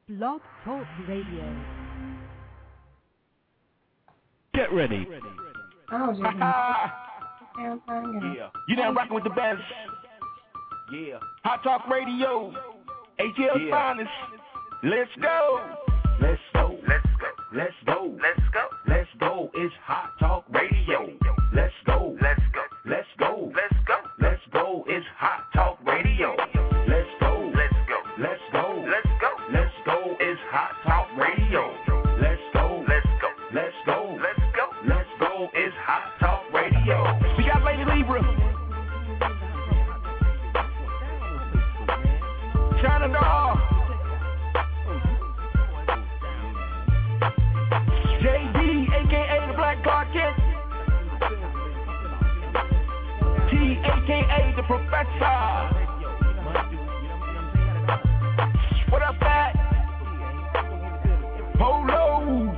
Blog Talk Radio. Get ready. Oh, yeah. You now rocking with the best. Yeah. Hot Talk Radio. ATL's finest. Let's go. Let's go. Let's go. Let's go. Let's go. Let's go. It's Hot Talk Radio. Let's go. Let's go. Let's go. Let's go. Let's go. It's Hot Talk Radio. Let's go. Let's go. Let's go. Let's go. Let's go. It's Hot Talk Radio. Let's go. Let's go. Let's go. Let's go. Let's go. It's Hot Talk Radio. We got Lady Libra. China Doll. JD, a.k.a. the Black Cartel. T, a.k.a. the Professor. What up, Pat? Polo.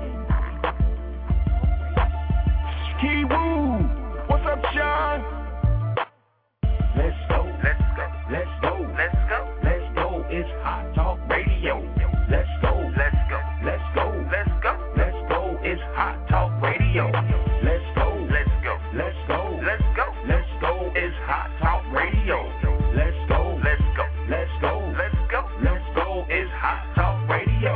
Kiwoo. What's up, Sean? Let's go. Let's go. Let's go. Let's go. Let's go. It's Hot Talk Radio. Let's go. Let's go. Let's go. Let's go. Let's go. It's Hot Talk Radio. Let's go. Let's go. Let's go. Let's go. Let's go. It's Hot Talk Radio. Let's go. Let's go. Let's go. Let's go. Let's go. It's Hot Talk Radio.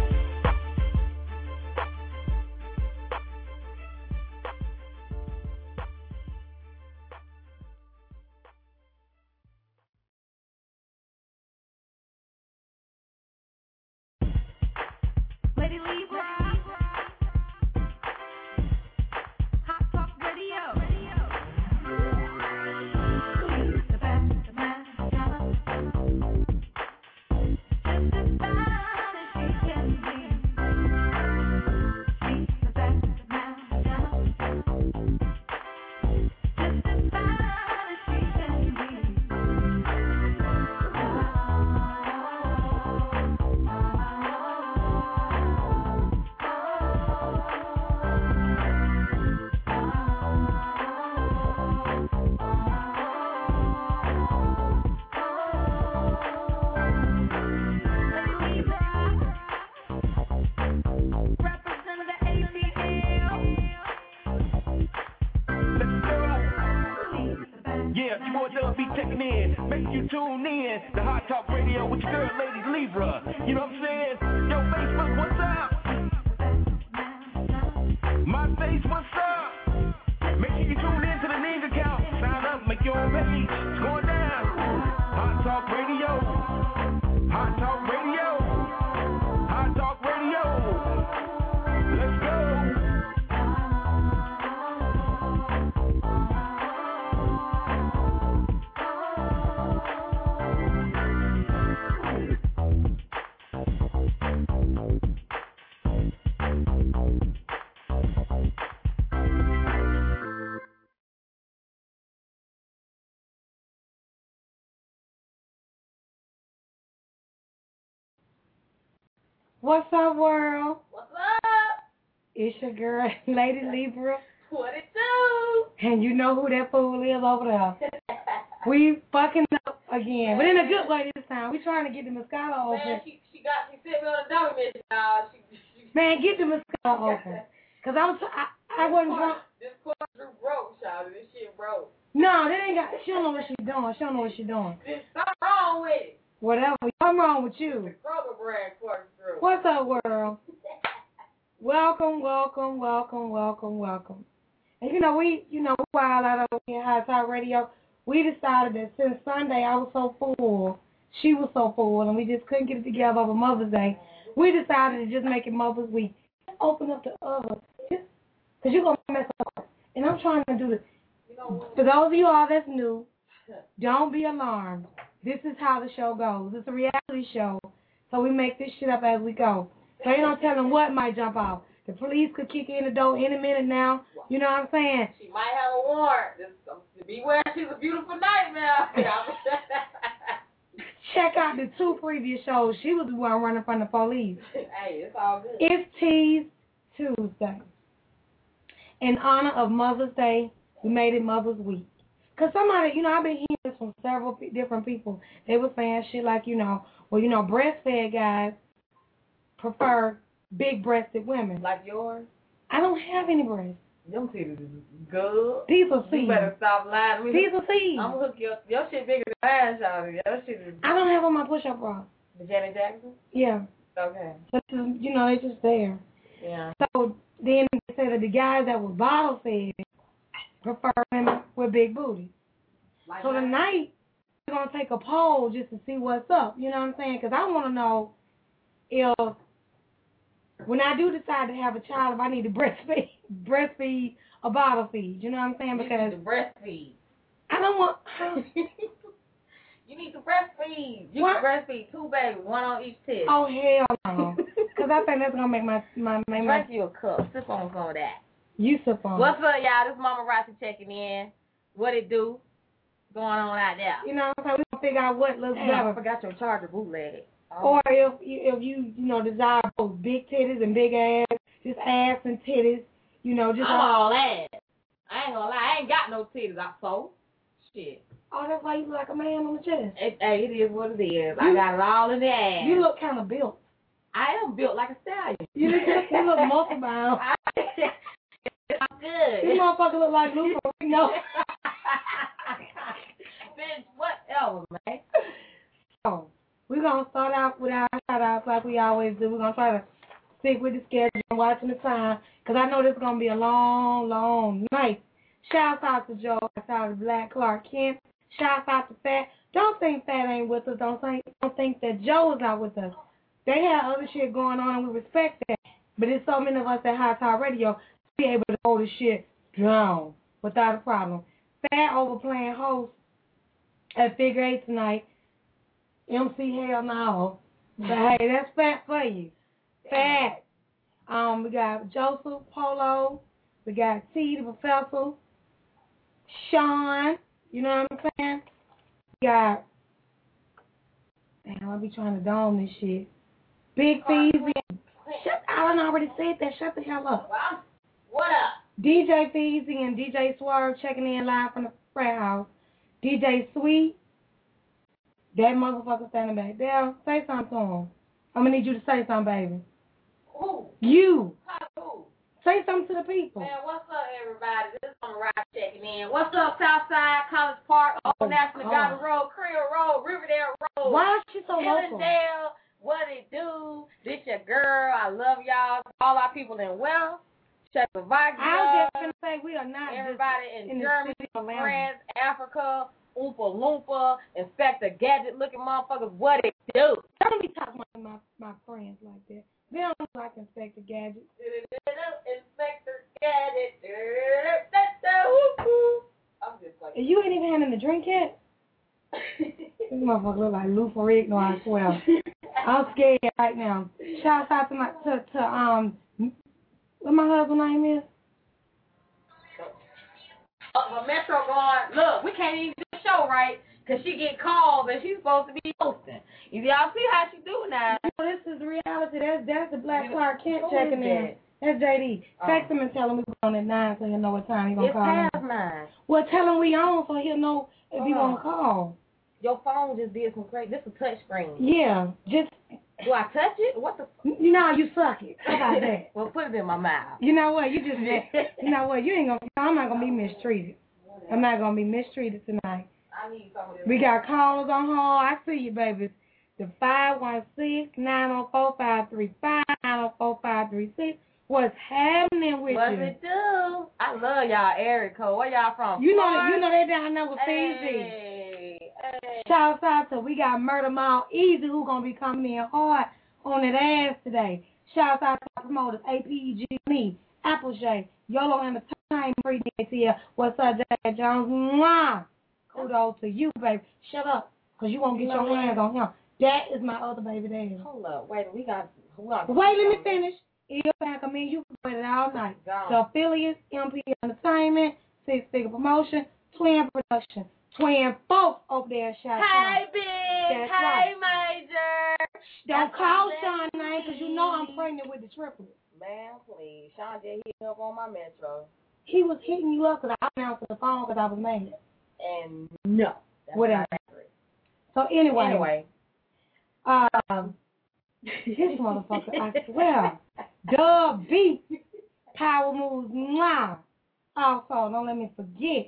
Lady Libra. Hot Talk Radio. The best of my talent. Just as fine as she can be. She's the best of my talent. Just as fine as she can be. Yeah, you boys will be checking in. Make sure you tune in to Hot Talk Radio with your girl, Lady Libra. You know what I'm saying? Yo, Facebook, what's up? MySpace, what's up? Make sure you tune in to the Ning account. Sign up, make your own page. It's going down. Hot Talk Radio. Hot Talk Radio. Hot Talk Radio. Let's go. What's up, world? What's up? It's your girl, Lady Libra. What it do? And you know who that fool is over there. We fucking up again. But in a good way this time. We trying to get the Moscato open. Man, she sent me on a dummy mission, y'all. Man, get the Moscato open. Because I wasn't drunk. This quarter broke, y'all. This shit broke. No, that ain't got, she don't know what she's doing. She don't know what she's doing. There's something wrong with it. Whatever. Something wrong with you. The Kroger brand quarter through. What's up, world? Welcome, welcome, welcome, welcome, welcome. And we while out over here in Hot Talk Radio, we decided that since Sunday I was so full, she was so full, and we just couldn't get it together over Mother's Day, we decided to just make it Mother's Week. Just open up the oven. Because you're going to mess up. And I'm trying to do this. For those of you all that's new, don't be alarmed. This is how the show goes. It's a reality show, so we make this shit up as we go. So you don't tell them what might jump out. The police could kick in the door any minute now. You know what I'm saying? She might have a warrant. Beware, she's a beautiful nightmare. Check out the 2 previous shows. She was the one running from the police. Hey, it's all good. It's Tease Tuesday. In honor of Mother's Day, we made it Mother's Week. Because somebody, I've been hearing this from several different people. They were saying shit like, breastfed guys prefer big-breasted women. Like yours? I don't have any breasts. Them titties is good. These are seeds. You better stop lying. These are seeds. I'm gonna hook you up. Your shit bigger than mine, Shawty. Your shit is... I don't have on my push-up bra. The Janet Jackson? Yeah. Okay. But, you know, they're just there. Yeah. So then they said that the guys that were bottle-fed prefer women with big booties. Like so that? tonight, we're going to take a poll just to see what's up. You know what I'm saying? Because I want to know if, when I do decide to have a child, if I need to breastfeed or bottle feed. You know what I'm saying? Because you need to breastfeed. I don't want... You need to breastfeed. You What? can breastfeed 2 babies, 1 on each tit. Oh, hell no. Because I think that's going to make my Drink you a cup. Sip on some of that. You sip on. What's up, y'all? This Mama Rossi checking in. What it do? Going on out there? You know, so we're going to figure out what looks better. I forgot your charger bootleg. Or if you desire both big titties and big ass, just ass and titties, you know, just I'm all ass. I ain't gonna lie, I ain't got no titties, I so. Shit. Oh, that's why you look like a man on the chest. It is what it is. I got it all in the ass. You look kind of built. I am built like a stallion. You look muscle bound. I'm good. This motherfucker look like Luke. No. Bitch, whatever, man. So, we're going to start out with our shout-outs like we always do. We're going to try to stick with the schedule and watching the time, because I know this is going to be a long, long night. Shouts out to Joe. Shouts out to Black Clark Kent. Shouts out to Fat. Don't think Fat ain't with us. Don't think that Joe is not with us. They have other shit going on, and we respect that. But there's so many of us at High Talk Radio to be able to hold the shit down without a problem. Fat overplaying host at Figure 8 tonight. MC hell no. But hey, that's Fat for you. Fat. We got Joseph Polo. We got T the Professor. Sean. You know what I'm saying? We got... Damn, I'll be trying to dome this shit. Big Feezy. Shut I done already said that. Shut the hell up. What up? DJ Feezy and DJ Swerve checking in live from the frat house. DJ Sweet. That motherfucker standing back there. Say something to him. I'm gonna need you to say something, baby. Who? You. Who? Say something to the people. Man, what's up, everybody? This is Mama Ride checking in. What's up, Southside, College Park, Old National Garden Road, Creel Road, Riverdale Road. Why is she so local? Hillendale, what it do? This your girl. I love y'all. All our people in Wells. Czechoslovakia. I was just gonna say we are not everybody in Germany, France, France, Africa, Oompa Loompa, Inspector Gadget looking motherfuckers. What it do? Don't be talking about my friends like that. They don't look like Inspector Gadget. Inspector Gadget. I'm just like. You ain't even having the drink yet? This motherfucker look like Lou Ferrigno, I swear. I'm scared right now. Shout out to what my husband's name is? But Metro going, look, we can't even do the show right because she get called and she's supposed to be hosting. Y'all see how she do now? This is reality. That's the Black Clark Kent checking in. That's JD. Text him and tell him we're on at 9 so he'll know what time he's going to call. It's past 9. Well, tell him we on so he'll know if he want to call. Your phone just did some crazy. This is a touch screen. Yeah. Just. Do I touch it? What the? No, you suck it. How about that? Well, put it in my mouth. You know what? You know what? You ain't gonna. I'm not gonna be mistreated. I'm not gonna be mistreated tonight. I need some of this. We got callers on hold. I see you, baby. The 516-904-535, 904-536. What's happening with you? What it do? I love y'all, Eric Cole. Where y'all from? You know they down there with Fiji. Hey. Shouts out to we got Murder Mall Easy who gonna be coming in hard on that ass today. Shouts out to our promoters APG Me, Appleshay, YOLO Entertainment, Free DTL. What's up, Jack Jones? Mwah! Kudos to you, baby. Shut up, cause you won't get your hands on him. That is my other baby daddy. Hold up, wait, wait, let me finish. I mean, you can put it all night. The affiliates, MP Entertainment, Six Figure Promotion, Twin Production. Twin folks over there, shout out. Hey, Big. Hey, Major. Don't call Sean name, because you know I'm pregnant with the triplets. Man, please. Sean just hit me up on my Metro. He was hitting you up because I announced the phone because I was mad. And no. Whatever. So anyway. This motherfucker, I swear. Dub beat. Power moves. Mwah. Also, don't let me forget.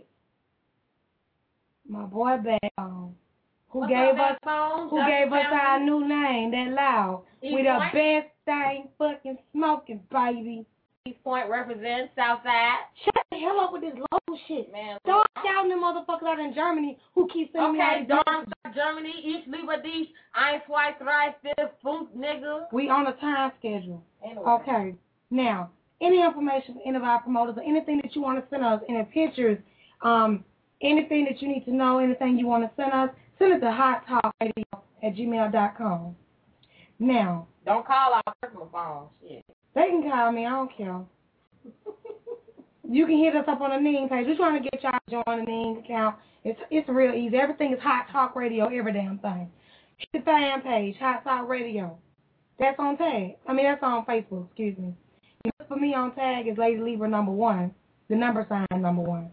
My boy Bad who gave us our new name, that loud. We the best thing fucking smoking, baby. East Point represents Southside. Shut the hell up with this local shit, man. Don't shout them motherfuckers out in Germany who keep sending me out. Okay, Germany, East Liberty, Ein, Zwei, Drei, Vier, Fünf, nigga. We on a time schedule. Anyway. Okay. Now, any information for any of our promoters or anything that you want to send us, any pictures, anything that you need to know, anything you want to send us, send it to hottalkradio@gmail.com. Now. Don't call our personal phone. Shit. They can call me. I don't care. You can hit us up on the Ning page. We're trying to get y'all to join the Ning account. It's real easy. Everything is Hot Talk Radio, every damn thing. Hit the fan page, Hot Talk Radio. That's on tag. That's on Facebook, excuse me. You look for me on tag is Lady Libra #1, the number sign #1.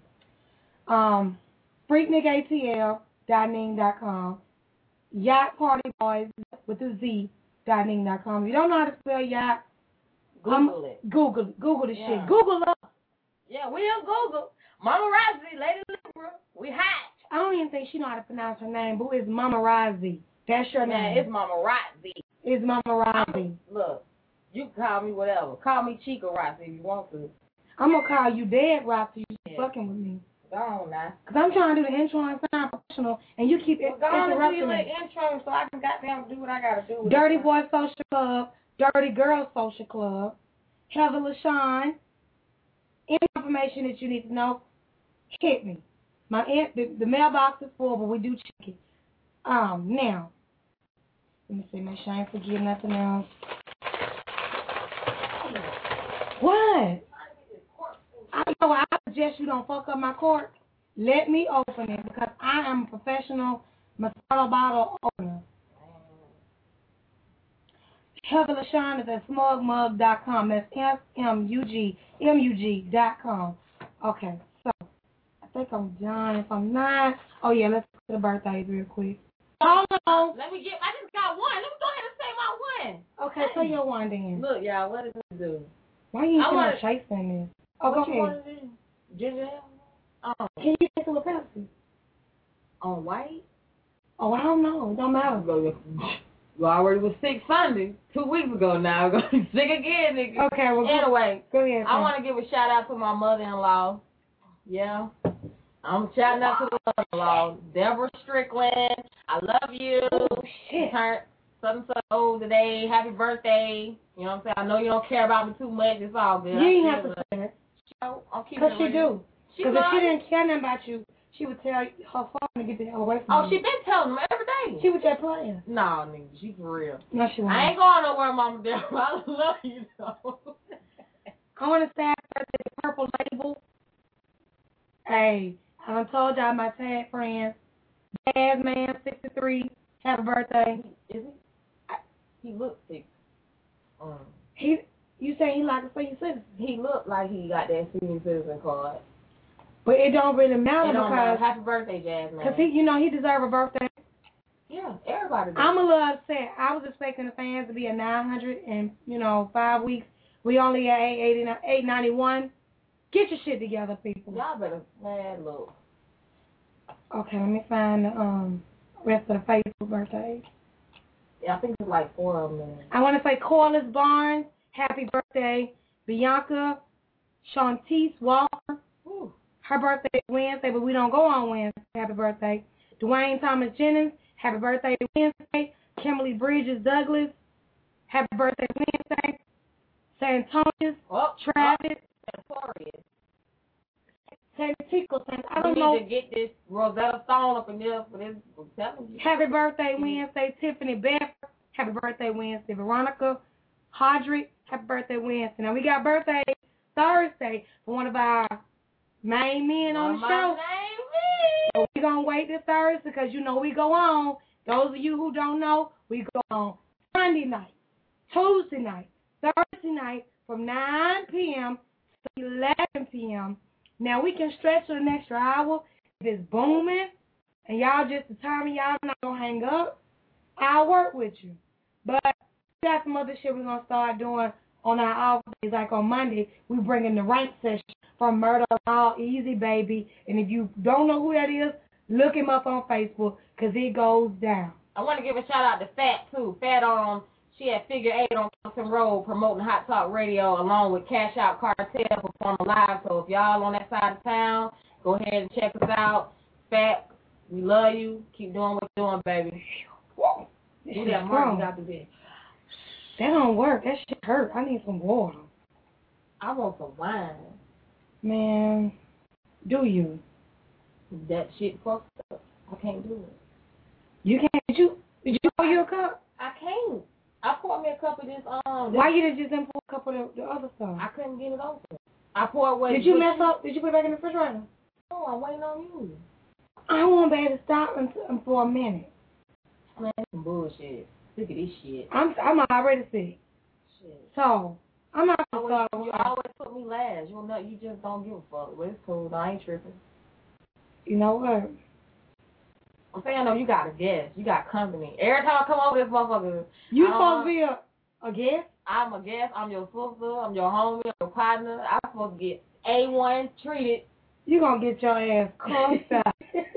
FreaknikATL.ning.com. Yacht Party Boys with the Z.ning.com. If you don't know how to spell yacht, Google it. Google the shit. Google us. Yeah, we'll Google. Mama Razi, Lady Libra. We hot. I don't even think she know how to pronounce her name, but it's Mama Razi. That's your name. It's Mama Razi. It's Mama Razi. Look, you can call me whatever. Call me Chica Razi if you want to. I'm going to call you Dead Razi. You fucking with me. Go on now. Because I'm trying to do the intro and sound professional, and you keep interrupting me. Intro so I can goddamn do what I got to do. Dirty Boy Social Club, Dirty Girl Social Club, Heather LaShawn. Any information that you need to know, hit me. The mailbox is full, but we do check it. Now, let me see, make sure I ain't forget nothing else. What? I know I suggest you don't fuck up my cork. Let me open it because I am a professional masala bottle opener. Heather LaShawn is at smugmug.com. That's SMUGMUG.com. Okay, so I think I'm done. If I'm not, let's get the birthdays real quick. Hold on. I just got one. Let me go ahead and say my one. Okay, say your one then. Look, y'all, what does it do? Why you ain't chasing this? What Okay. you want to do? Ginger ale? Can you take it with Pepsi? On white? Oh, I don't know. It don't matter. You already was sick Sunday, 2 weeks ago now. I'm going to be sick again, nigga. Okay, well, anyway, go ahead. I want to give a shout out to my mother-in-law. Yeah. I'm shouting out to the mother-in-law. Deborah Strickland, I love you. Oh, shit. You turned something so old today. Happy birthday. You know what I'm saying? I know you don't care about me too much. It's all good. You ain't have to say it. Because she do. Because if she didn't care nothing about you, she would tell her phone to get the hell away from you. Oh, she been telling them every day. She was just playing. No, nigga, she for real. No, she wasn't. I ain't going nowhere, Mama Deborah. I love you, though. I want to say happy birthday to Purple Label. Hey, I done told y'all my tag friends. Badman 63, happy birthday. Is he? He looks sick. You say he like a senior citizen? He looked like he got that senior citizen card. But it don't really matter because happy birthday, Jasmine. Because he deserve a birthday. Yeah, everybody does. I'm a little upset. I was expecting the fans to be at 900 and 5 weeks. We only at 891. Get your shit together, people. Y'all better, man, look. Okay, let me find the rest of the Facebook birthdays. Yeah, I think there's like 4 of them. I want to say Corliss Barnes, happy birthday. Bianca Shantice Walker. Ooh. Her birthday is Wednesday, but we don't go on Wednesday. Happy birthday. Dwayne Thomas Jennings, happy birthday Wednesday. Kimberly Bridges Douglas, happy birthday Wednesday. Santonius, Travis. Santico, I don't know. We need to get this Rosetta Stone up in there for this. I'm telling you. Happy birthday Wednesday, Tiffany Bedford. Happy birthday Wednesday, Veronica Hodrick. Happy birthday Wednesday. Now we got birthday Thursday for one of our main men on the show. But we're going to wait till Thursday because we go on. Those of you who don't know, we go on Sunday night, Tuesday night, Thursday night from 9 p.m. to 11 p.m. Now we can stretch to an extra hour if it's booming and y'all just determine y'all not going to hang up. I'll work with you. But got some other shit we're going to start doing on our off days. Like on Monday, we bringing the rank session from Murder Law, Easy Baby. And if you don't know who that is, look him up on Facebook because it goes down. I want to give a shout out to Fat, too. Fat she had Figure 8 on Thompson Road promoting Hot Talk Radio along with Cash Out Cartel performing live. So if y'all on that side of town, go ahead and check us out. Fat, we love you. Keep doing what you're doing, baby. Whoa. Do that, Mark. You got to be. That don't work. That shit hurt. I need some water. I want some wine. Man, do you? That shit fucked up. I can't do it. You can't? Did you pour you a cup? I can't. I poured me a cup of this. Why you didn't just pour a cup of the other stuff? I couldn't get it open. I poured away. Did you mess up? Did you put it back in the refrigerator? No, I'm waiting on you. I won't be able to stop for a minute. Man, that's some bullshit. Look at this shit. I'm already sick. Shit. So I'm not gonna start. You always put me last. You just don't give a fuck. But it's cool. I ain't tripping. You know what? I'm saying though, you got a guest. You got company. Every time I come over this motherfucker, you supposed to be a guest? I'm a guest. I'm your sister. I'm your homie. I'm your partner. I'm supposed to get A1 treated. You gonna get your ass crossed out.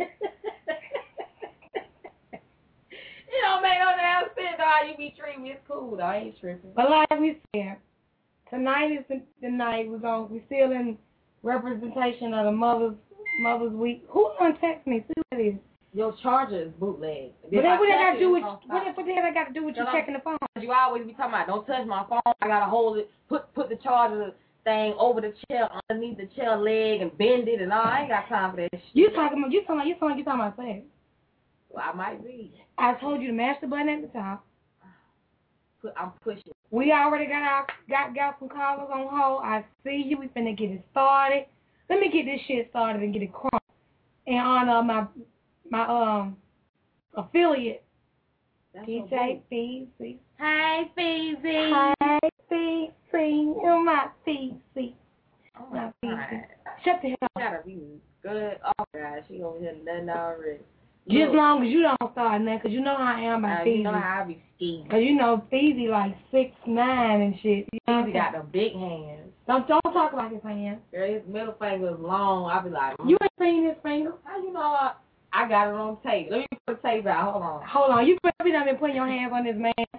You don't make no damn sense, dog. You be treating me. It's cool, though. I ain't tripping. But like we said, tonight is the night we still in representation of the Mother's Week. Who gonna text me? See what it is. Your charger is bootleg. But then what I got to do with you checking the phone? You always be talking about, don't touch my phone. I gotta hold it. Put the charger thing over the chair, underneath the chair leg, and bend it and all. I ain't got time for that shit. You talking about sex? Well, I might be. I told you to mash the button at the top. I'm pushing. We already got some callers on hold. I see you. We finna get it started. Let me get this shit started and get it crunk in honor of my affiliate, DJ Feezy. Hi, Feezy. Hi, Feezy. You're my Feezy. Oh, my God. Shut the hell up. You gotta be good. Oh, God. She over here nothing already. Just long as you don't start nothing, because you know how I am by Feezy. You know how I be skeevy. Because you know Feezy like 6'9" and shit. Feezy got the big hands. Don't talk about his hands. Girl, his middle finger is long. I be like, You ain't seen his finger? How you know I got it on tape? Let me put the tape out. Hold on. You probably done been putting your hands on this man.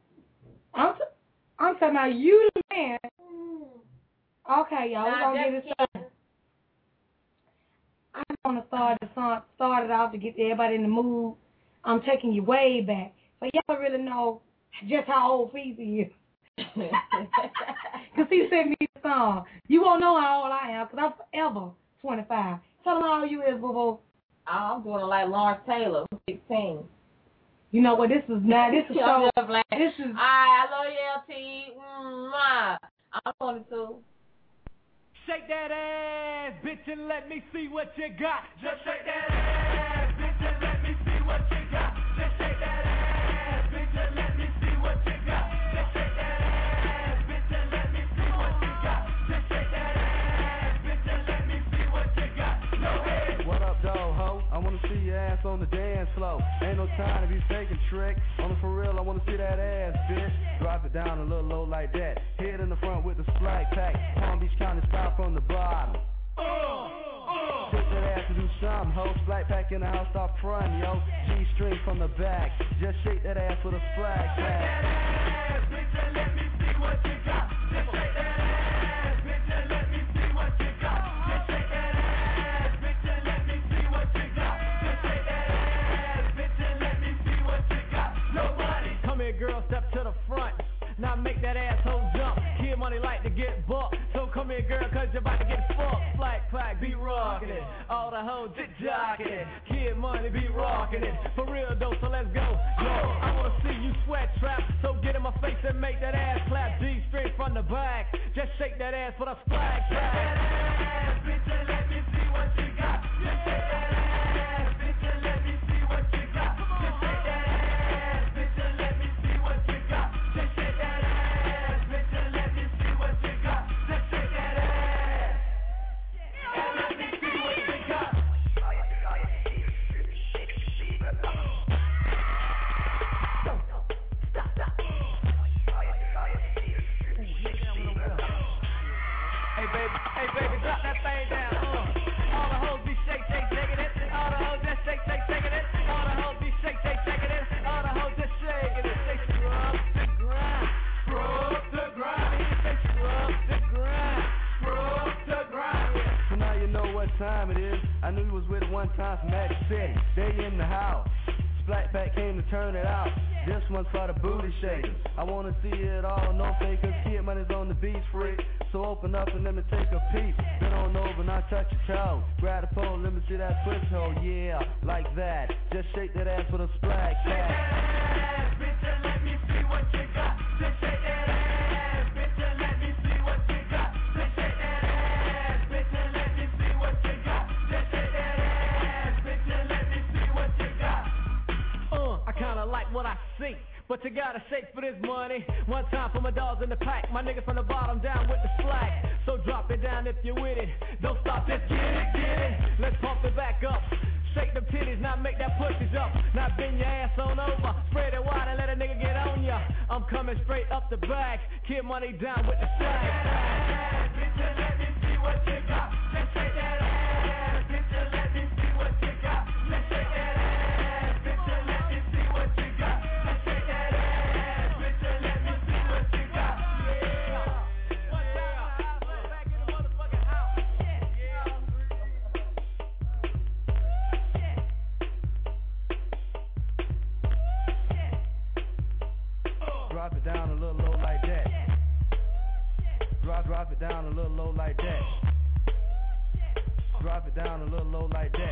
I'm talking about you, the man. Okay, y'all. We're going to get it started. I want to start it off to get everybody in the mood. I'm taking you way back. So y'all really know just how old Feezy is. Because he sent me the song. You won't know how old I am because I'm forever 25. Tell them how old you is, boo-boo. I'm doing it like Lawrence Taylor, 16. You know what? This is so. This is. I love you, LT. I'm 22. Shake that ass, bitch, and let me see what you got. Just shake that ass, bitch, and let me see what you got. Just shake that ass, bitch, and let me see what you got. Just shake that ass, bitch, and let me see what you got. Just shake that ass, bitch, and let me see what you got. No head. What up, dog, ho? I wanna see your ass on the dance floor. Ain't no time to be faking trick. On the for real, I wanna see that ass, bitch. Drop it down a little low like that. Hit in the front with the slide pack. Palm Beach County style from the bottom. Shake that ass and do something, ho. Flight pack in the house, stop front, yo. G-string from the back. Just shake that ass with a flag. Shake that ass, bitch, and let me see what you got. Just shake that ass, bitch, and let me see what you got. Just shake that ass, bitch, and let me see what you got. Just shake that ass, bitch, and let me see what you got. Nobody. Come here, girl, step to the front. Now make that asshole jump. Kid money like to get bucked. So come here, girl, cause you're about to get fucked. Flag, flag, be rockin' it. All the hoes just jockin' it. Kid money be rockin' it. For real though, so let's go. Yo, I wanna see you sweat trap. So get in my face and make that ass clap. G-string from the back. Just shake that ass for the flag clap. Shake that ass, bitch, and let me see what you got. Just shake that ass, bitch, and let me see what you got. Just shake that ass, bitch, and let me see what you got. Just shake that ass, bitch, and let me see what you got. Just shake that ass, and let me see what you got. baby. Hey, baby, drop that thing down. All the hoes be shaking it. All the hoes just shaking it. All the hoes be shaking it. All the hoes just shaking it. They scrub the grind. Scrub the grind. They scrub the grind. Scrub the grind. So now you know what time it is. I knew you was with it one time from Magic City. They in the house. Black Pack came to turn it out. This one's for the booty shakers. I wanna see it all, no fakers. Kid money's on the beach freak. So open up and let me take a peek. Been on over, now touch your toe. Grab the pole, let me see that twist hole. Yeah, like that. Just shake that ass with a splash. Shake that ass, bitch, and let me see what you got. Just shake that ass, bitch, and let me see what you got. Just shake that ass, bitch, and let me see what you got. Just shake that ass, bitch, and let me see what you got. I kinda like what I see, but you gotta shake for this money. One time for my dogs in the pack, my niggas from the bottom down with the slack. So drop it down if you're with it. Don't stop, just get it. Let's pump it back up. Shake them titties, now make that pussy jump. Now bend your ass on over, spread it wide and let a nigga get on ya. I'm coming straight up the back, Kid Money down with the slack. Bitch, let me see what you got. Let's shake that ass. Bitch, let me see what you got. Let's shake that ass. Bitch, let me see what you got. Let's shake that ass. Bitch, let me see what you got. Yeah. One time, back in the motherfucking house. Drop it down a little low like that. Drop it down a little low like that. Drop it down a little low like that.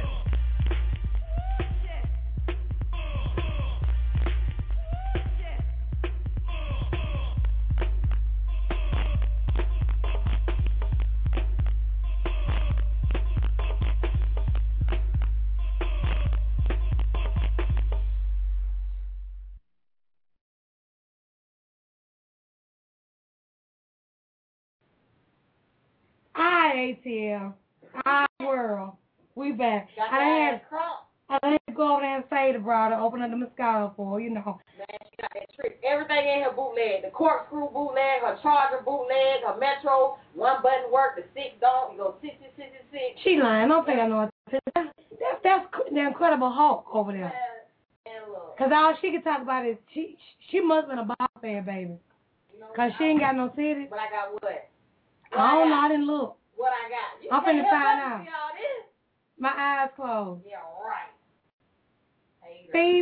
ATL, our world, we back. I had to go over there and say the brother, open up the Moscato for, you know. Man, she got that trick. Everything in her bootleg. The corkscrew bootleg, her charger bootleg, her Metro, one button work, the 6 don't, you go 6. She lying, don't pay her no attention. That's the Incredible Hulk over there. Because all she can talk about is, she must have been a boss fan, baby. Because she ain't got no titties. But I got what? I don't know, I didn't look. What I got? You I'm finna find out. See all this? My eyes closed. Yeah, right. Hey,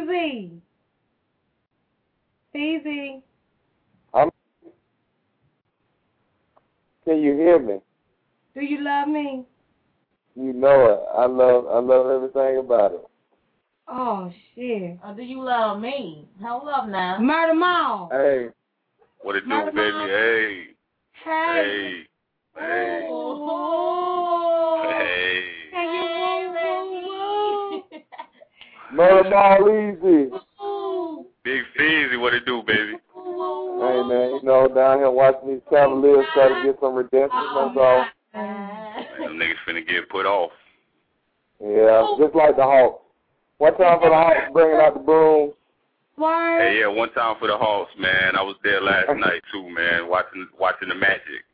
Feezy. Can you hear me? Do you love me? You know it. I love everything about it. Oh, shit. Do you love me? Hold up now. Murder Mall. Hey. What it do, Murder baby? Mall. Hey. Hey. Hey. Oh. Hey. Can you woo? Murder Mall Easy. Big Feezy, what it do, baby? Hey, man, you know, down here watching these Cavaliers try to get some redemption, that's all. Man, them niggas finna get put off. Yeah, just like the Hawks. One time for the Hawks bringing out the broom. Why? Hey, yeah, one time for the Hawks, man. I was there last night, too, man, watching the Magic.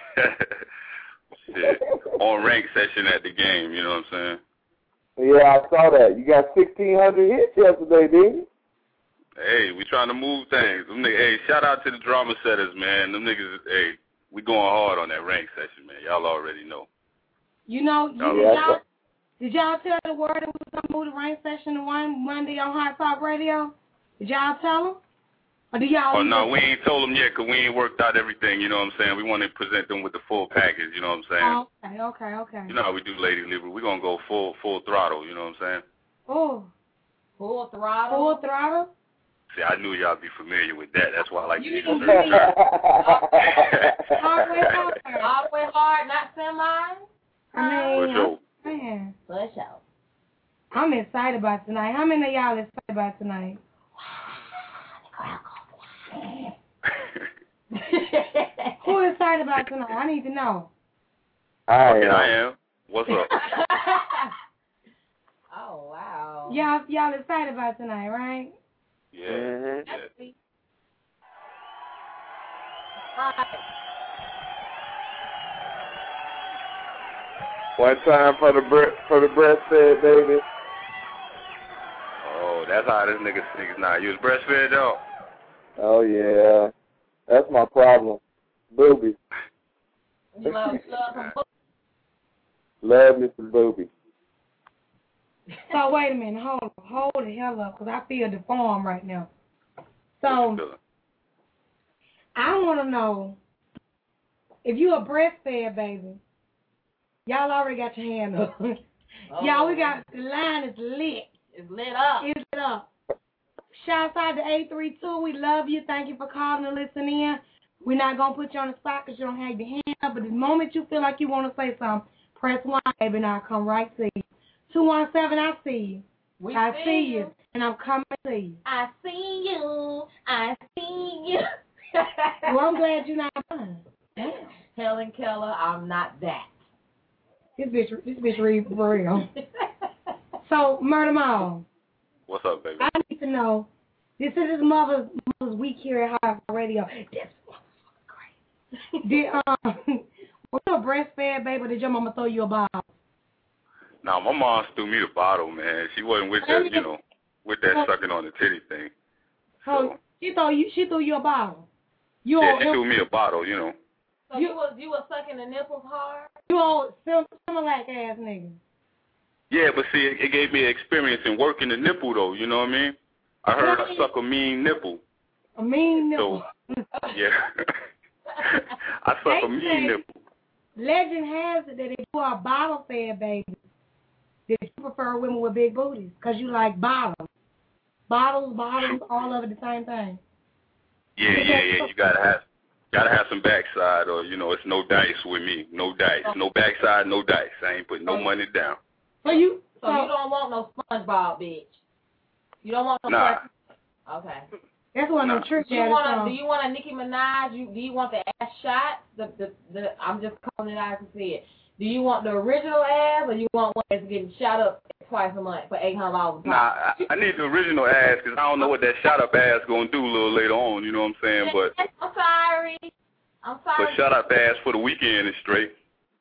Shit. On rank session at the game, you know what I'm saying? Yeah, I saw that. You got 1,600 hits yesterday, didn't you? Hey, we trying to move things. Them niggas, hey, shout out to the drama setters, man. Them niggas, hey, we going hard on that rank session, man. Y'all already know. You know, Yeah, did y'all tell the word that we was going to move the rank session to one Monday on Hot Talk Radio? Did y'all tell them? Or do y'all? Oh, no, we ain't told them yet because we ain't worked out everything, you know what I'm saying? We want to present them with the full package, you know what I'm saying? Oh, okay. You know how we do Lady Libra. We're going to go full throttle, you know what I'm saying? Oh. Full throttle? Full throttle? See, I knew y'all be familiar with that. That's why I like to use All the way hard, not semi? I mean, for man. For sure. I'm excited about tonight. How many of y'all excited about tonight? Who is excited about tonight? I need to know. I am. What's up? Oh, wow. Y'all excited about tonight, right? Yeah. Mm-hmm. Yeah. One time for the breastfed baby. Oh, that's how this nigga sings now. You was breastfed, though? Oh, yeah. That's my problem. Boobies. You love some boobies. Love me some boobies. So wait a minute, hold the hell up, because I feel deformed right now. So I want to know, if you a breastfed baby, y'all already got your hand up. Y'all, we got, the line is lit. It's lit up. It's lit up. Shouts out to 832. We love you. Thank you for calling and listening in. We're not going to put you on the spot because you don't have your hand up, but the moment you feel like you want to say something, press 1, baby, and I'll come right to you. 217, I see you. I see you, and I'm coming to you. I see you. I see you. Well, I'm glad you're not mine. Damn. Helen Keller, I'm not that. This bitch read for real. So, Murder Mall. What's up, baby? I need to know, this is Mother's Week here at High Radio. This motherfucker crazy. Was you a breastfed baby, or did your mama throw you a bottle? Nah, my mom threw me a bottle, man. She wasn't with that, with that sucking on the titty thing. So she threw you a bottle. She threw me a bottle, So you was sucking the nipples hard? You old Similac ass nigga. Yeah, but see, it gave me experience in working the nipple, though, you know what I mean? I heard I suck a mean nipple. A mean nipple. So, yeah. I suck a mean nipple. Legend has it that if you are a bottle-fed baby, that you prefer women with big booties, because you like bottles. Bottles, all of it the same thing. Yeah. You gotta have some backside, or it's no dice with me. No dice, no backside, no dice. I ain't putting no money down. So you don't want no SpongeBob, bitch. You don't want no. Nah. Okay. That's one of the tricks. Do you want a Nicki Minaj? Do you want the ass shot? I'm just calling it out to see it. Do you want the original ass, or you want one that's getting shot up twice a month for $800? Nah, I need the original ass, because I don't know what that shot up ass gonna do a little later on. You know what I'm saying? But I'm sorry. But shut up ass for the weekend is straight.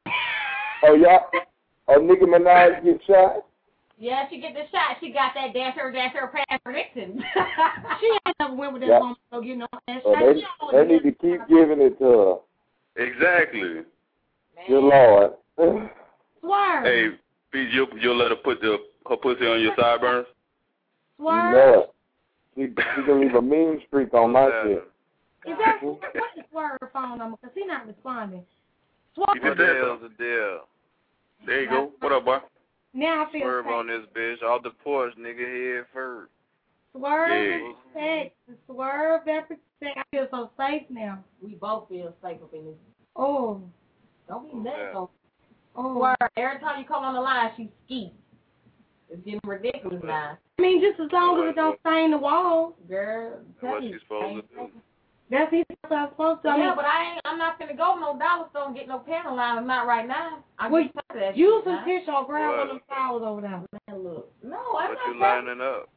Oh, y'all? Oh, Nicki Minaj get shot? Yeah, she get the shot. She got that dancer, Pat Nixon. She ain't never went with that woman to get no ass shot. They need to keep giving it to her. Exactly. Man. Good Lord. Swerve. Hey, Pete, you'll let her put her pussy on your sideburns? Swerve. No. She can leave a mean streak on my shit. Is that what is Swerve phone number? Because he's not responding. Swerve. Deal's a deal. There you go. What up, boy? Now I feel Swerve safe. on this bitch. Off the porch, nigga, head first. Swerve, sex. Swerve, that's sex. I feel so safe now. We both feel safe up in this. Oh. Don't be that though. Oh. Swerve, every time you come on the line, she skeets. It's getting ridiculous now. I mean, just as long as it don't stain the wall. Girl, What you supposed to do? That's what I'm supposed to. Yeah, but I'm not finna go no dollar store and get no panel liner, not right now. Use some tissue or grab one of them towels over there. Man, look. No, I'm not. What you lining up?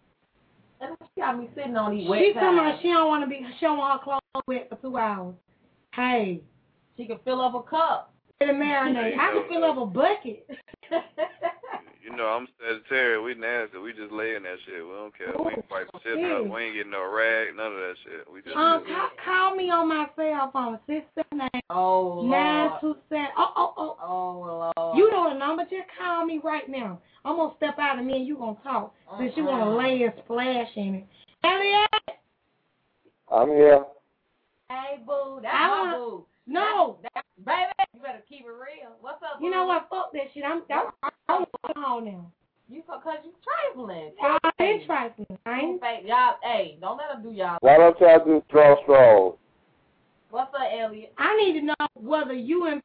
She got me sitting on these wet She's talking towels. about she don't want her clothes wet for 2 hours. Hey. She can fill up a cup. Get a marinade. I can fill up a bucket. You know, I'm Sagittarius. We nasty. We just lay in that shit. We don't care. We ain't fight the shit up. We ain't getting no rag. None of that shit. We just call me on my cell phone. 679 927. Oh, Lord. You know the number. Just call me right now. I'm gonna step out of me and you gonna talk. Since you wanna lay a splash in it. Elliot. I'm here. Hey, boo. That's my boo. No. Baby, you better keep it real. What's up, boo? You know what? Fuck that shit. I'm home now. Cause you trifling. I ain't trifling. Y'all, hey, don't let them do y'all. Why don't y'all just draw straws? What's up, Elliot? I need to know whether you and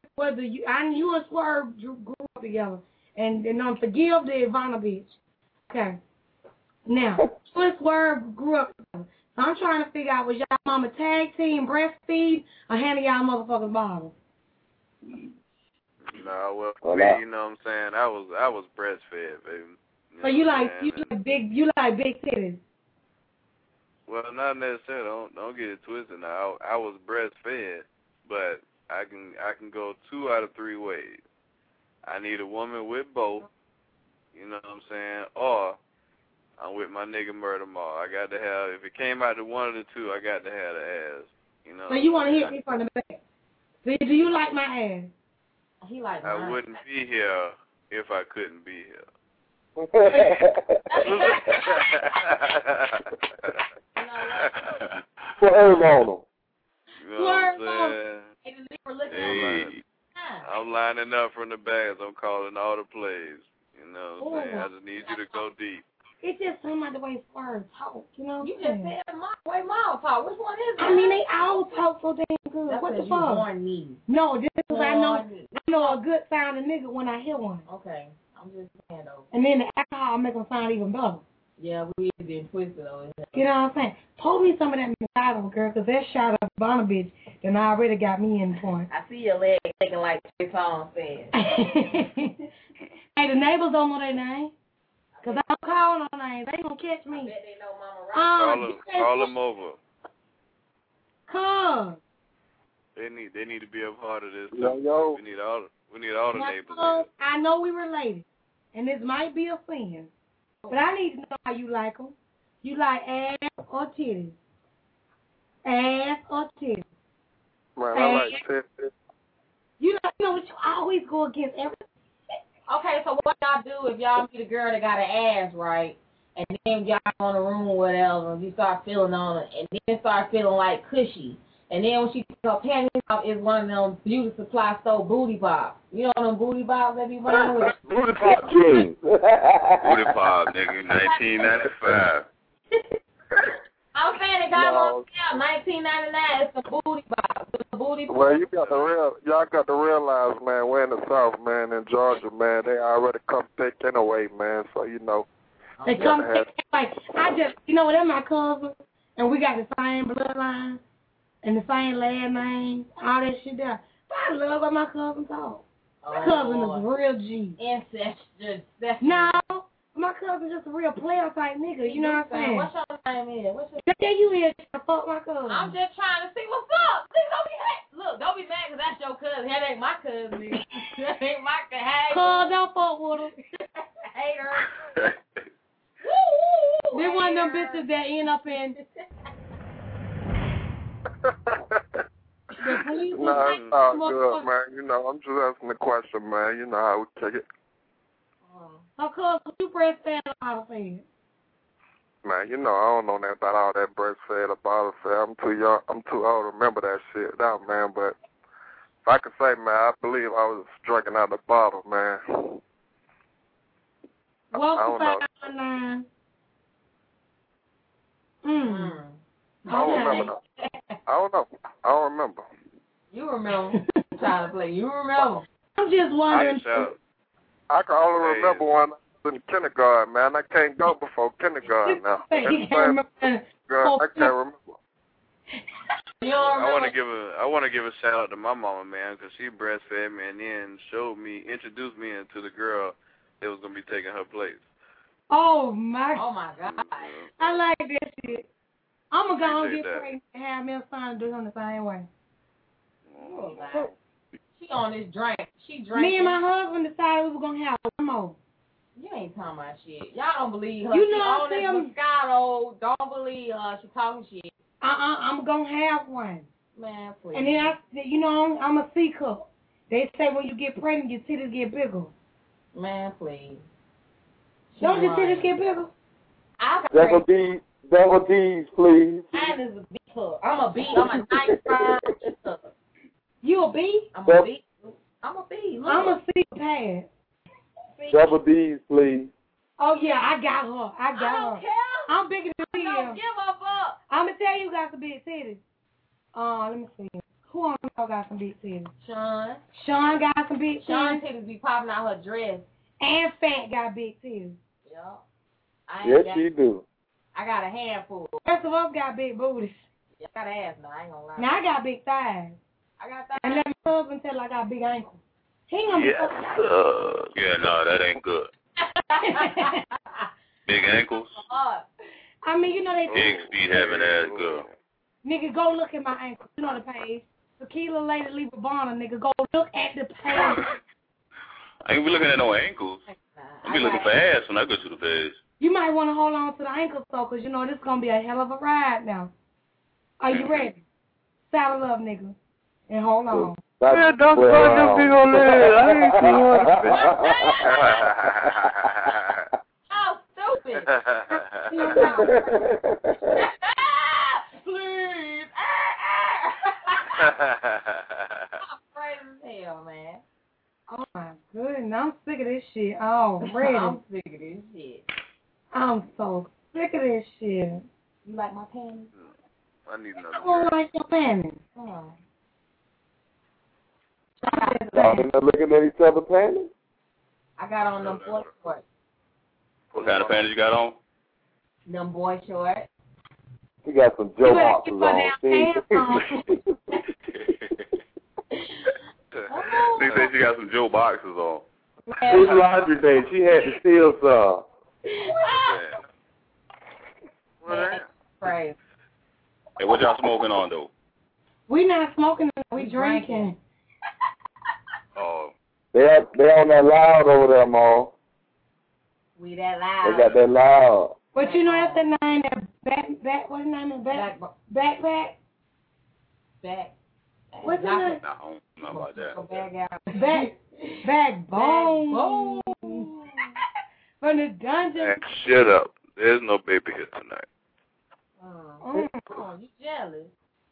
Swerve grew up together, and forgive the Ivana bitch. Okay. Now, you and Swerve grew up together. So I'm trying to figure out, was y'all mama tag team breastfeed or handing y'all motherfuckers bottles? Nah, well, you know what I'm saying? I was breastfed, baby. So you like big titties? Well, not necessarily. Don't get it twisted. Now, I was breastfed, but I can go 2 out of 3 ways. I need a woman with both. You know what I'm saying? Or I'm with my nigga Murder Maul. I got to have, if it came out to one of the two, I got to have the ass. You know. So you want to hit me from the back? See, do you like my ass? He like I mine. wouldn't be here if I couldn't be here. Swerve on them. You know what I'm saying? Hey. I'm lining up from the bags. I'm calling all the plays. You know what I'm saying? I just need you to go deep. It's just something about the way Swerve talk, you know? You just said the way Miles talk. Which one is it? I mean, they all talk so damn good. That's what the you fuck? born me. No, this is I know a good sounding nigga when I hear one. Okay. I'm just saying though. And then the alcohol make them sound even better. Yeah, we been twisted over here. You know what I'm saying? Pour me some of that Moscato, girl, because that shot of Bonner bitch then already got me in the point. I see your leg shaking like Trey Songz said. Hey, the neighbors don't know their name. Because I'm calling on names. They ain't going to catch me. I bet they know Mama Rock. Call them over. Come. They need to be a part of this. Yo. We need all the neighbors. I know we related, and this might be a sin, but I need to know how you like them. You like ass or titties? Ass or titties? Man, I like titties. You know what? You always go against everything. Okay, so what y'all do if y'all meet a girl that got an ass, right? And then y'all on the room or whatever, and you start feeling on it, and then start feeling like cushy. And then when she takes her panties off, it's one of them beauty supply store booty pops. You know them booty pops that be running with? Booty pop jeans. Booty pop, nigga, 1995. I'm saying it got on sale, $19.99. It's a booty box. It's a booty box. Well, y'all got to realize, man, we're in the South, man, in Georgia, man, they already come thick anyway, man, so, you know. They come thick anyway. You know what, they're my cousins, and we got the same bloodline, and the same last name, all that shit there. But I love what my cousin talk. My cousin is a real G. Ancestors. No. My cousin's just a real player type nigga, you know what I'm saying? What's your name is? Yeah, you is to fuck my cousin. I'm just trying to see what's up. See, don't be mad because that's your cousin. That ain't my cousin. That ain't my cousin. Hey, cuz, don't fuck with him. Hater. They one of them bitches that end up in... No, it's all good, man. You know, I'm just asking the question, man. You know how we take it. Of course, you breastfed or bottle fed? Man, you know, I don't know nothing about all that breastfed or bottle fed. I'm too young. I'm too old to remember that shit now, man. But if I could say, man, I believe I was drinking out the bottle, man. Welcome I don't remember. I don't remember. You remember. I'm trying to play. You remember. I'm just wondering. I can only remember when I was in kindergarten, man. I can't go before kindergarten now. I can't remember. I want to give a shout out to my mama, man, because she breastfed me and then introduced me into the girl that was gonna be taking her place. Oh my God! I like that shit. I'm gonna go and get pregnant and have me a son and do him the same way. Oh, God. She on this drink. She drank. Me and my husband decided we were gonna have one more. You ain't talking about shit. Y'all don't believe her. You know she on this Moscato. Don't believe her. She talking shit. I'm gonna have one. Man, please. And then I'm a C cup. They say when you get pregnant, your titties get bigger. Man, please. Don't your titties get bigger? Double D's, please. Mine is a B cup. I'm a B. I'm a nice firm cup. You a B? I'm a B. I'm a B. Look. I'm a C pad. Double D's, please. Oh, yeah, I got her. I don't care. I'm bigger than you. Don't give her up. I'm going to tell you got some big titties. Let me see. Who on y'all got some big titties? Sean got some big titties. Sean titties be popping out her dress. And Fat got big titties. Yup. Yes, she do. I got a handful. Rest of us got big booties. Yeah, I got ass now. I ain't gonna lie. Now, I got big thighs. I got thighs. And let my husband tell I got big ankles. He ain't gonna be yeah, no, that ain't good. Big ankles. I mean, you know they Big speed having ass girl. Nigga, go look at my ankles. You know the page. Tequila Lady Libra Bonner, nigga. Go look at the page. I ain't be looking at no ankles. I be looking for ass when I go to the bed. You might want to hold on to the ankles, though, because you know this is going to be a hell of a ride now. Are you ready? Saddle up, nigga, and hold on. Yeah, don't start them big old legs. I ain't doing Oh, stupid. Please. I'm afraid as hell, man. Oh, my goodness. I'm sick of this shit already. I'm sick of this shit. I'm so sick of this shit. You like my panties? I need another I don't like your panties. Oh. Y'all been looking at each other panties? I got on them boy shorts. What kind of panties you got on? Them boy shorts. She got some Joe boxes on. They say she got some Joe boxes on. It's laundry day. She had to steal some. Crazy. Hey, what y'all smoking on, though? We not smoking, we drinking. Oh. They on that loud over there, Ma. We that loud. They got that loud. But you know that's the name that what's the name of backpack? What's the name? No, I don't know about that. Backbone. From the dungeon. Man, shut up. There's no baby here tonight. Oh, you jealous?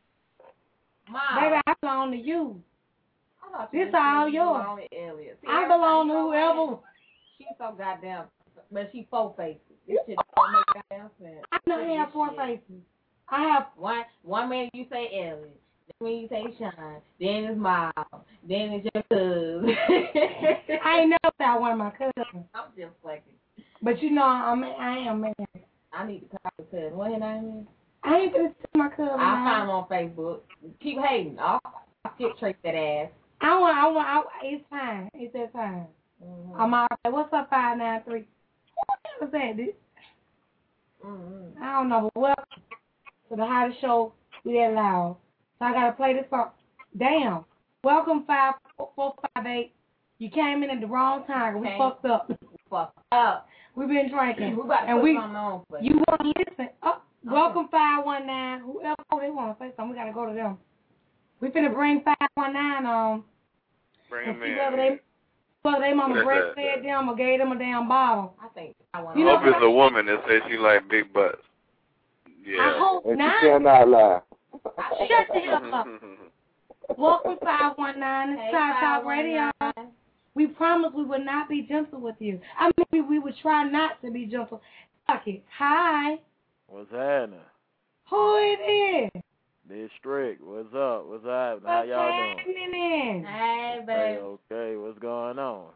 Mom. Baby, I belong to you. This all all yours. See, I belong to whoever. She's so goddamn, but she 4 faces. This shit don't make goddamn sense. I don't have 4 faces. I have one minute you say Elliot, then when you say Sean, then it's Mom, then it's your cousin. I ain't never said one of my cousins. I'm just fucking. But you know I am married. I need to call your cousin. What his name is? I ain't gonna say my cousin. I'll find him on Facebook. Keep hating. I'll skip trace that ass. It's fine. It's that time. Mm-hmm. I'm all right. What's up, 593? What's that, dude? Mm-hmm. I don't know, but welcome to the hottest show we that loud. So I gotta play this song. Damn. Welcome 5458. You came in at the wrong time. We fucked up. We've been drinking. We about to and put something on for you. You want to listen? Welcome 519. Whoever they want to say something, we gotta go to them. We finna bring 519 on. Bring him in. Whether they mama breastfed them or gave them a damn bottle. I think I hope it's a woman that says she like big butts. Yeah. I hope And not. she cannot lie. Shut the hell up. Welcome 519. It's Hot Talk Radio. We promised we would not be gentle with you. I mean, we would try not to be gentle. Fuck it. Hi. What's happening? Who it is? This Strick. What's up? What's happening? How y'all doing? Hey, baby. Hey, okay. What's going on?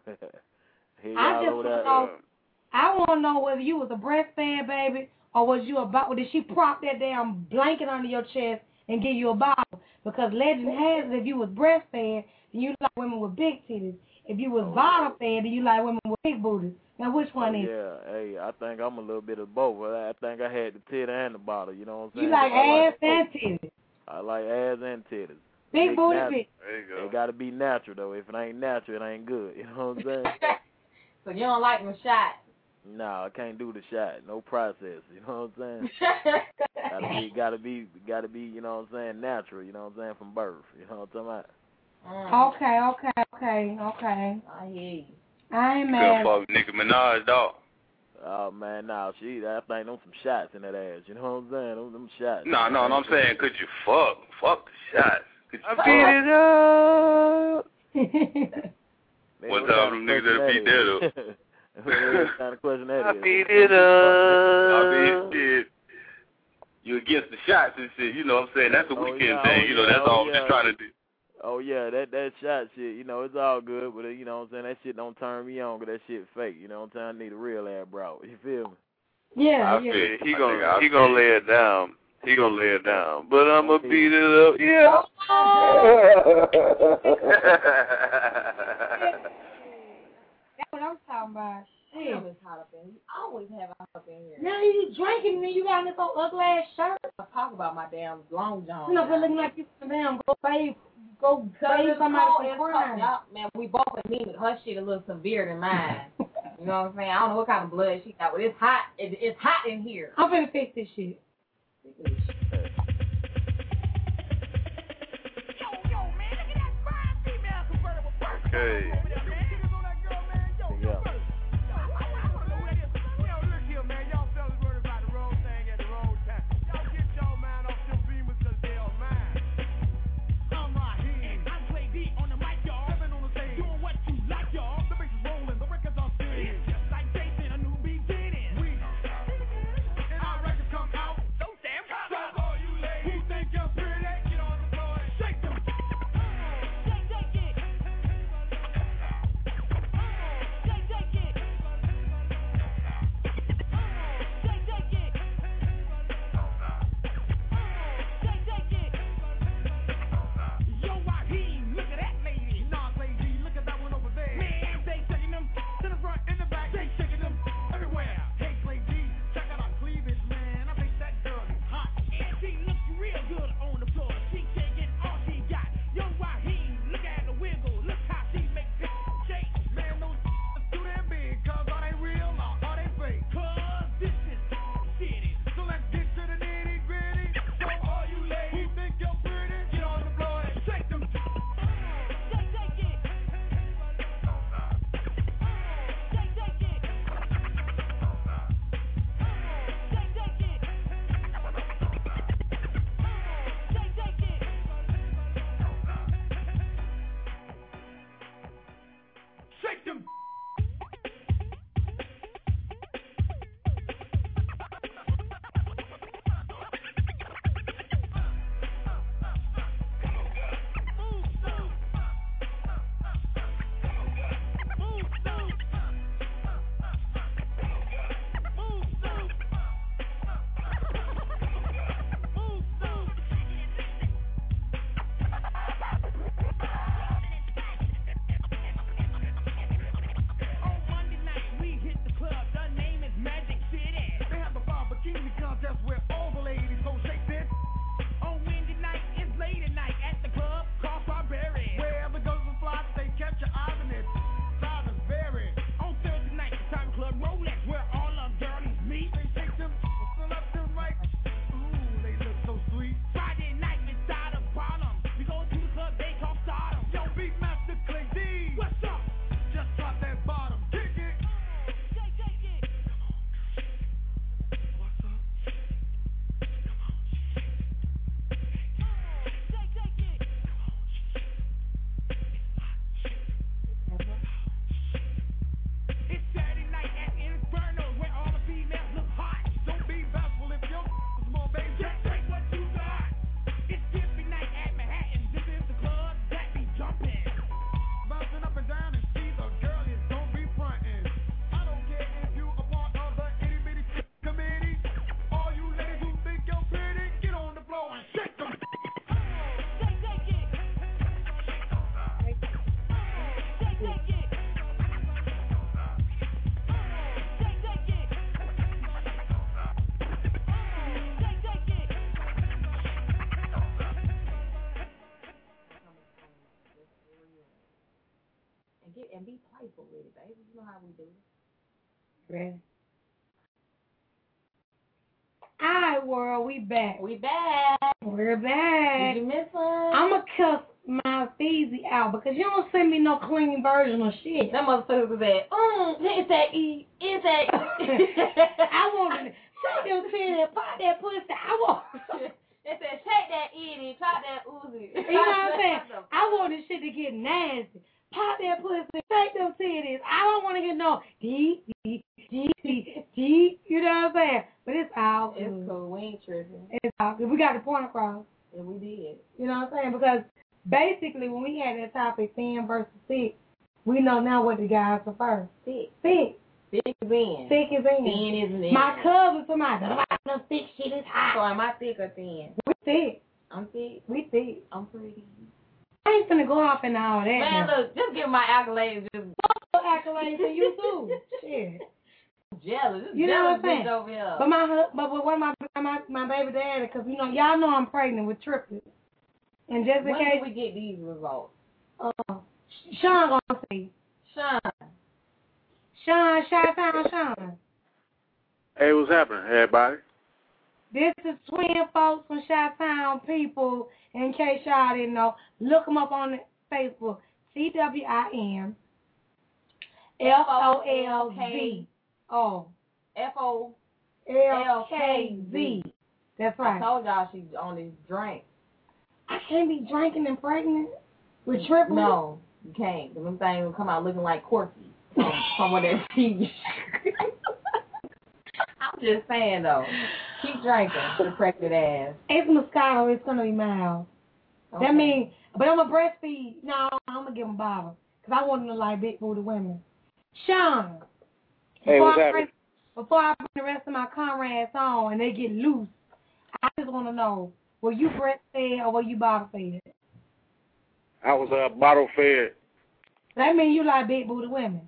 I want to know whether you was a breastfed baby or was you did she prop that damn blanket under your chest and give you a bottle? Because legend has it if you was breastfed, then you like women with big titties. If you was bottle fed, then you like women with big booties. Now, which one is it? Yeah, hey, I think I'm a little bit of both. I think I had the titty and the bottle, you know what I'm saying? You like ass and titties. I like ass and titties. Big booty, big. There you go. It got to be natural, though. If it ain't natural, it ain't good. You know what I'm saying? So you don't like them shots? No, I can't do the shot. No process. You know what I'm saying? gotta be, you know what I'm saying, natural, you know what I'm saying, from birth. You know what I'm talking about? Okay. I hear you. I ain't mad. Good fuck Nicki Minaj, dog. Oh, man, nah, I think them some shots in that ass. You know what I'm saying? Them shots. No, I'm saying, could you fuck? Fuck the shots. Could you I beat it up. What's up, them niggas that beat that up? What kind of question that is? I beat it up. I mean, shit. You against the shots and shit. You know what I'm saying? That's a weekend thing. You know, that's all I'm just trying to do. Oh, yeah, that shot shit, you know, it's all good, but, you know what I'm saying, that shit don't turn me on because that shit fake, you know what I'm saying? I need a real ass bro, you feel me? Yeah, He gonna lay it down. He gonna lay it down. But I'ma beat it up, yeah. That's what I'm talking about. Hey. It's hot up in here. You always have it hot up in here. Now you drinking and then you got this old ugly ass shirt. I talk about my damn long john. You know, looking like you damn go bathe go raise somebody for crime. Man, we both anemic. Her shit a little severe than mine. You know what I'm saying? I don't know what kind of blood she got, but it's hot. It's hot in here. I'm finna fix this shit. Okay. And be playful with it, baby. You know how we do. Ready? Alright, world, we back. We back. We're back. Did you miss us? I'ma cuss my Feezy out because you don't send me no clean version of shit. That motherfucker was at, it's that E, it's that E. I wanted to shake your titty and pop that pussy. I want. It said, shake that E and pop that Uzi. You know what I'm saying? I want this shit to get nasty. Pop that pussy, shake them titties. I don't want to hear no D. You know what I'm saying? But it's all good. It's cool. We ain't tripping. It's all good. We got the point across. Yeah, we did. You know what I'm saying? Because basically, when we had that topic, thin versus thick, we know now what the guys prefer. Thick. Thick. Thick is in. Thick is in. Thin is in. My cousin, somebody, no thick shit is hot. So am I thick or thin? We thick. I'm thick. We thick. I'm pretty. I ain't finna go off and all that. Man, now. look, just give my accolades. Just accolades to you too. Shit. Jealous. You know what I'm saying? Over here. But one of my baby daddy, because you know y'all know I'm pregnant with triplets. And just in when case do we get these results? Sean gonna see. Sean. Sean. Hey, what's happening, everybody? This is Twin Folks from Chi-Town people. In case y'all didn't know, look them up on Facebook. CWIN FOLV. Oh. FOLKZ. That's right. I told y'all she's on this drink. I can't be drinking and pregnant with triple. No, you can't. Them things will come out looking like Corky from what that TV. I'm just saying though. Keep drinking for the pregnant ass. It's Moscato. It's gonna be mild. Okay. That means, but I'm gonna breastfeed. No, I'm gonna give them a bottle because I want them to like big booty women. Sean. Hey, what's happening? Before I bring the rest of my comrades on and they get loose, I just want to know, were you breastfed or were you bottle fed? I was bottle fed. That means you like big booty women.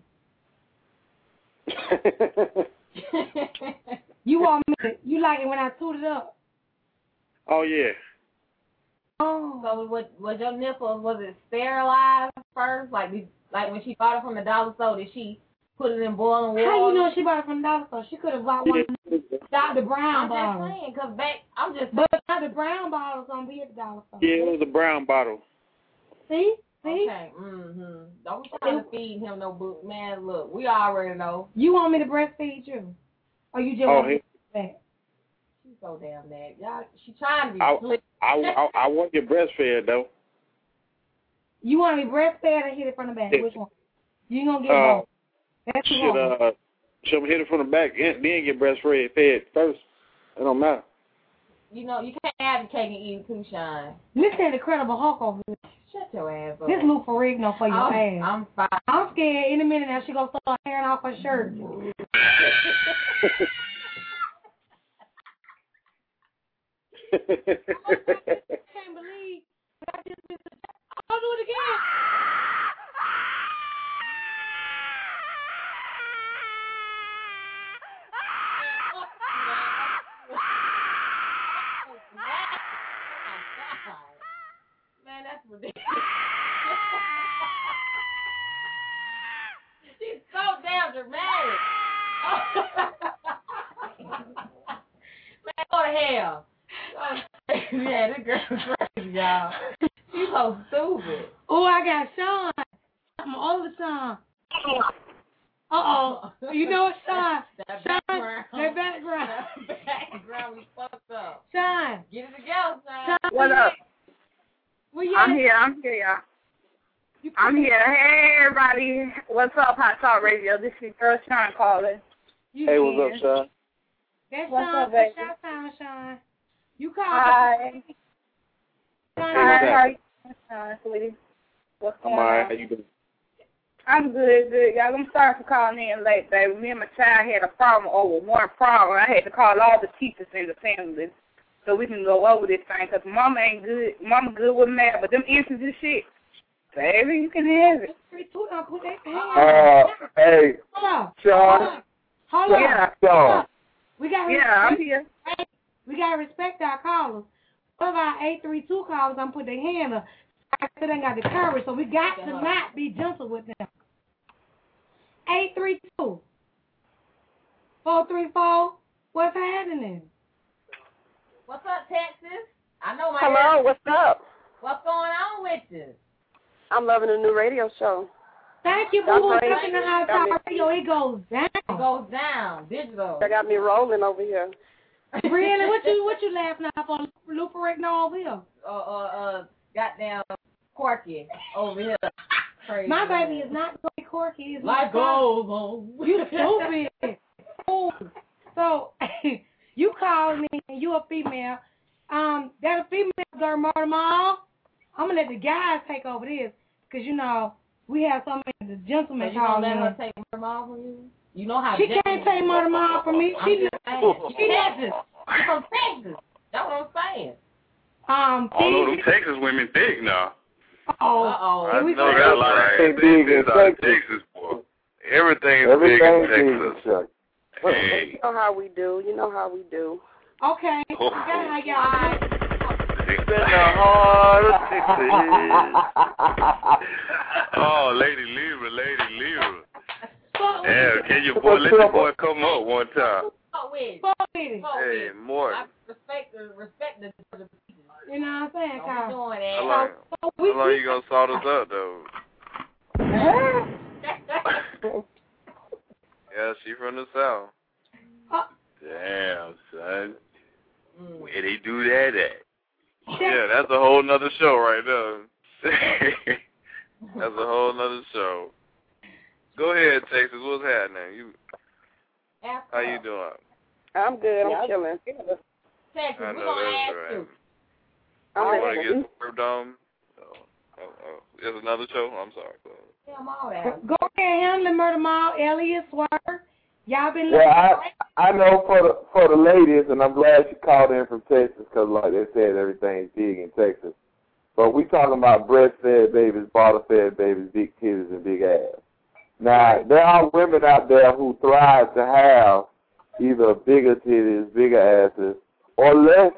You want me to, you like it when I toot it up? Oh, yeah. Oh. So was your nipples, was it sterilized first? Like when she bought it from the dollar store, did she put it in boiling water? How you know she bought it from the dollar store? She could have bought one of Dr. Brown bottles. I'm just saying, because I'm just saying. But Dr. Brown bottle's going to be at the dollar store. Yeah, it was a brown bottle. See? Okay. Don't try to feed him no book. Man, look, we already know. You want me to breastfeed you? Or you just want me to breastfeed? She's so damn mad. Y'all, she trying to be slick. I want you breastfed, though. You want me breastfed or hit it from the back? Which one? You going to get both. That's should hit it from the back and then get breastfed first. It don't matter. You know, you can't have the cake and eat it too, Shine. Listen to the Incredible Hulk over here. Shut your ass up. This Lou Ferrigno for your ass. I'm fine. I'm scared in a minute now she gonna start tearing off her shirt. I can't believe that I just missed it. I'll do it again. Man, that's ridiculous. She's so damn dramatic. Man, go to hell. Yeah, this girl's crazy, y'all. She's so stupid. Oh, I got Sean. I'm over Sean. Uh-oh. You know what, Sean? That Sean, background. that background. That background, we fucked up. Sean. Get it together, Sean. What up? I'm here, y'all. I'm here. Hey, everybody. What's up, Hot Talk Radio? This is Girl Sean calling. Hey, what's up, Sean? That's What's Sean. up, baby? Shout Sean. You called. Hi. Hi, how are you doing, Sean, sweetie? What's going on? I'm all right. How you doing? I'm good. Y'all, I'm sorry for calling in late, baby. Me and my child had a problem over one problem. I had to call all the teachers in the family so we can go over this thing, because Mama ain't good. Mama good with math, but them answers and shit, baby, you can have it. Hey, Sean. Hold on. Yeah. Sean. We got I'm here. We got to respect our callers. One of our 832 callers, I'm putting their hand up. I said they got the courage, so we got to not be gentle with them. 832 434, what's happening? What's up, Texas? I know my Hello, ears. what's up? What's going on with you? I'm loving the new radio show. Thank you, boo. Talking to Hot Talk Radio, it goes down. It goes down. Digital. They got me rolling over here. Really? What you laughing at for? Lou Ferrigno over here? Goddamn Corky over here. Crazy My man. baby is not going Corky. Is Life goes on. You stupid. Ooh. So, you called me and you a female. That a female girl murder mall. I'm going to let the guys take over this because, you know, we have so many the gentlemen so you calling gonna let in. her take murder mall from you? You know how She can't take murder mall from me. She Texas. She's from Texas. That's what I'm saying. All of them Texas women big now. Uh-oh. I know that a lot of business out of Texas, boy. Everything's big in Texas. Hey. You know how we do. Okay. Oh. How y'all Deep in the heart of Texas. Oh, Lady Lyra. Yeah, can your boy let your boy come up one time? Hey, more. I respect the You know what I'm saying, Kyle? How long you gonna salt us up, though? Yeah, she from the South. Damn, son. Where they do that at? Yeah, that's a whole nother show right there. That's a whole nother show. Go ahead, Texas. What's happening? How you doing? I'm good. I'm chilling. Texas, I we're know gonna that's ask right. you. You want to get served on? There's another show? I'm sorry. Go ahead, handle Murder Mall, Elliot, Swerve. Y'all been Well, looking I know for the ladies, and I'm glad she called in from Texas because, like they said, everything's big in Texas. But we talking about breastfed babies, bottle-fed babies, big titties, and big ass. Now, there are women out there who thrive to have either bigger titties, bigger asses, or less.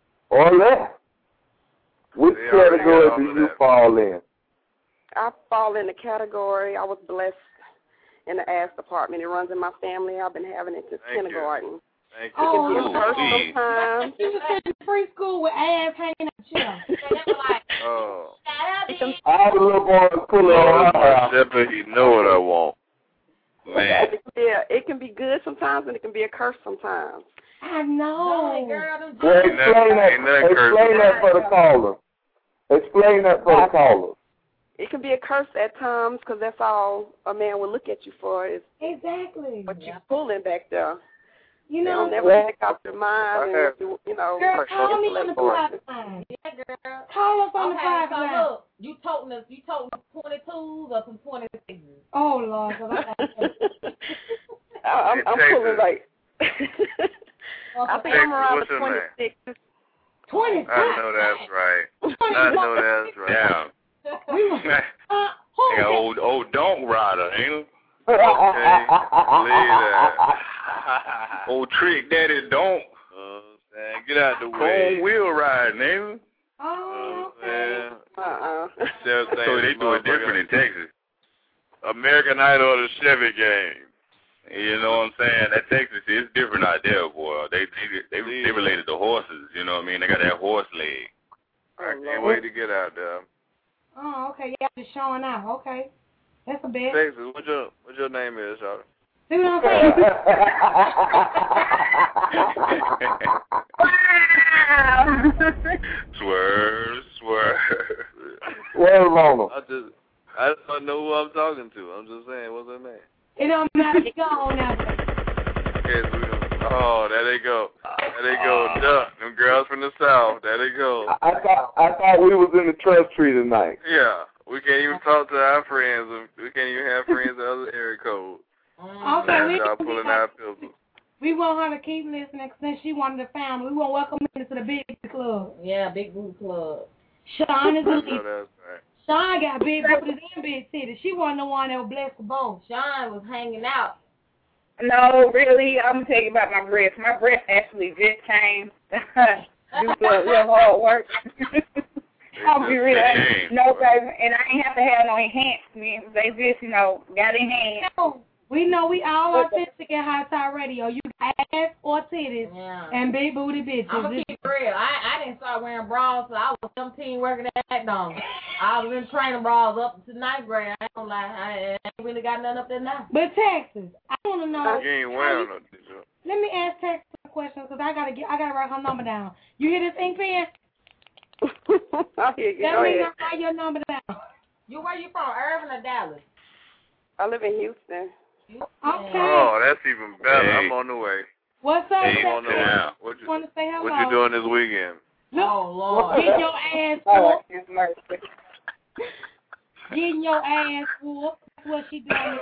Which category do you fall in? I fall in the category. I was blessed in the ass department. It runs in my family. I've been having it since kindergarten. Thank you. It can be a curse sometimes. You was in preschool with ass hanging out the chair. Oh. All the little boys pull it on. You know what I want. Man. Yeah, it can be good sometimes and it can be a curse sometimes. I know. Well, explain that for the caller. Explain that for the caller. It can be a curse at times because that's all a man will look at you for is what you're pulling back there. You know, they'll never take out your mind. And, you know, girl, call me on the private line. Yeah, girl. Call us on the Okay, private so line. look, you toting 22s or some 26s? Oh, Lord. I'm pulling like, I think I'm around the 26. 26. I know that's right. Yeah. Hey, old donk rider, ain't it? Okay, believe that. Old trick daddy donk. Get out the way. Cold wheel riding, ain't it? Oh, okay. So they do it different in Texas. American Idol or the Chevy game. You know what I'm saying? That Texas is different out there, boy. They related to horses. You know what I mean? They got that horse leg. I can't wait to get out there. Oh, okay. Y'all just showing out. Okay. That's a bit. Texas, what your name is, y'all? See what I'm saying? Swerve. Swerve on them. I just don't know who I'm talking to. I'm just saying, what's her name? It don't matter. Go on now. Okay, so there they go. There they go. Duh. Them girls from the South. There they go. I thought we was in the trust tree tonight. Yeah. We can't even talk to our friends. We can't even have friends in other area codes. Okay, Y'all pulling our pistols. We want her to keep listening since she wanted a family. We want to welcome her into the big club. Yeah, big booty club. Sean is a that's right. Sean got big booties and big titties. She wasn't the one that was blessed with both. Sean was hanging out. No, really, I'm going to tell you about my breast. My breast actually just came due to real hard work. I'll be real. No, baby, and I ain't have to have no enhancement. They just, got enhanced. No, we know we all authentic at Hot Talk Radio. You got ass or titties and big booty bitches. I'm going to keep it real. I didn't start wearing bras till I was 17 working at McDonald's. I was in training bras up to 9th grade. I ain't gonna lie. I ain't really got nothing up there now. But Texas, I want to know. You ain't wearing no t-shirt. Let me ask Texas a question because I gotta write her number down. You hear this ink pen? I hear you. Let me write your number down. Where you from, Irving or Dallas? I live in Houston. Okay. Oh, that's even better. Hey. I'm on the way. What's up, Hey, on the way. What want to say hello? you doing this weekend? Look, oh, Lord. Get your ass whooped. Getting your ass whooped. That's what she doing.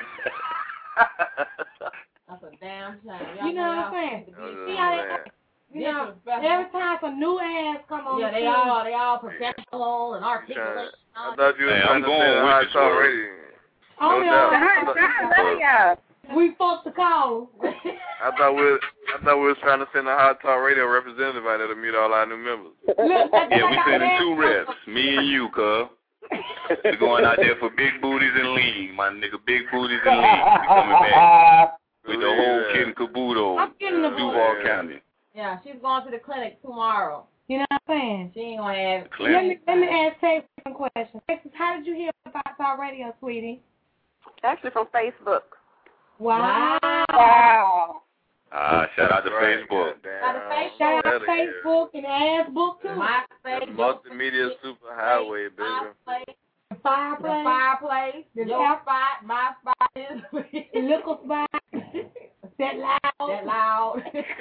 That's a damn shame. You know what I'm saying? See how every time some new ass come on. Yeah, they all professional and articulate. I thought you were I'm going with Hot you, Talk Swerve. Radio. Oh, No doubt. Sean, love y'all. We fucked the call. I thought we was trying to send a Hot Talk Radio representative out there to meet all our new members. Yeah, we sending 2 reps, me and you, cuz. We're going out there for big booties and lean, my nigga. Big booties and lean. We coming back with the whole kid and caboodle. I'm getting the Duval County. Yeah, she's going to the clinic tomorrow. You know what I'm saying? She ain't gonna have. Let me ask Texas some questions. Texas, how did you hear about Talk Radio, sweetie? Actually from Facebook. Wow. Shout out to Facebook. Shout out to Facebook and Assbook too. The multimedia superhighway, baby. The fireplace. The spot. My spot is. The liquor spot. That loud.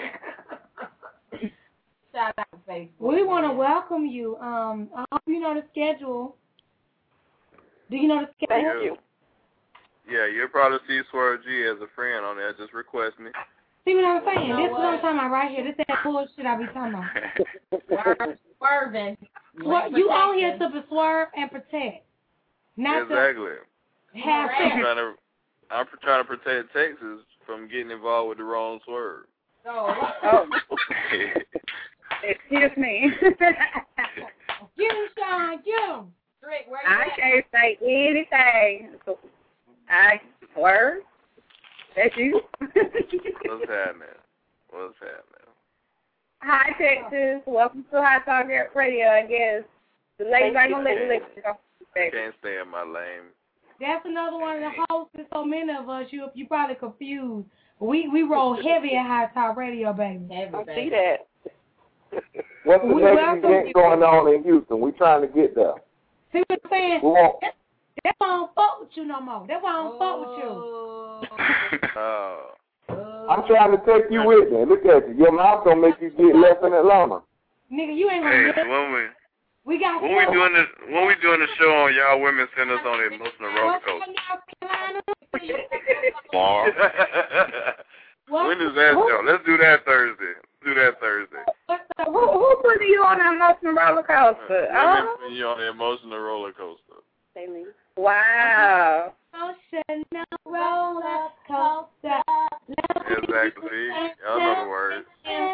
Shout out to Facebook. We want to welcome you. I hope you know the schedule. Do you know the schedule? Thank you. Yeah, you'll probably see Swerve G as a friend on there. Just request me. See what I'm saying? This is what I'm talking about right here. This is that bullshit I be talking about. Swerving. You on here to swerve and protect. Not exactly. To have sex. I'm trying to protect Texas from getting involved with the wrong swerve. Oh. Excuse me. Get him, Sean. Get him. I can't say anything. I swerve. That's you. What's happening? Hi, Texas. Welcome to Hot Talk Radio. I guess the ladies ain't gonna let you listen. Can't stay in my lane. That's another one of the hosts. There's so many of us. You probably confused. We roll heavy at Hot Talk Radio, baby. I see that. What's the next event going on in Houston? We trying to get there. See what I'm saying? That's why I don't fuck with you no more. That's why I don't fuck with you. I'm trying to take you with me. Look at you. Your mouth gonna make you get less in Atlanta. Nigga, you ain't gonna get when we got when we doing the show on y'all women send us on the emotional roller coaster. When is that show? Let's do that Thursday. Who put you on an emotional roller coaster? Put you on the emotional roller coaster. Wow. Emotional roller coaster. Exactly. Y'all know the words.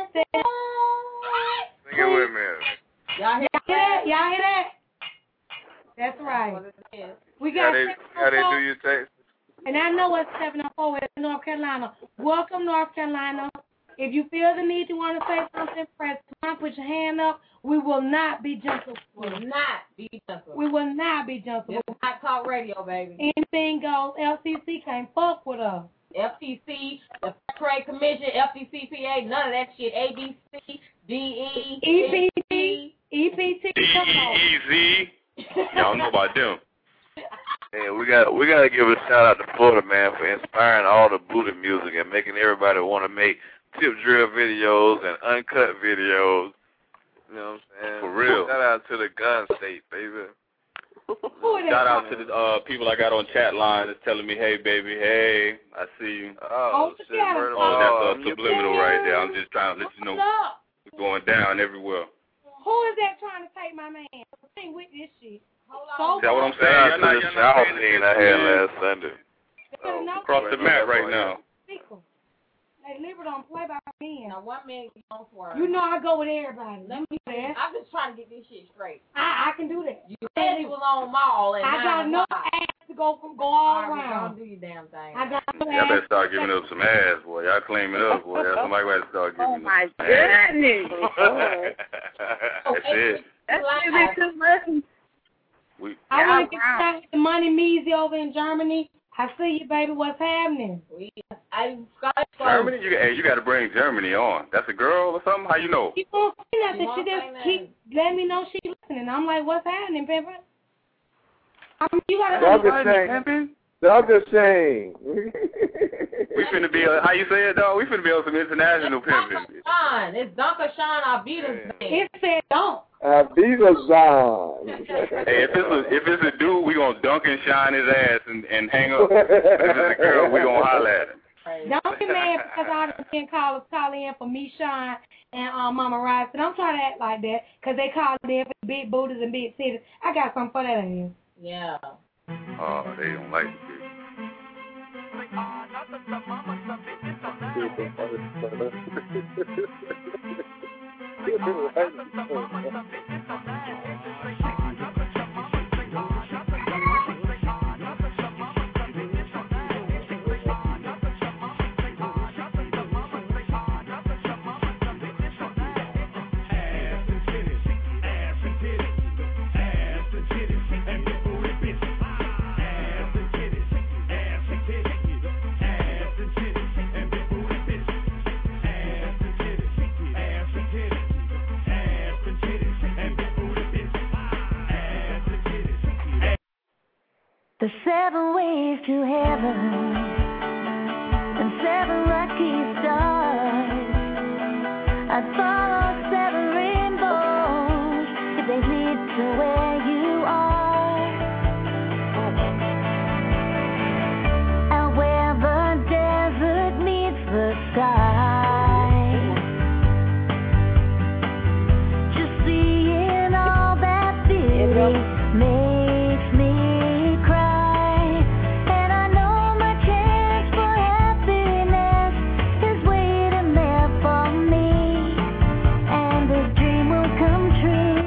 Sing it with me. Y'all hear that? That's right. We got how they do your text. And I know it's 704 in North Carolina. Welcome, North Carolina. If you feel the need to want to say something, press 1, put your hand up. We will not be gentle. We will not be gentle. We will not be gentle. It's Hot Talk Radio, baby. Anything goes. LCC can't fuck with us. FTC, the Trade Commission, FTCPA, none of that shit. ABC, DE, EPT, come on. Easy. Y'all know about them. Hey, we gotta give a shout out to Florida, man, for inspiring all the Buddha music and making everybody want to make tip drill videos and uncut videos. You know what I'm saying? For real. Shout out to the gun state, baby. Shout out to the people I got on chat line that's telling me, hey, baby, hey, I see you. Oh, shit, that's subliminal right there. I'm just trying to let you know it's going down everywhere. Who is that trying to take my man? I ain't with this shit. Is that what I'm saying? Shout out to the shower scene I had last Sunday. Across the map right now. Hey, Libra don't play by men. Now, one man don't swerve. You know I go with everybody. Let me do that. I'm just trying to get this shit straight. I can do that. You said he was on mall and I got no ass to go all around. Don't do your damn thing. I got no Y'all better start giving up some ass, boy. Y'all claim it up, boy. Somebody better start giving up some ass. Oh, my goodness. That's it. That's too much. I want to get the money measy over in Germany. I see you, baby. What's happening? Germany? You got to bring Germany on. That's a girl or something? How you know? She won't say nothing. She just keep letting me know she's listening. I'm like, what's happening, Pimpin? I mean, you got to Pimpin? Dr. Shane. We finna be, how you say it, dog? We finna be on some international pimping. Sean. It's Dunker Sean Avita's name. It said don't. Avita's John. Hey, if it's a dude, we gonna dunk and shine his ass and hang up. If it's a girl, we gonna holler at him. Don't get mad because all the men callers call in for me, Sean, and Mama Rice. And I'm trying to act like that because they call in for big booties and big cities. I got something for that ass. Yeah. Oh, they don't like the The 7 ways to heaven and 7 lucky stars. I'd follow 7 rainbows if they lead to where you are. And where the desert meets the sky, just seeing all that beauty makes me cry. And I know my chance for happiness is waiting there for me, and this dream will come true.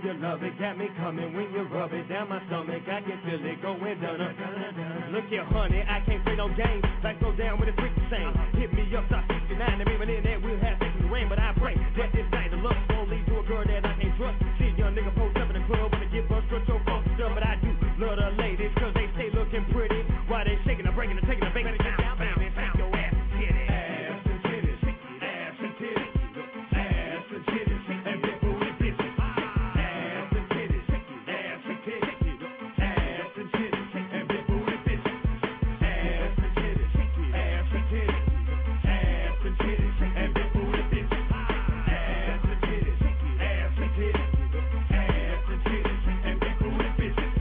you love it, got me coming when you rub it down my stomach. I can feel it going down. Look here, honey, I can't play no games. Like go down with a freak same. Hit me up, stop 69, and even in that we'll have sex in the rain. But I pray that this night the love won't lead to a girl that I can't trust. See a young nigga post up in the club, wanna get bust, strut your phone stuff. But I do love the ladies, cause they stay looking pretty. While they shaking, I'm breaking, and taking, I'm baking it down. Your ass and titties. Ass and titties. Ass and titties. Ass and titties. And big booty bitches. Ass and titties. Ass and titties. Ass and titties. And big booty bitches. Ass and titties. Ass and titties. Ass and titties. And big booty bitches. Ass and titties. Ass and titties. Ass and titties. And big booty bitches.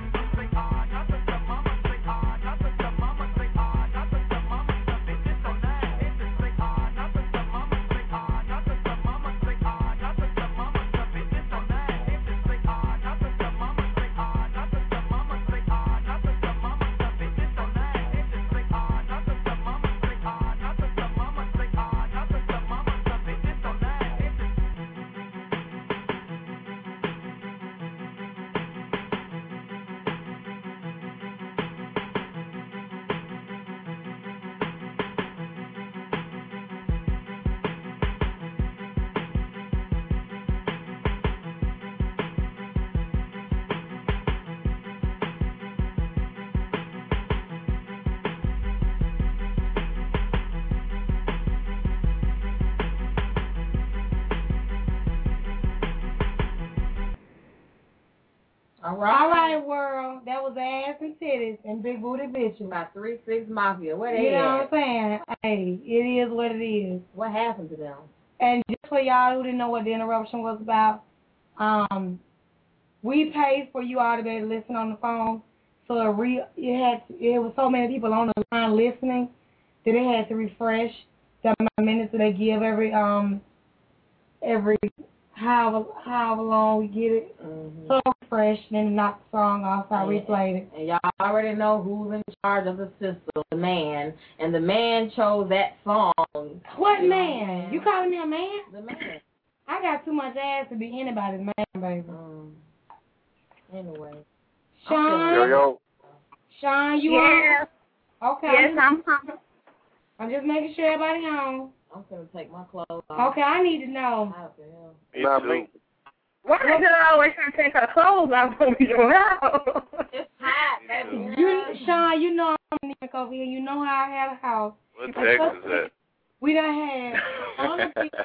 All right, world. That was Ass and Titties and Big Booty Bitches. By 3-6 Mafia. Where they You know at? what I'm saying? Hey, it is what it is. What happened to them? And just for y'all who didn't know what the interruption was about, we paid for you all to be able to listen on the phone. So it was so many people on the line listening that they had to refresh the amount of minutes that they give every however long we get it. Mm-hmm. So refresh, then knock the song off. I replayed it. And y'all already know who's in charge of the system, the man. And the man chose that song. What man? You calling me a man? The man. I got too much ass to be anybody's man, baby. Anyway. Sean? Yo. Sean, you Yeah. on? Okay. Yes, I'm home. I'm just making sure everybody home. I'm going to take my clothes off. Okay, I need to know. Nah, me. Why is it always trying to take her clothes off when we go out? It's hot, baby. Sean, you know I'm Nick over here. You know how I had a house. What Texas is that? We done had on the beach.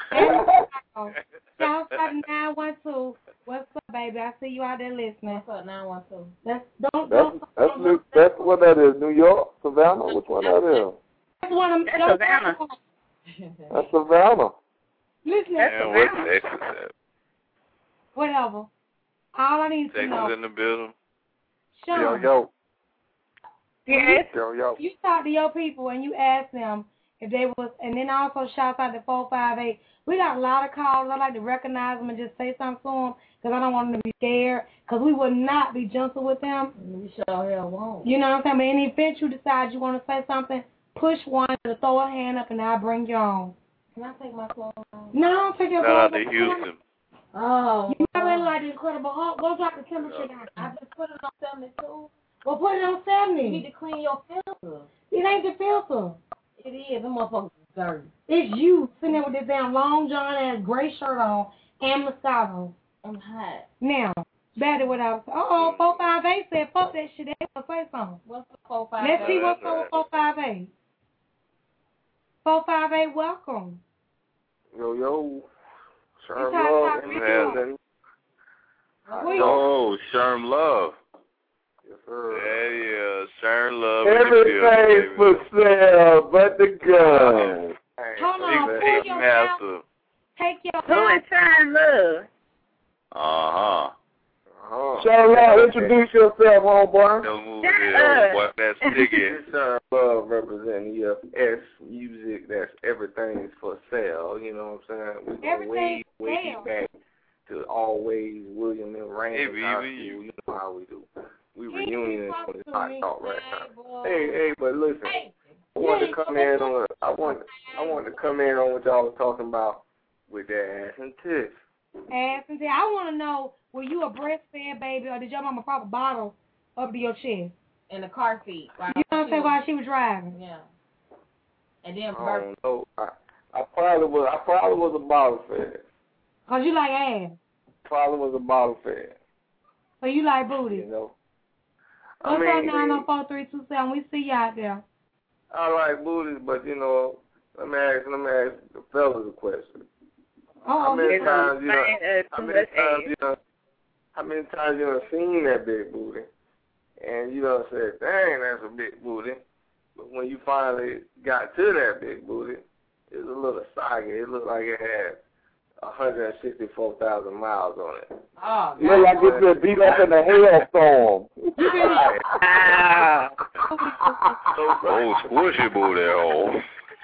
Southside 912. What's up, baby? I see you out there listening. What's up, 912? That's what that is. New York, Savannah. Which one that is? That's one of them. That's Savannah. That's Savannah. Listen. Yeah, what's Texas at? Whatever. All I need to Texas know. in the building. Sean. Yo. Yes. Yo. You talk to your people and you ask them if they was, and then also shout out to 458. We got a lot of calls. I like to recognize them and just say something to them because I don't want them to be scared because we would not be gentle with them. We sure hell won't. You know what I'm saying? But in the event you decide you want to say something, push one to throw a hand up and I'll bring you on. Can I take my clothes off? No, don't take your Shout clothes out to Houston. Oh. You already like the Incredible Hulk. Go drop the temperature down. I just put it on 72. Well, put it on 70. You need to clean your filter. It ain't the filter. It is. Them motherfuckers is dirty. It's you sitting there with this damn long john ass gray shirt on and Moscato. I'm hot. Now, back to what I was saying. 458 said, fuck that shit. They want to say something. What's the 458? Let's see what's up with 458. 458, welcome. Yo. Sherm Love. Oh, Sherm Love. Yes, sir. Yeah, Sherm Love. Everything for sale but the gun. Hold on. Big master. Take your Who is Sherm Love? Uh-huh. Sherm Love, introduce yourself, homeboy. Don't move here, boy. That's sticky. Sherm Love representing EFS Music. That's everything's for sale. You know what I'm saying? We go way back to always William and Raymond High School. You know how we do. We reunion on this hot talk right now. Hey, but listen, I wanted to come in on. I wanted to come in on what y'all was talking about with the ass and tits. Ass and tits. I want to know were you a breastfed baby, or did your mama prop a bottle up to your chest? In the car seat. You know what I'm saying? While she was driving. Yeah. And then I don't know. I probably was a bottle fed. Cause you like ass. Probably was a bottle fed. So you like booty. You know. What's up 904-327? We see you out there. I like booties, but you know, let me ask the fellas a question. How many times you done seen that big booty, and you done said, dang, that's a big booty. But when you finally got to that big booty, it was a little saggy. It looked like it had 164,000 miles on it. Oh, yeah, like it's been beat up in a hailstorm. Oh, squishy booty hole.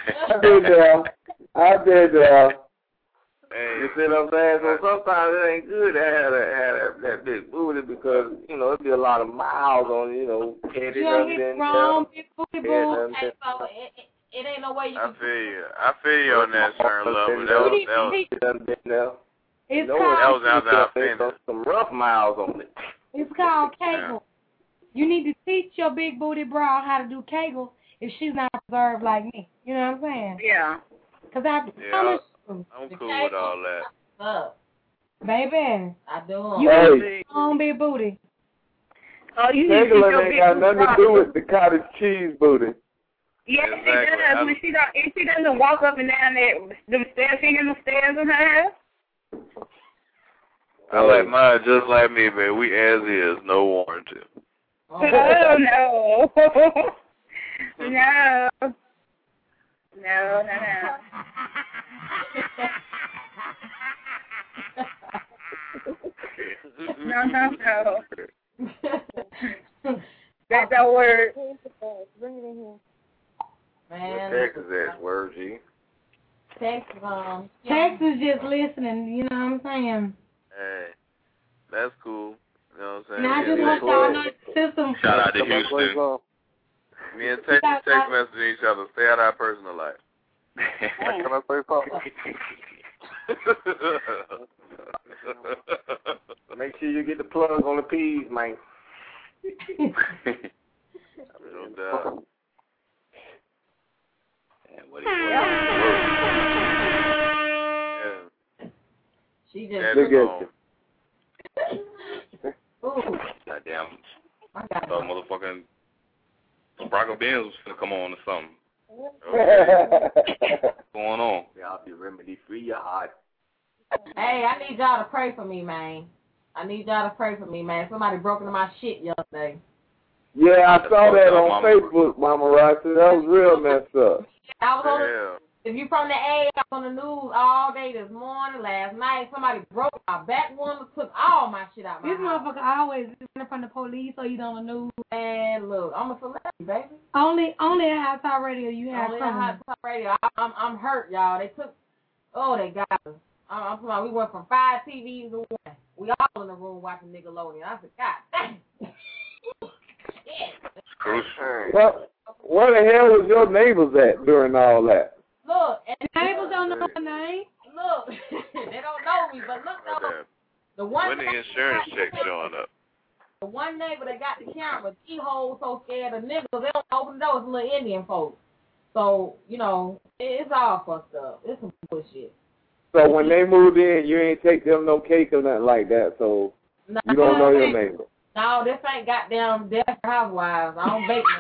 I've been there. Hey, you see what I'm saying? So sometimes it ain't good to have that big booty because, you know, it'd be a lot of miles on, you know, headed up in wrong, big booty boo. Hey, so it ain't no way you can. I feel you on that certain level. That was after I finished. Some rough miles on it. It's called Kegel. You need to teach your big booty broad how to do Kegel if she's not reserved like me. You know what I'm saying? Yeah. Because I'm cool with all that. Baby. I do. You got a long big booty. Oh, you Kegel ain't got nothing to do with the cottage cheese booty. Yes, exactly. She does. When she doesn't walk up and down them stairs, fingering the stairs in her ass. I like mine just like me, baby. We as is, no warranty. Oh, no. No. No. That's a word. Bring it in here. Man. Texas that word, G. Texas just listening, you know what I'm saying? Hey, that's cool. You know what I'm saying? And I just want y'all to know the system. Shout out to Houston. Me and Texas text messaging each other. Stay out of our personal life. Can I say something? Make sure you get the plug on the peas, man. No doubt. What yeah. She just look at you. Goddamn. I thought motherfucking Bronco Benz was gonna come on or something. What's going on? Y'all be remedy free your heart. Hey, I need y'all to pray for me, man. Somebody broke into my shit yesterday. Yeah, I saw that on Facebook, Mama Roxy. That was real messed up. I was on if you from the A, I was on the news all day this morning, last night. Somebody broke my back window, took all my shit out my house. This motherfucker always running from the police or he's on the news. And look, I'm a celebrity, baby. Only at Hot Talk Radio you have Only at Hot Talk Radio. I'm hurt, y'all. They got us. I'm talking about we went from 5 TVs to 1. We all in the room watching Nickelodeon. I said, God dang. It's crucial. Well, where the hell was your neighbors at during all that? Look, and the neighbors don't know my name. Look, they don't know me, but look though. The one when the insurance check showing up? The one neighbor that got the camera, he holds so scared of niggas, they don't open the door. It's little Indian folks. So, you know, it's all fucked up. It's some bullshit. So when they moved in, you ain't take them no cake or nothing like that, so you don't know your neighbor. No, this ain't goddamn Desperate Housewives. I don't bake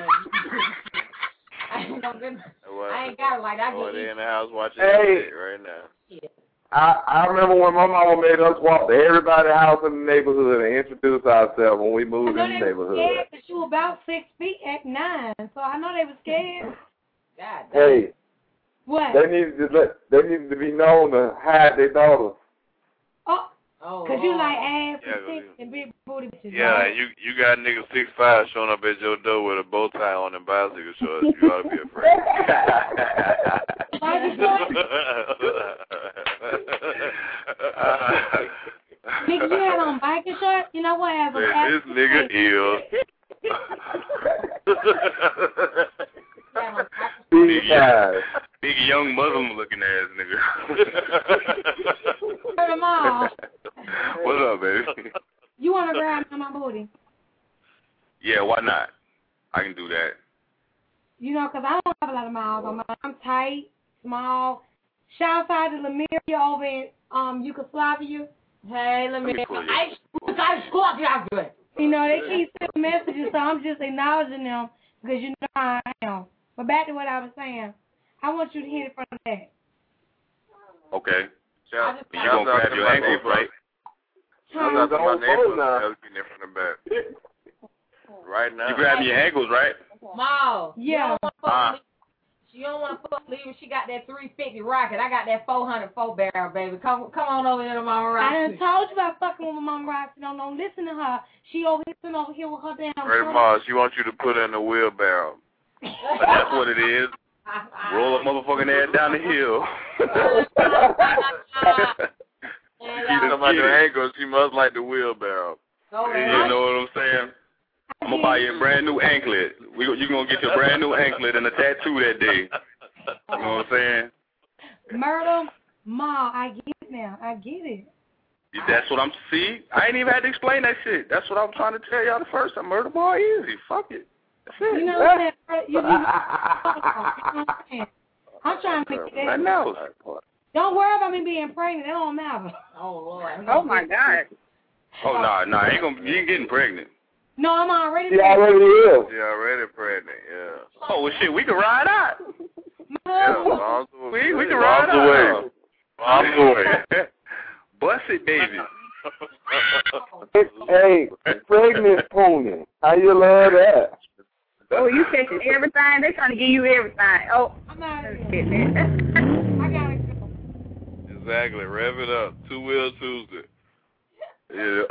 nothing. I ain't got it like that. They in the house watching shit right now. Yeah. I remember when my mama made us walk to everybody's house in the neighborhood and introduce ourselves when we moved in the neighborhood. I know they were scared because you were about 6 feet at 9, so I know they were scared. God damn. Hey, what? They needed to be known to hide their daughters. Oh, because you like ass and big booty bitches. Yeah, right? you got niggas 6'5" showing up at your door with a bow tie on and bicycle shorts. You ought to be afraid. Nigga, you had on biker shorts? You know what? As this nigga is. Big young Muslim looking ass nigga. Turn them off. What's up, baby? You want to grab me on my booty? Yeah, why not? I can do that. You know, 'cause I don't have a lot of miles on mine. I'm tight, small. Shout out to Lemuria over in Yugoslavia. Hey, Lemuria. You know, they keep sending messages, so I'm just acknowledging them because you know how I am. But back to what I was saying. I want you to hit it from the back. Okay. You gonna grab your ankles, right? Shout out to my neighbors getting it from the back. Right now. You grab your ankles, right? Ma, yeah. You don't want to fuck Leave. She got that 350 rocket. I got that 404 barrel, baby. Come on over here to Mama Roxy. I done told you about fucking with Mama Roxy. Don't listen to her. She over here with her damn. Right, Ma, she wants you to put her in the wheelbarrow. That's what it is. Roll a motherfucking ass down the hill. She's talking about the ankles. She must like the wheelbarrow. You know what I'm saying? I'm going to buy you a brand new anklet. You're going to get your brand new anklet and a tattoo that day. You know what I'm saying? Murder, Ma, I get it now. I get it. That's what I'm, see? I ain't even had to explain that shit. That's what I'm trying to tell y'all the first time. Murder boy easy. Fuck it. That's it. You know what I'm saying? I'm trying to make it. I know. Don't worry about me being pregnant. It don't matter. Oh, Lord. Oh, my God. Oh, nah, you ain't getting pregnant. No, I'm already pregnant. She already is. She already pregnant, yeah. Oh, well, shit, we can ride out. Yeah, we can ride out. Bombs away. Bust it, baby. Hey, pregnant pony. How you love that? Oh, you catching everything. They trying to give you everything. Oh, I'm out of here. I gotta go. Exactly. Rev it up. 2-Wheel Tuesday. Yeah.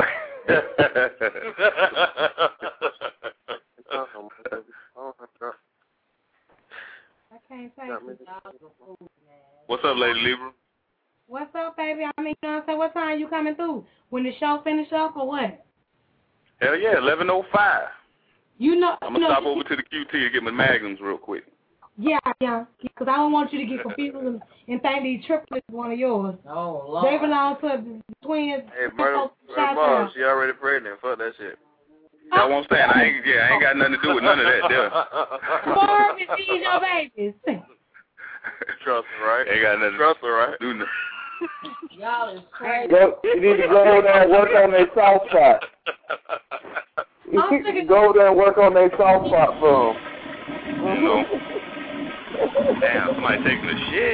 I can't say. What's up, Lady Libra? What's up, baby? I mean, you know what I'm saying? What time you coming through? When the show finish up or what? Hell yeah, 11:05. You know. I'm going to stop over to the QT and get my magnums real quick. Yeah. Because I don't want you to get confused and think these triplets is one of yours. Oh, Lord. They belong to the twins. Hey, Mom, she already pregnant. Fuck that shit. That's what I'm saying. I ain't got nothing to do with none of that there. Marvin, feed your babies. Trust her, right? Ain't got nothing. Trust her, right? Do nothing. Y'all is crazy. You need to go over there and work on their soft spot. Go over there and work on their soft spot for them. You know. Damn, somebody taking a shit.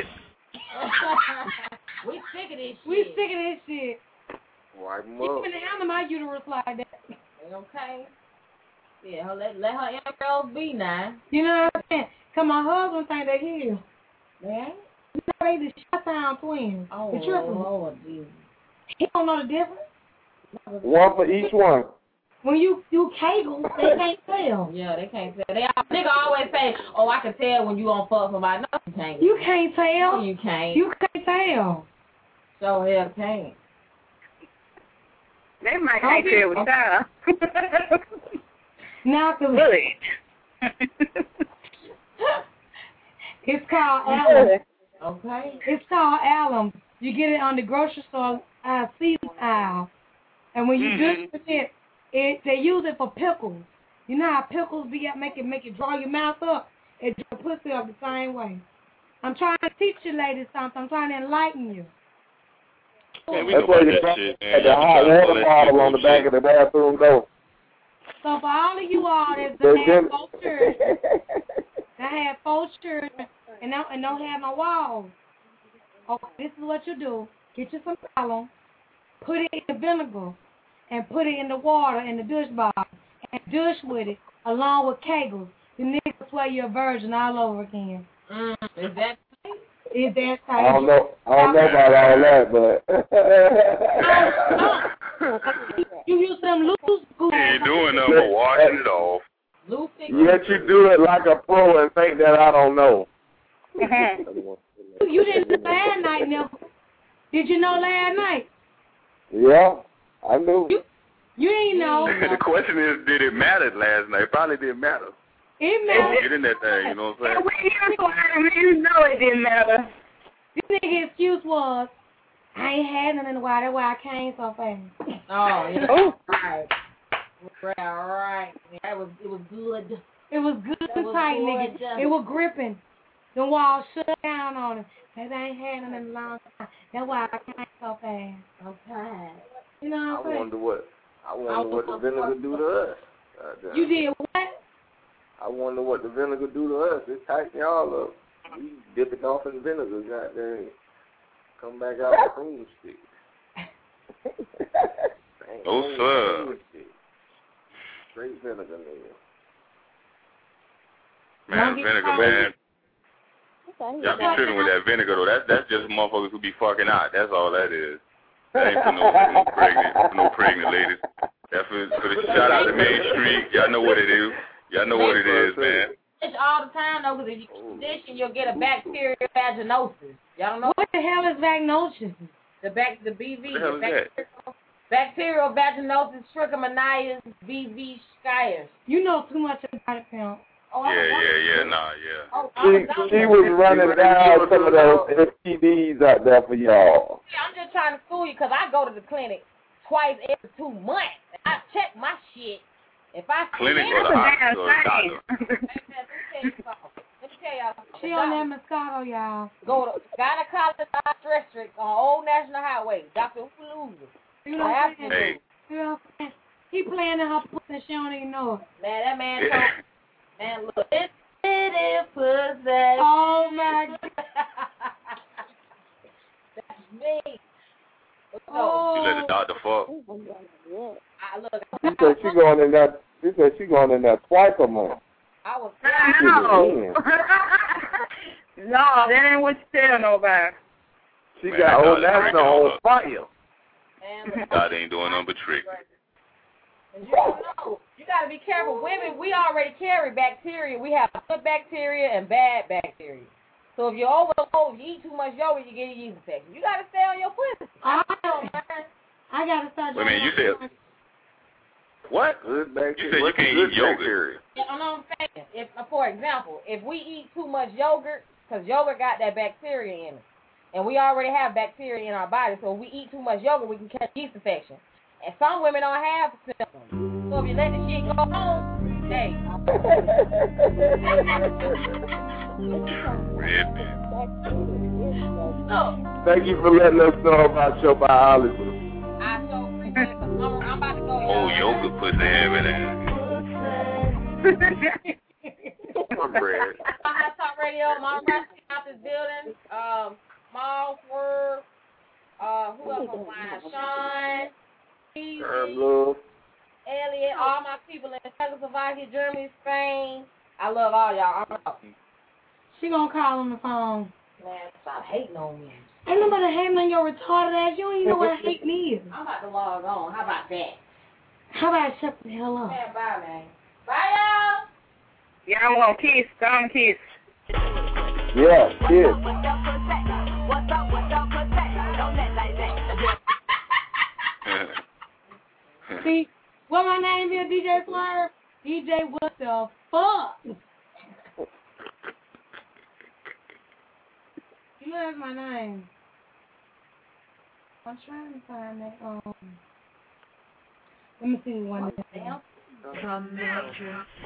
We sick of this shit. We sick of this shit. Wipe them You up. finna handle my uterus like that. Okay. Yeah, let her embryos be now. You know what I'm saying? Cause my husband think they heal. Man. You know they the shut-down twins. Oh, the triplets. Lord, Jesus. He don't know the difference. One for each one. When you do kegels, they can't tell. Yeah, they can't tell. Nigga always say, "Oh, I can tell when you on fuck somebody." No, you can't. You can't tell. You can't. You can't tell. So hell can't. They might can't tell with y'all. Now, Really? It's called alum. Okay. It's called alum. You get it on the grocery store season aisle, and when you do it, they use it for pickles. You know how pickles be at make it draw your mouth up? It draw pussy up the same way. I'm trying to teach you ladies something. I'm trying to enlighten you. Man, we That's know why about you that shit, man. the hot water bottle on the back of the bathroom door. So for all of you all that have 4 children and don't have no walls, okay, this is what you do. Get you some alum, put it in the vinegar, and put it in the water in the douche bar, and douche with it along with kegels. The niggas swear you're a virgin all over again. Is that Is that I don't know about all that, but you use some loose You ain't doing nothing but washing it off. yet you do it like a pro and think that I don't know. You didn't know last night, Never. Did you know last night? Yeah, I knew. You ain't know. The question is, did it matter last night? Probably didn't matter. It mattered. Get in that thing, you know what I'm saying? You know it didn't matter. This nigga excuse was, I ain't had none in a while. That's why I came so fast. Oh, yeah. Oh. Right. Right. It was good. It was good and tight, nigga. It was gripping. The wall shut down on it. Baby, I ain't had none in a long time. That's why I came so fast. Okay. You know what I'm saying? I wonder what the vinegar do to us. You did what? I wonder what the vinegar do to us. It tighten y'all up. We dip it off in vinegar, goddamn. Come back out with broomstick. Oh, sir. Straight vinegar, nigga. Man, vinegar, man. Y'all be tripping with that vinegar, though. That's just motherfuckers who be fucking out. That's all that is. That ain't for no pregnant ladies. That's for the shout out to Main Street. Y'all know what it is. Y'all know what it is, man. It's all the time, though, because if you condition, you'll get a bacterial vaginosis. Y'all don't know? What the hell is vaginosis? The BV. What the hell is that? Bacterial vaginosis, trichomoniasis, BV Skyers. You know too much about it, Pimp. She was running down some of those STDs out there for y'all. I'm just trying to school you because I go to the clinic twice every 2 months. I check my shit. If I clinic or the hospital, Let me tell y'all. She on that Moscato, y'all. Go to gynecologist obstetrics on Old National Highway. Dr. Upalooza. You know what I'm saying? You know what I'm saying? He playing in her pussy and she don't even know it. Man, that man told man, look, it's pretty pussy. Oh, my God. That's me. You let the doctor fuck. She said she going in that. She said she going in that twice a month. I was. No, that ain't what you tell nobody. She got Old National on fire. God ain't doing nothing but trick. You don't know. You got to be careful. Women, we already carry bacteria. We have good bacteria and bad bacteria. So if you're overloaded, you eat too much yogurt, you get a yeast infection. You got to stay on your pussy. I got to start. Wait a minute, you said what? Good bacteria. You said you can't eat yogurt. Yeah, I know what I'm saying. If, for example, if we eat too much yogurt, because yogurt got that bacteria in it, and we already have bacteria in our body, so if we eat too much yogurt, we can catch yeast infection. And some women don't have symptoms. So if you let the shit go home, hey. Thank you for letting us know about your biology. I so appreciate it. I'm about to go. Oh, yogurt pussy having ass. Hot Talk Radio, Mom Rusty out this building. Miles Word. Who else on line? Sean. Elliot, all my people in Czechoslovakia, Germany, Spain. I love all y'all. She gonna call on the phone. Man, stop hating on me. Ain't nobody hating on your retarded ass. You don't even know what hating is. I'm about to log on. How about that? How about I shut the hell up? Man, bye, man. Bye, y'all. Yeah, I'm gonna kiss. Come kiss. Yeah, kiss. What's up, don't let like that. See, what my name is, DJ Swerve? DJ, what the fuck? You know that's my name. I'm trying to find that. Let me see one. From Matrix.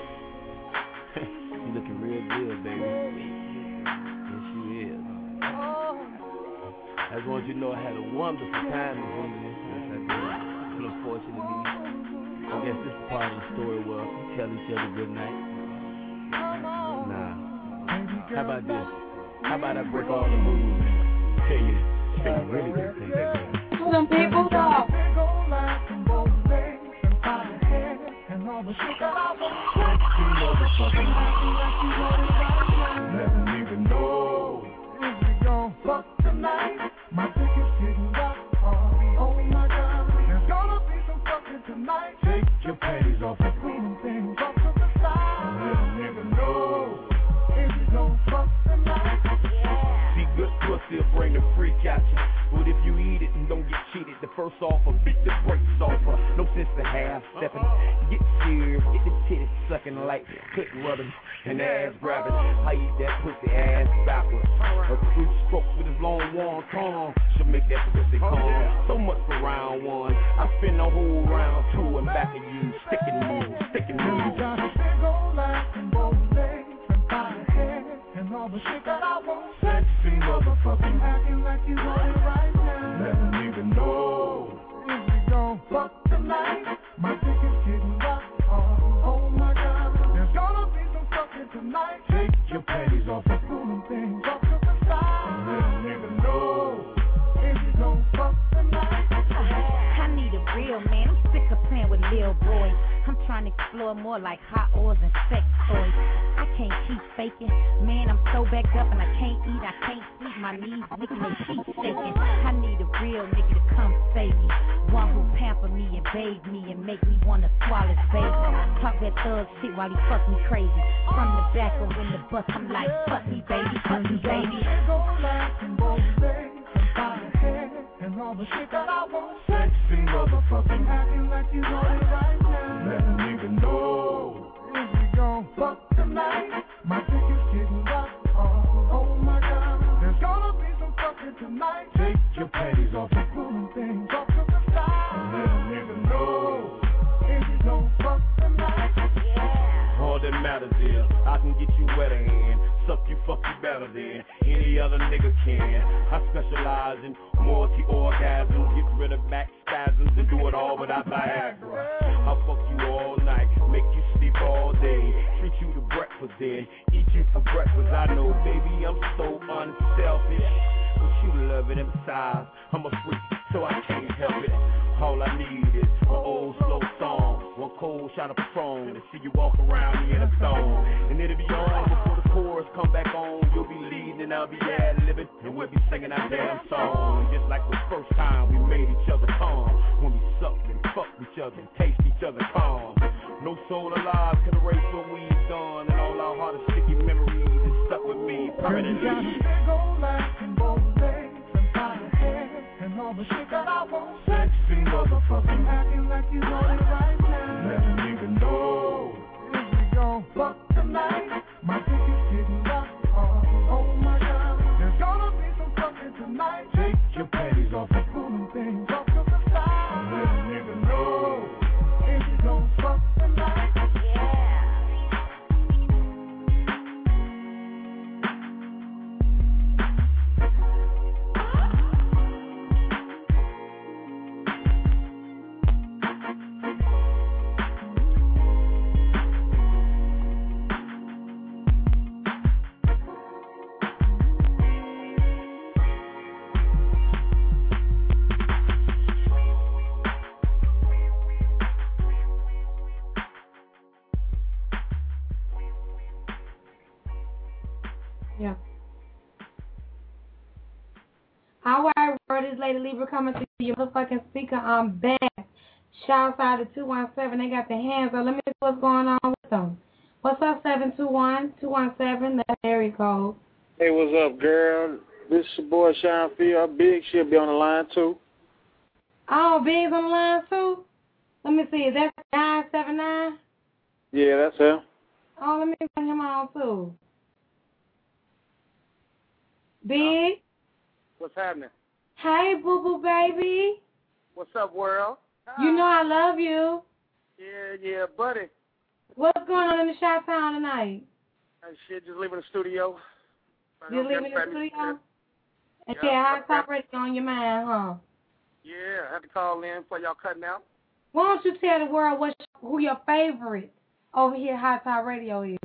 You looking real good, baby. Yes, you is. I just want you to know I had a wonderful time in Virginia. Yes, I did. Unfortunately, I guess this is part of the story where we tell each other good night. Nah. How about this? How about I break all the rules and tell you really good things? Who them people are? Never even know if we gon' fuck tonight. My dick is getting rock hard. Oh my God, there's gonna be some fucking tonight. Take your panties off and clean them things off to the side. Never even know if we gon' fuck tonight. See, good pussy will bring the freak out you. But if you eat it and don't get cheated, the first offer beat the brakes off her. No sense to half stepping. Get years. Get the titties sucking like click rubbing and ass grabbing. I eat that pussy ass backwards. A sweet stroke with his long warm tongue should make that pussy come. So much for round one. I spin the whole round two and back of you, sticking you, sticking you. You got a big old ass and both legs and body hair and all the shit that I want. Sexy motherfucking acting like you want it right now. Let a nigga know. If we gon' fuck tonight, my dick is getting rocked hard. Oh my God, there's gonna be some fucking tonight. Take your panties off and pull them things off to the side. Let a nigga know. If you gon' fuck tonight. I need a real man. I'm sick of playing with little boys. I'm trying to explore more like hot oils and sex toys. I can't keep faking. Man, I'm so backed up and I can't eat, I can't sleep. My knees making my sheets shaking. I need a real nigga to come save me. One who pamper me and bathe me and make me wanna swallow his baby. Talk that thug shit while he fuck me crazy. From the back or in the bus, I'm like, fuck me baby, fuck me baby. And all the shit that I want. Sexy motherfucking acting like you want it right now. Let a nigga know. If we gon' fuck tonight, my dick is getting rocked hard. Oh my God, there's gonna be some fucking tonight. Take your panties off and pull them things off to the side. Let a nigga know. If you gon' fuck tonight. All that matters is I can get you wetter and suck you, fuck you better than any other nigga can. I specialize in multi-orgasms, get rid of back spasms and do it all without Viagra. I'll fuck you all night, make you sleep all day, treat you to breakfast then, eat you for breakfast. I know, baby, I'm so unselfish, but you love it inside. I'm a freak, so I can't help it. All I need is an old slow song, one cold shot of Patron, to see you walk around me in a thong. And it'll be on before the chorus come back on. You'll be leading and I'll be ad-libbing, and we'll be singing our damn song. Just like the first time we made each other calm, when we sucked and fucked each other and taste each other calm. No soul alive can erase what we've done, and all our hardest sticky memories is stuck with me permanently. You got a big old ass and both legs and body hair and all the shit that I want. Sexy motherfucking acting like you want it right now. Let a nigga know. If we gon' fuck tonight, my dick is getting rocked hard. Oh my God, there's gonna be some fucking tonight. Take your panties off and pull them things off to the side. Let a nigga know. If you gon' fuck tonight. Yeah. All right, world, this Lady Libra coming to your motherfucking speaker. I'm back. Shouts out to 217. They got their hands up. Let me see what's going on with them. What's up, 721-217? That's area code. Hey, what's up, girl? This is your boy, Sean Field. Big should be on the line, too. Oh, Big's on the line, too? Let me see. Is that 979? Yeah, that's him. Oh, let me bring him on, too. Big? What's happening? Hey, boo-boo, baby. What's up, world? You know I love you. Yeah, buddy. What's going on in the Chi-Town tonight? Hey, shit, just leaving the studio. You leaving the studio? And yeah, Hot Talk Radio on your mind, huh? Yeah, I had to call in for y'all cutting out. Why don't you tell the world who your favorite over here at Hot Talk Radio is?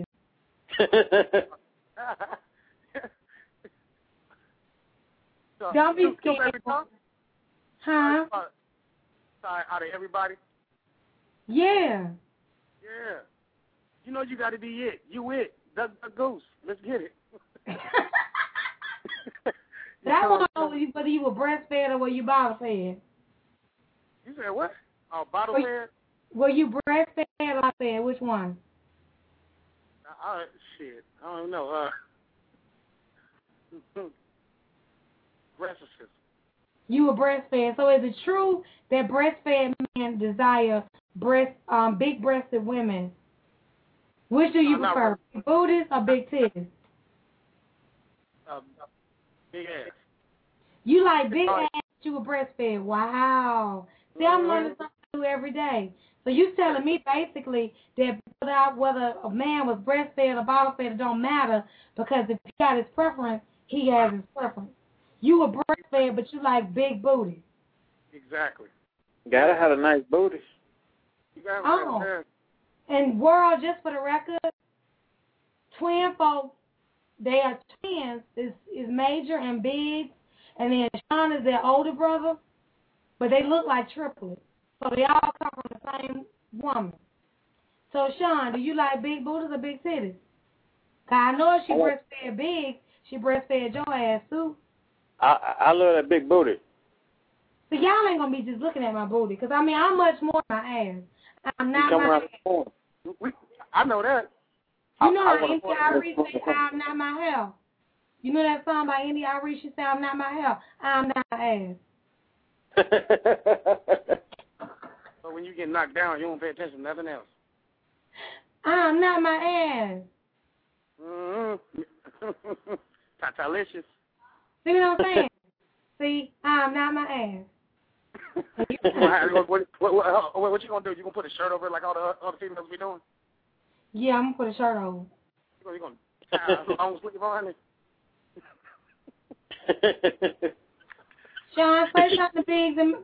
Don't be scared. Huh? Sorry, out of everybody? Yeah. Yeah. You know you got to be it. You it. Duck, goose. Let's get it. That one whether you were breastfed or were you bottle fed. You said what? Oh, bottle fed? Were you breastfed or bottle fed? Which one? Shit. I don't know. Breastfed. You were breastfed. So is it true that breastfed men desire big-breasted women. Which do you prefer, big booties or big titties? Big ass. You like big ass, you were breastfed. Wow. See, I'm learning something new every day. So you telling me basically that whether a man was breastfed or bottle fed, it don't matter, because if he got his preference, he has his preference. You were breastfed, but you like big booty. Exactly. Gotta have a nice booty. You gotta And world, just for the record, twin folks, they are twins. Is Major and Biggs, and then Sean is their older brother, but they look like triplets. So they all come from the same woman. So Sean, do you like big booties or big titties? I know if she breastfed Big, she breastfed your ass too. I love that big booty. So y'all ain't gonna be just looking at my booty, because I mean I'm much more than my ass. I'm not my ass. I know that. You know how Indy Irish say I'm not my hair. You know that song by Indy Irish? She say I'm not my hair. I'm not my ass. So when you get knocked down, you don't pay attention to nothing else. I'm not my ass. Tatalicious. See what I'm saying? See, I'm not my ass. What you gonna do? You gonna put a shirt over it like all the other females be doing? Yeah, I'm gonna put a shirt over. You gonna tie a long sleeve on it? Sean, say something big and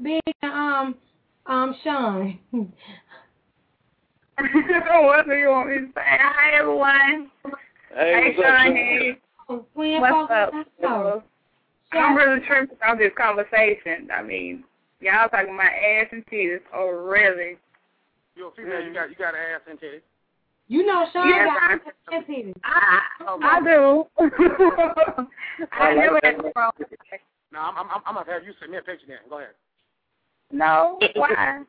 Sean. What do you want me to say? Hi, everyone. Hey, Sean. Hey. What's up? I'm really tripping on this conversation. I mean, y'all talking about ass and titties. Oh, really? You're a female. You got ass and titties. You know Sean got ass and titties. I do. I never had a problem. No, I'm gonna have you send me a picture then. Go ahead. No, why?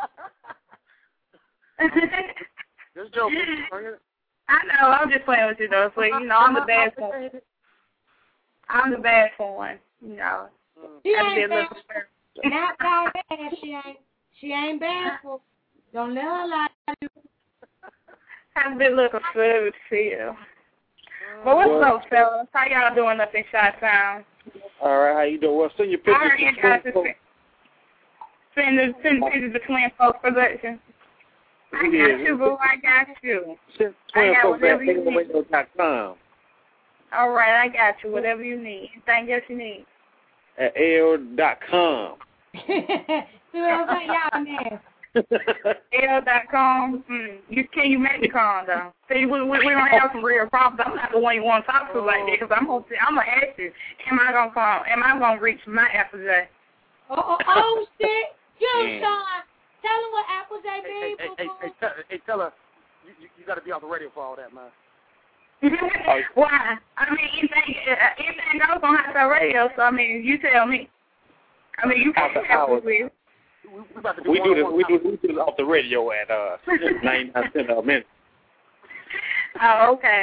Just joking. I know. I'm just playing with you though. So you know, I'm the bad one. I'm the bad one. You know. She ain't bad. Not called bad. She ain't bad for. Don't let her lie to you. I've been looking for it to you. But what's up, fellas? How y'all doing up in Chi-Town? All right, how you doing? Well, send your pictures. I heard you guys send pictures of Twin Folks Production. I got you, boo. I got you. Send I got whatever you need. TwinFolks.com. All right, I got you. Whatever you need. Anything else you need. At AOL.com. See what I'm saying? Y'all nasty. AOL.com. Can you make the con though? See, we don't have some real problems. I'm not the one you want to talk to like that, because I'm gonna ask you, am I gonna reach my Apple J? Oh shit! You Sean, tell him what Apple J means. Hey, tell her you got to be on the radio for all that, man. Why? I mean, anything goes on Hot Talk Radio. So I mean, you tell me. I mean, you can't have it with. We do this off the radio at 99 cents a minute. Oh, okay.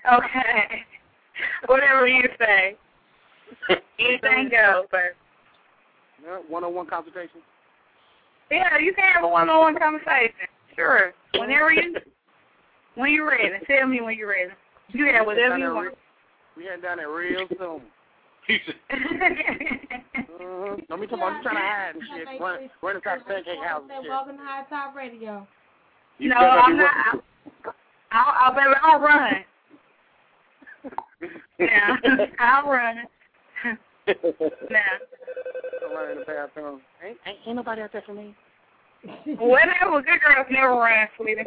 Whatever you say. Anything goes, sir. Yeah, one-on-one consultation. Yeah, you can have a one-on-one conversation. Sure. When you're ready. Tell me when you're ready. You have whatever you want. We heading down there real soon. Don't be talking about you trying to hide and shit. We're in the pancake house and shit. Welcome to High Top Radio. No, I'm not. I'll run. Yeah, I'll run. Nah. I'm running in the bathroom. Ain't nobody out there for me. Whatever. Good girls never run, sweetie.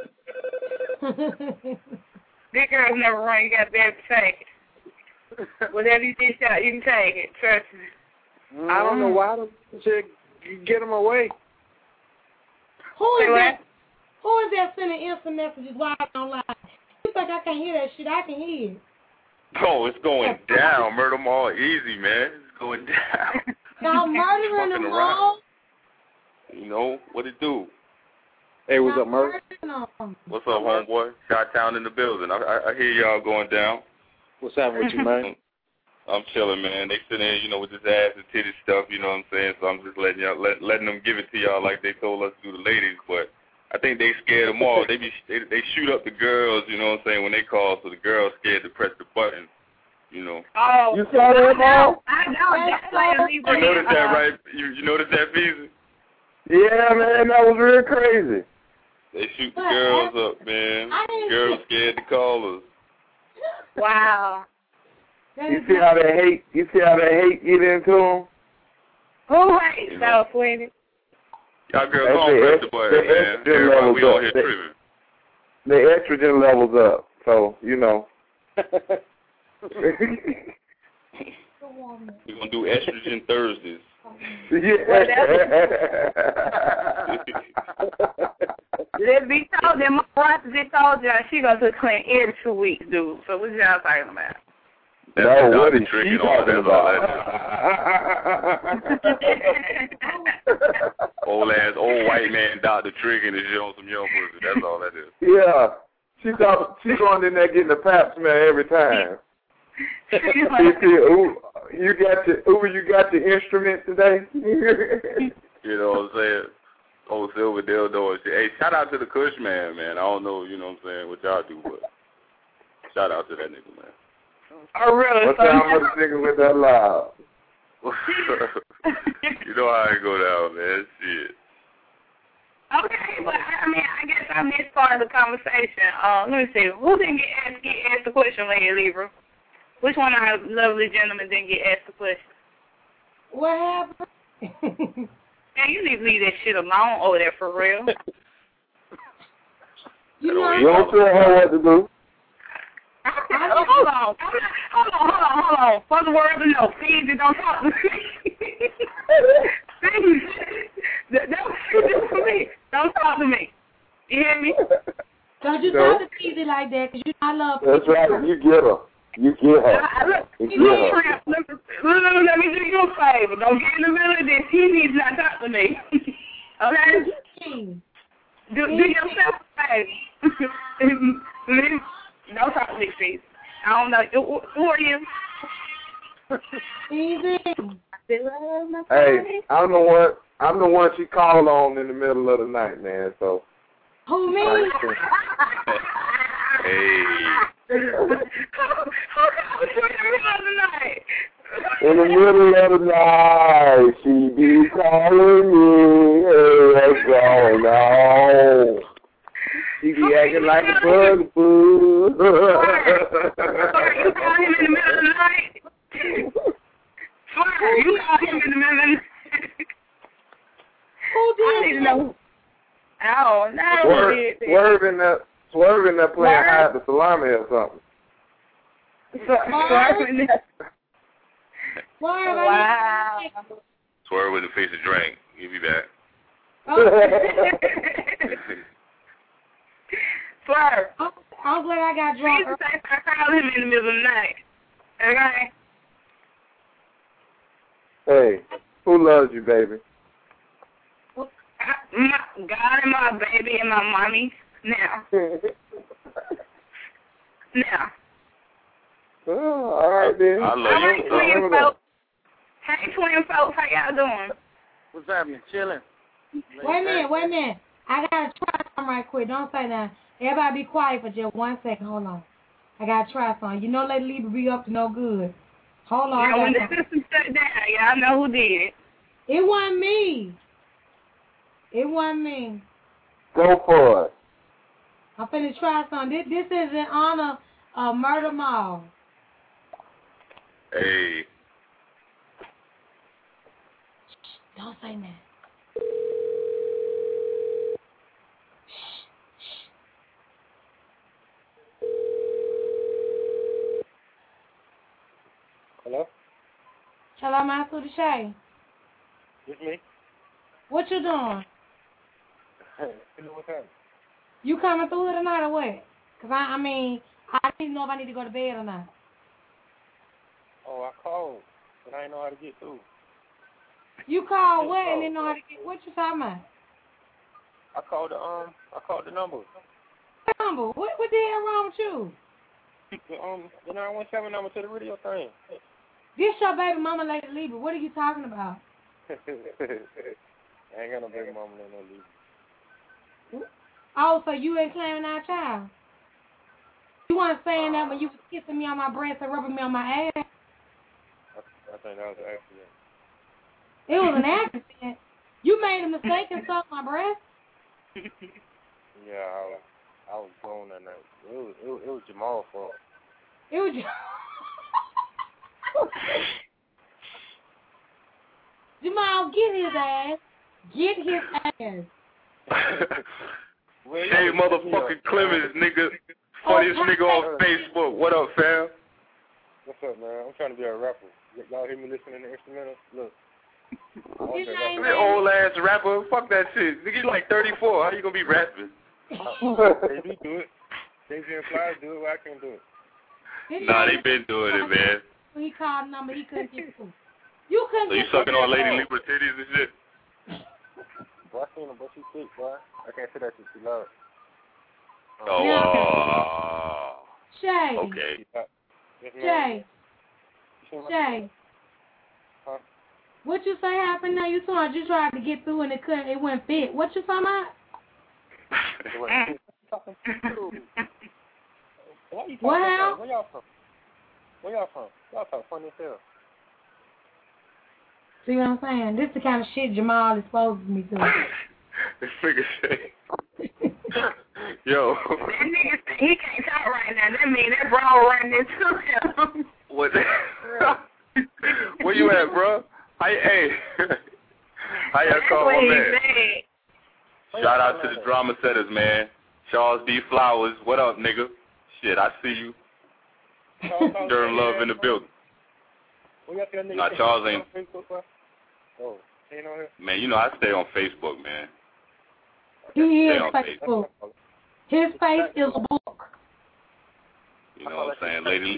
Good girls never run. You got to be able to take it. Whatever you dish out, you can take it. Trust me. I don't know why the chick get them away. Who is that sending instant messages while I'm online? You think I can't hear that shit? I can hear it. Oh, it's going down. Murder them all easy, man. It's going down. Y'all murdering them all? You know what it do. Hey, what's up, Murder? What's up, homeboy? Chi-Town in the building. I hear y'all going down. What's happening with you, man? I'm chilling, man. They sitting there, you know, with this ass and titty stuff, you know what I'm saying? So I'm just letting them give it to y'all like they told us to do the ladies, but I think they scared them all. They shoot up the girls, you know what I'm saying, when they call, so the girls scared to press the button, you know. Oh, you saw that, Mom? I know. You noticed that, right? You noticed that, Feezy? Yeah, man, that was real crazy. They shoot the girls up, man. Girls scared to call us. Wow. You see how they hate? You see how they hate get into them? Who hates so, sweetie? Y'all girls don't press the button, man. Everybody, we on here tripping. The estrogen levels up, so you know. We're gonna do estrogen Thursdays. Let's be told that my wife just told you she goes to the clinic every 2 weeks, dude. So what y'all talking about? No, what is she talking about? Old white man Dr. Tricking is on some young pussy. That's all that is. Yeah, she's going in there getting the pap smear every time. You got the instrument today? You know what I'm saying? Old Silver Dildo. Hey, shout out to the Kush man. I don't know, you know what I'm saying, what y'all do, but shout out to that nigga, man. Oh, really? What time was the nigga with that loud? You know how it go down, man. Shit. Okay, but I mean, I guess I missed part of the conversation. Let me see. Who didn't get asked the question, Lady Libra? Which one of our lovely gentlemen didn't get asked the question? What happened? Man, you need to leave that shit alone over there for real. You don't tell her what to do. Hold on. For the word of no, please, don't talk to me. Please. That's for me. Don't talk to me. You hear me? Don't you talk to Peasy like that, because you know I love That's right. You get her. Let me do you a favor. Don't get in the middle of this. He needs not talk to me. Okay? Do yourself a favor. Don't talk to me, please. I don't know. Who are you? Easy. Hey, I'm the one she called on in the middle of the night, man. So. Who, me? Hey. In the middle of the night, she be calling me. Hey, what's going on? She be acting like a bugaboo. You call him in the middle of the night? You call him in the middle of the night? Who did? I need to know. Oh, no. Swerving that playing hide the salami or something. Swerving that. Wow. Swerve with the face of drink. Give me back. Swerve. I'm glad I got drunk. I called him in the middle of the night. Okay? Hey, who loves you, baby? God and my baby and my mommy. Now. Oh, all right, then. I love you. Twin folks. Hey, twin folks, how y'all doing? What's happening? Chilling. Wait a minute. I got to try something right quick. Don't say nothing. Everybody be quiet for just 1 second. Hold on. I got to try something. You know Lady Libra be up to no good. Hold on. Yeah, when the system shut down, y'all know who did it. It wasn't me. Go for it. I'm finna try something. This is in honor of Murder Mall. Hey. Don't say that. Hello? Hello, Master Deshay. It's me. What you doing? What's happening? You coming through here tonight or what? Because, I need to know if I need to go to bed or not. Oh, I called, but I didn't know how to get through. You called what and didn't know how to get... What you talking about? I called the number. What number? What the hell wrong with you? The 917 number to the radio thing. This your baby mama, Lady Libra. What are you talking about? I ain't got no baby mama, no Libra. Oh, so you ain't claiming our child? You weren't saying that when you was kissing me on my breast and rubbing me on my ass? I think that was an accident. It was an accident. You made a mistake and sucked my breast? Yeah, I was blown that night. It was Jamal's fault. It was Jamal, get his ass. Get his ass. Hey, motherfucking Clemens, nigga. Funniest nigga on Facebook. What up, fam? What's up, man? I'm trying to be a rapper. Y'all hear me listening to the instrumental? Look. That old ass rapper. Fuck that shit. Nigga, you like 34. How you gonna be rapping? They do it. Daisy and Flies do it. Well, I can't do it. Nah, they been doing it, man. He called number. He couldn't get through. You couldn't. So you sucking on Lady Libra titties and shit? Boy, I seen her, but she sick, boy. I can't say that shit too loud. Shay. Okay. Shay. Huh? What you say happened now? You told you tried to get through and it wouldn't fit. What you talking about? What hell? Where y'all from? Y'all talk funny as hell. See what I'm saying? This is the kind of shit Jamal exposes me to. This nigga say, yo. That nigga, he can't talk right now. That mean that bra running into him. What? Where you at, bro? Hey. How y'all call my man? Shout out to the drama setters, man. Charles B. Flowers. What up, nigga? Shit, I see you. During love in the building. Nah, Charles ain't. Oh, ain't on here? Man, you know I stay on Facebook, man. He is Facebook. His face is a book. You know what I'm saying, lady?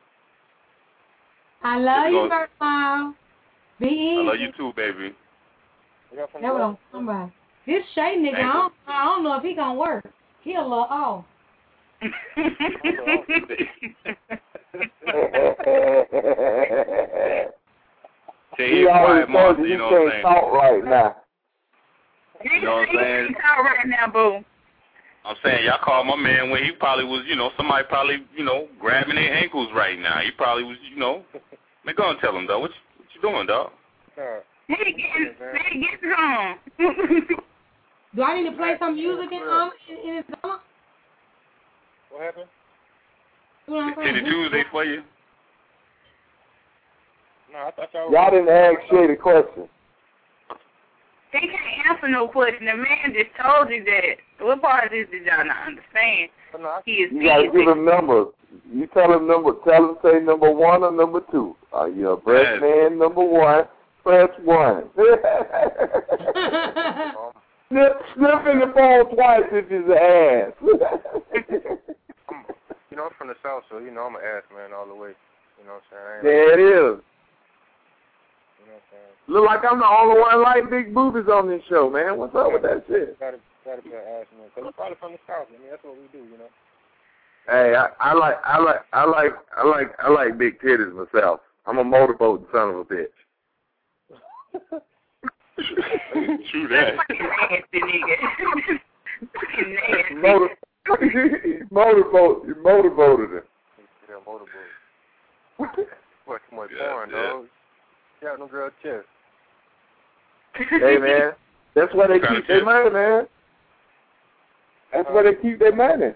I love you, Virgil. Be easy. I love you too, baby. That's what I'm talking about. This Shay nigga, I don't know if he gonna work. He a little off. He always told you you can't talk right now. You know what I'm saying? Talk right now, boo. I'm saying y'all called my man when he probably was, somebody probably, grabbing their ankles right now. He probably was, man, go and tell him, though. What you doing, dog? He getting home. Do I need to play some music in his summer? What happened? Titty Tuesday for you? No, I thought y'all didn't ask Shay the question. He can't answer no question. The man just told you that. What part of this did y'all not understand? He is you gotta give him numbers. You tell him say number 1 or number 2. Are you a breast man? Number 1, press 1. Sniff in the phone twice if he's an ass. I'm from the South, so I'm an ass man all the way. You know what I'm saying? There it is. You know what I'm saying? Look like I'm the only one like big boobies on this show, man. What's up with that shit? Gotta be an ass man. Cause we're probably from the South. I mean, that's what we do, Hey, I like big titties myself. I'm a motorboat son of a bitch. True that. Nasty nigga. Motorboated her. Yeah, motorboat. What too much porn, dog? Yeah, no girl chest. Hey, man, that's why they keep their money, man. That's why they keep their money.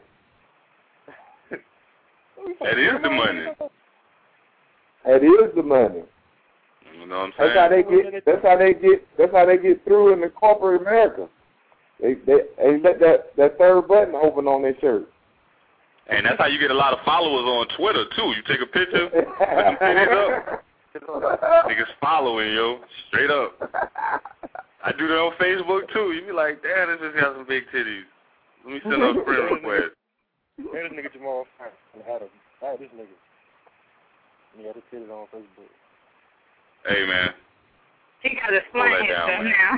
That is the money. That is the money. You know what I'm saying? That's how they get through in the corporate America. They let that third button open on their shirt. And that's how you get a lot of followers on Twitter too. You take a picture, put them titties up. Niggas following, yo, straight up. I do that on Facebook too. You be like, damn, this just got some big titties. Let me send out a friend request. Hey, this nigga Jamal had this nigga. He got his titties on Facebook. Hey, man. He got to explain himself now.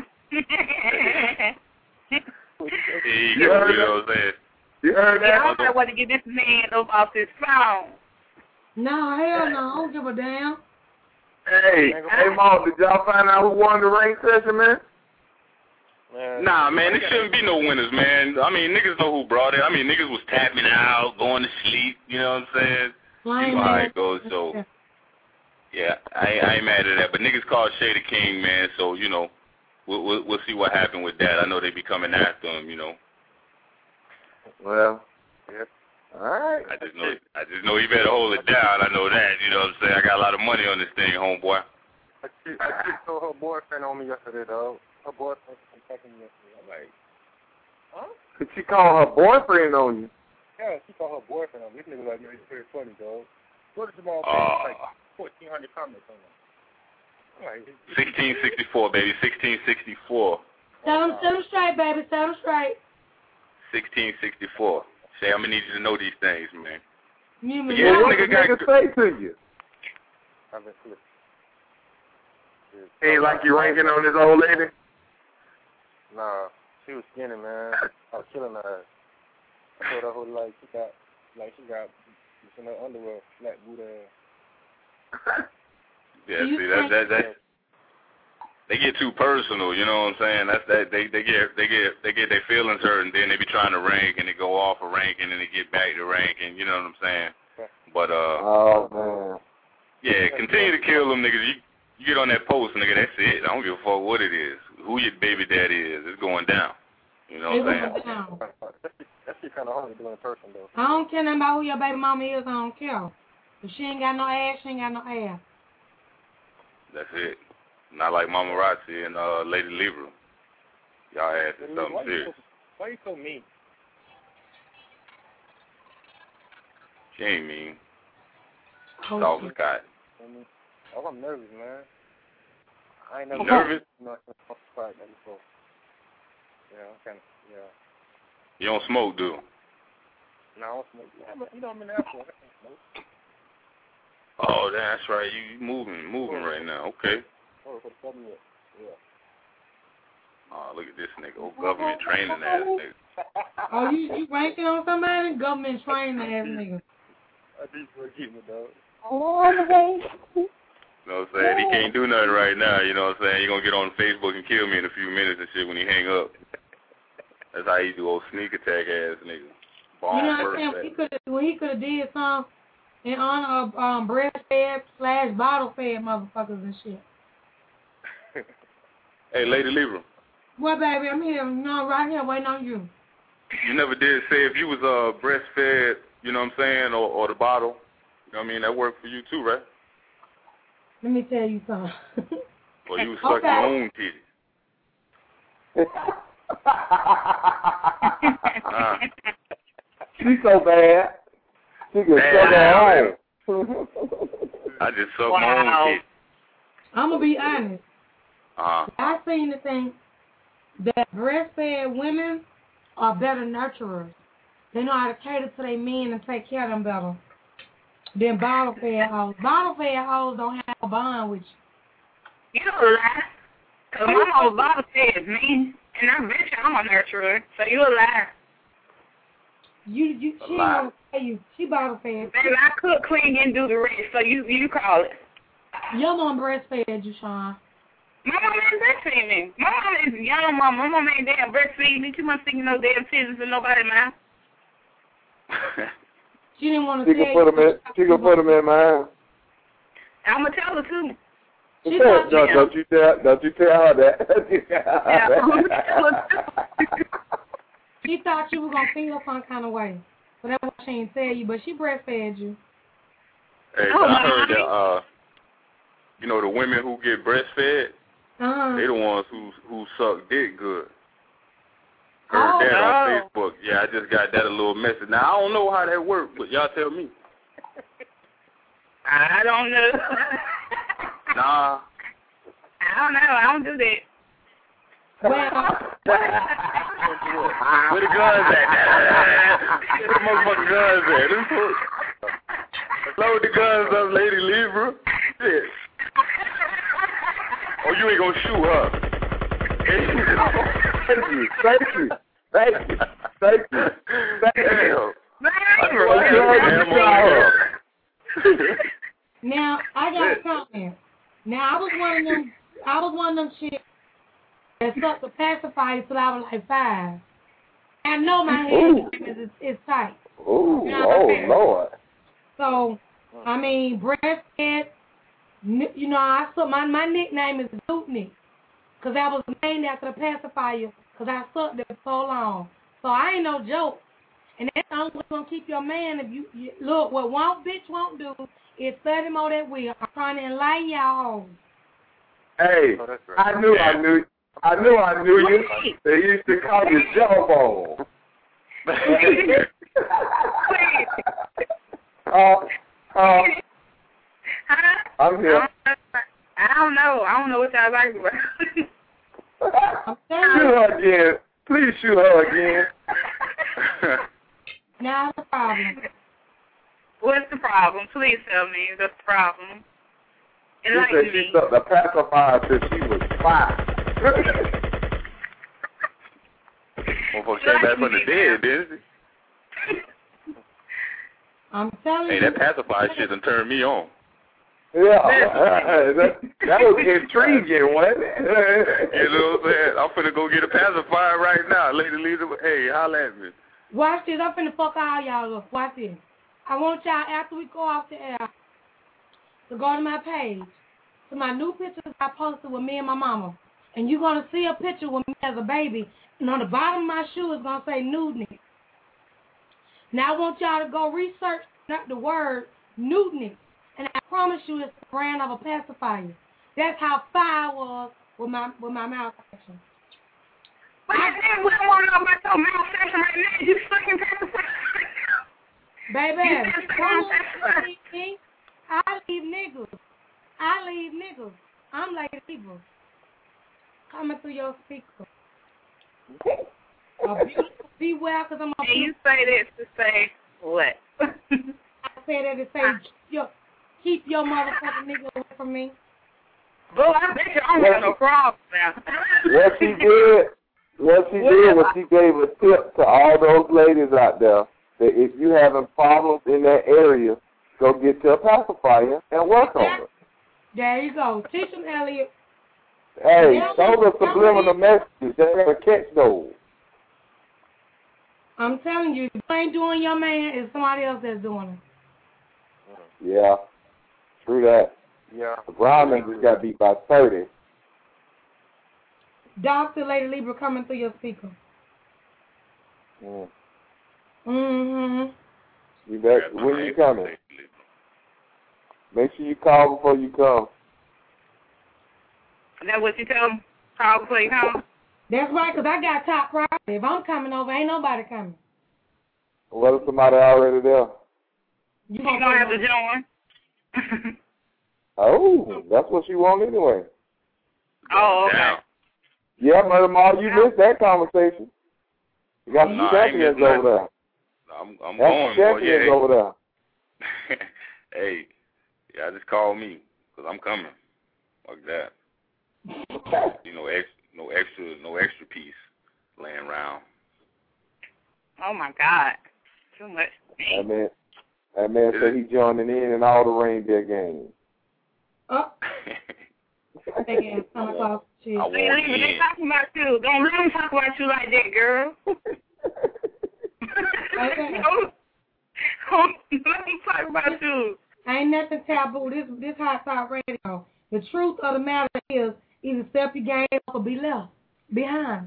You heard that? You heard that? I don't want to get this man up off his phone. No, hell no. I don't give a damn. Hey, Mom, did y'all find out who won the ring session, man? Nah, man, there shouldn't be no winners, man. I mean, niggas know who brought it. I mean, niggas was tapping out, going to sleep, you know what I'm saying? You know how it goes, so. Yeah, I ain't mad at that. But niggas called Shay the King, man, so, you know, we'll see what happened with that. I know they be coming after him, you know. Well, yeah. All right. I just know he better hold it down. I know that, you know what I'm saying? I got a lot of money on this thing, homeboy. I told her boyfriend on me yesterday, dog. Her boyfriend was fucking me yesterday. I'm like, huh? Did she call her boyfriend on you? Yeah, she called her boyfriend on me. This nigga like, it's very funny, dog. Go to Jamal like 1,400 comments on that. Like, 1664, baby, 1664. Set them straight, baby, set them straight. 1664. Shay, I'm gonna need you to know these things, man. What did nigga say to you? I've been flipped. Ain't like you ranking on this old lady? Nah, she was skinny, man. I was killing her. I told her whole life she got in her underwear, flat booty ass. Yeah, see that they get too personal, you know what I'm saying? That's that they get their feelings hurt, and then they be trying to rank, and they go off a ranking, and they get back to ranking, you know what I'm saying? But oh man. Yeah, continue to kill them niggas. You get on that post, nigga, that's it. I don't give a fuck what it is. Who your baby daddy is. It's going down. You know what I'm saying? That shit kind of hard to do in person, though. I don't care nothing about who your baby mama is. I don't care. If she ain't got no ass, she ain't got no ass. That's it. Not like Mama Razzi and Lady Libra. Y'all ass is something serious. Why you so mean? She ain't mean. Soft as cotton. Oh, I'm nervous, man. I ain't never nervous. No, before. Yeah, I'm kind of, yeah. You don't smoke, do you? No, I don't smoke. Yeah, you know I'm in the airport. I can't smoke. Oh, that's right. You moving right now. Okay. Oh, for the government. Yeah. Oh, look at this nigga. Old government training ass nigga. Oh, you ranking on somebody? Government training ass nigga. I need to keep me, dog. You know what I'm saying? He can't do nothing right now, you know what I'm saying? He gonna get on Facebook and kill me in a few minutes and shit when he hang up. That's how he do, old sneak attack ass nigga. Bomb you know what I'm saying? When he could have did something in honor of breastfed / bottle fed motherfuckers and shit. Hey, Lady Libra. What, baby? I'm here. You know, right here waiting on you. You never did say if you was breastfed, you know what I'm saying, or the bottle. You know what I mean? That worked for you too, right? Let me tell you something. Well, you was sucking your own titty. She's so bad. She can suck her own. I just suck my own titty. I'm going to be honest. Uh-huh. I seen the thing that breastfed women are better nurturers. They know how to cater to their men and take care of them better than bottle-fed hoes. Bottle-fed hoes don't have a bond with you. You a lie. Because my whole bottle-fed me, and I bet you I'm a nurturer, so you a lie. She don't tell you. She bottle-fed. Baby, I cook, clean, and do the rest, so you call it. Your mom breastfed you, Sean. My mama ain't breastfeed me. My mama is a young mama. My mama ain't damn breastfeed me. Too much sticking no damn scissors in nobody's mouth. She didn't want to say it. She gonna put them in mine. I'm gonna tell her too. Don't you tell her that. She thought you were gonna feel some kind of way, so that's why she didn't tell you. But she breastfed you. Hey, I heard that. You know the women who get breastfed, they the ones who suck dick good. Heard that on Facebook. Yeah, I just got that a little message. Now, I don't know how that works, but y'all tell me. I don't know. Nah. I don't know. I don't do that. Where the guns at? Where the motherfucking guns at? Load the guns up, Lady Libra. Shit. Oh, you ain't gonna shoot her. Thank you. Now I got a comment. Now I was one of them chicks that sucked the pacifier till I was like 5. I know my head is tight. Ooh, you know Lord. So, I mean, breastfed, you know, my nickname is Dootney, because I was named after the pacifier, because I sucked it for so long. So I ain't no joke. And that's the only way you're going to keep your man. If you look, what one bitch won't do is study more that will. I'm trying to enlighten y'all. Hey, I knew you. They used to call you Jawbone. I'm here. I don't know what y'all like about. Shoot her again. Please shoot her again. Not a problem. What's the problem? Please tell me what's the problem. She said she sucked the pacifier since she was 5. Motherfucker came back from the dead, didn't she? I'm telling you. Hey, that pacifier shit done turned me on. Yeah, that was intriguing, wasn't it? You know what I'm saying? I'm finna go get a pacifier right now. Lady Lisa, hey, holla at me. Watch this. I'm finna fuck all y'all up. Watch this. I want y'all, after we go off the air, to go to my page, to my new pictures I posted with me and my mama. And you're going to see a picture with me as a baby. And on the bottom of my shoe is going to say nudity. Now I want y'all to go research the word nudity. And I promise you it's the brand of a pacifier. That's how far I was with my mouth action. But I wouldn't want to know about your mouth section right now. You fucking pacifier. Baby, I leave niggas. I'm like people. Coming through your speaker. Be well, because I'm a... And you say this to say what? I say that to say, keep your motherfucking nigga away from me. Bro, I bet you I don't have no problem now. What she did was she gave a tip to all those ladies out there that if you having problems in that area, go get your pacifier and work on it. There you go. Teach them, Elliot. Hey, those are subliminal messages. They never catch those. I'm telling you, if you ain't doing your man, it's somebody else that's doing it. Yeah, true that. Yeah. The Browns just got beat by 30. Dr. Lady Libra coming through your speaker. You bet. When you coming? Make sure you call before you come. Is that what you tell them? Call before you come? That's right, because I got top priority. If I'm coming over, ain't nobody coming. What if somebody already there? You don't have to join. Oh, that's what you want anyway. Oh, okay. Yeah, Mother Ma, you missed that conversation. You got some champions over there. I'm going, boy. Yeah, over there. Hey, yeah, just call me, because I'm coming. Like that. No extra piece laying around. Oh my God. Too much. That man said he joining in all the reindeer games. Oh. They talking about you. They talking about you. Don't let them talk about you like that, girl. Don't let them talk about you. Ain't nothing taboo. This Hot Talk Radio. The truth of the matter is, either step your game up or be left behind.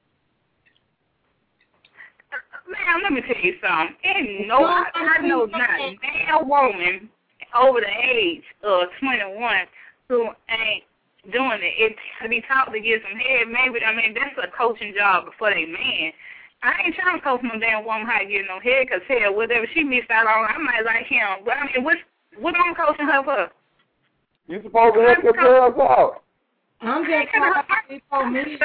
Man, let me tell you something. I know not a damn woman over the age of 21 who ain't doing it. It's to be taught to get some head. Maybe, that's a coaching job for their man. I ain't trying to coach no damn woman how to get no head, because hell, whatever she missed out on, I might like him. But what I'm coaching her for? You supposed to help your girls out. I'm just trying to me.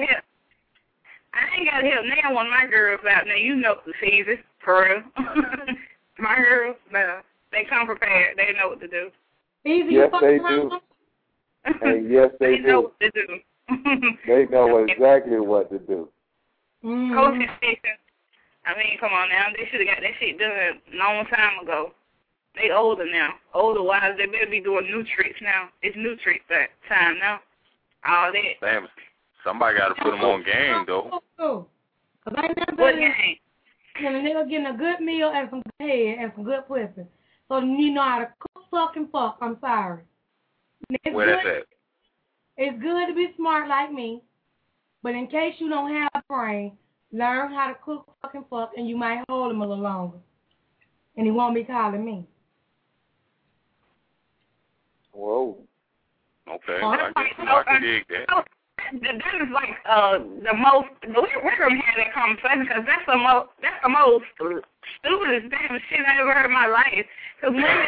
I ain't got to help now one of my girls out. Now, you know the season, for real. My girls, they come prepared. They know what to do. Easy, yes, they do. And yes, they know what to do. They know exactly what to do. Coaching station. Come on now. They should have got that shit done a long time ago. They older now. Older wives, they better be doing new tricks now. It's new tricks that time now. All that. Somebody got to put them on game, though. Because I never been and a nigga getting a good meal and some good head and some good pussy. So you know how to cook, suck, and fuck. I'm sorry. Where that's at? It's good to be smart like me, but in case you don't have a brain, learn how to cook, suck, and fuck, and you might hold him a little longer. And he won't be calling me. Whoa. Okay, I can dig that. That is like the most. We're gonna have that conversation because that's the most stupidest damn shit I ever heard in my life. Because women,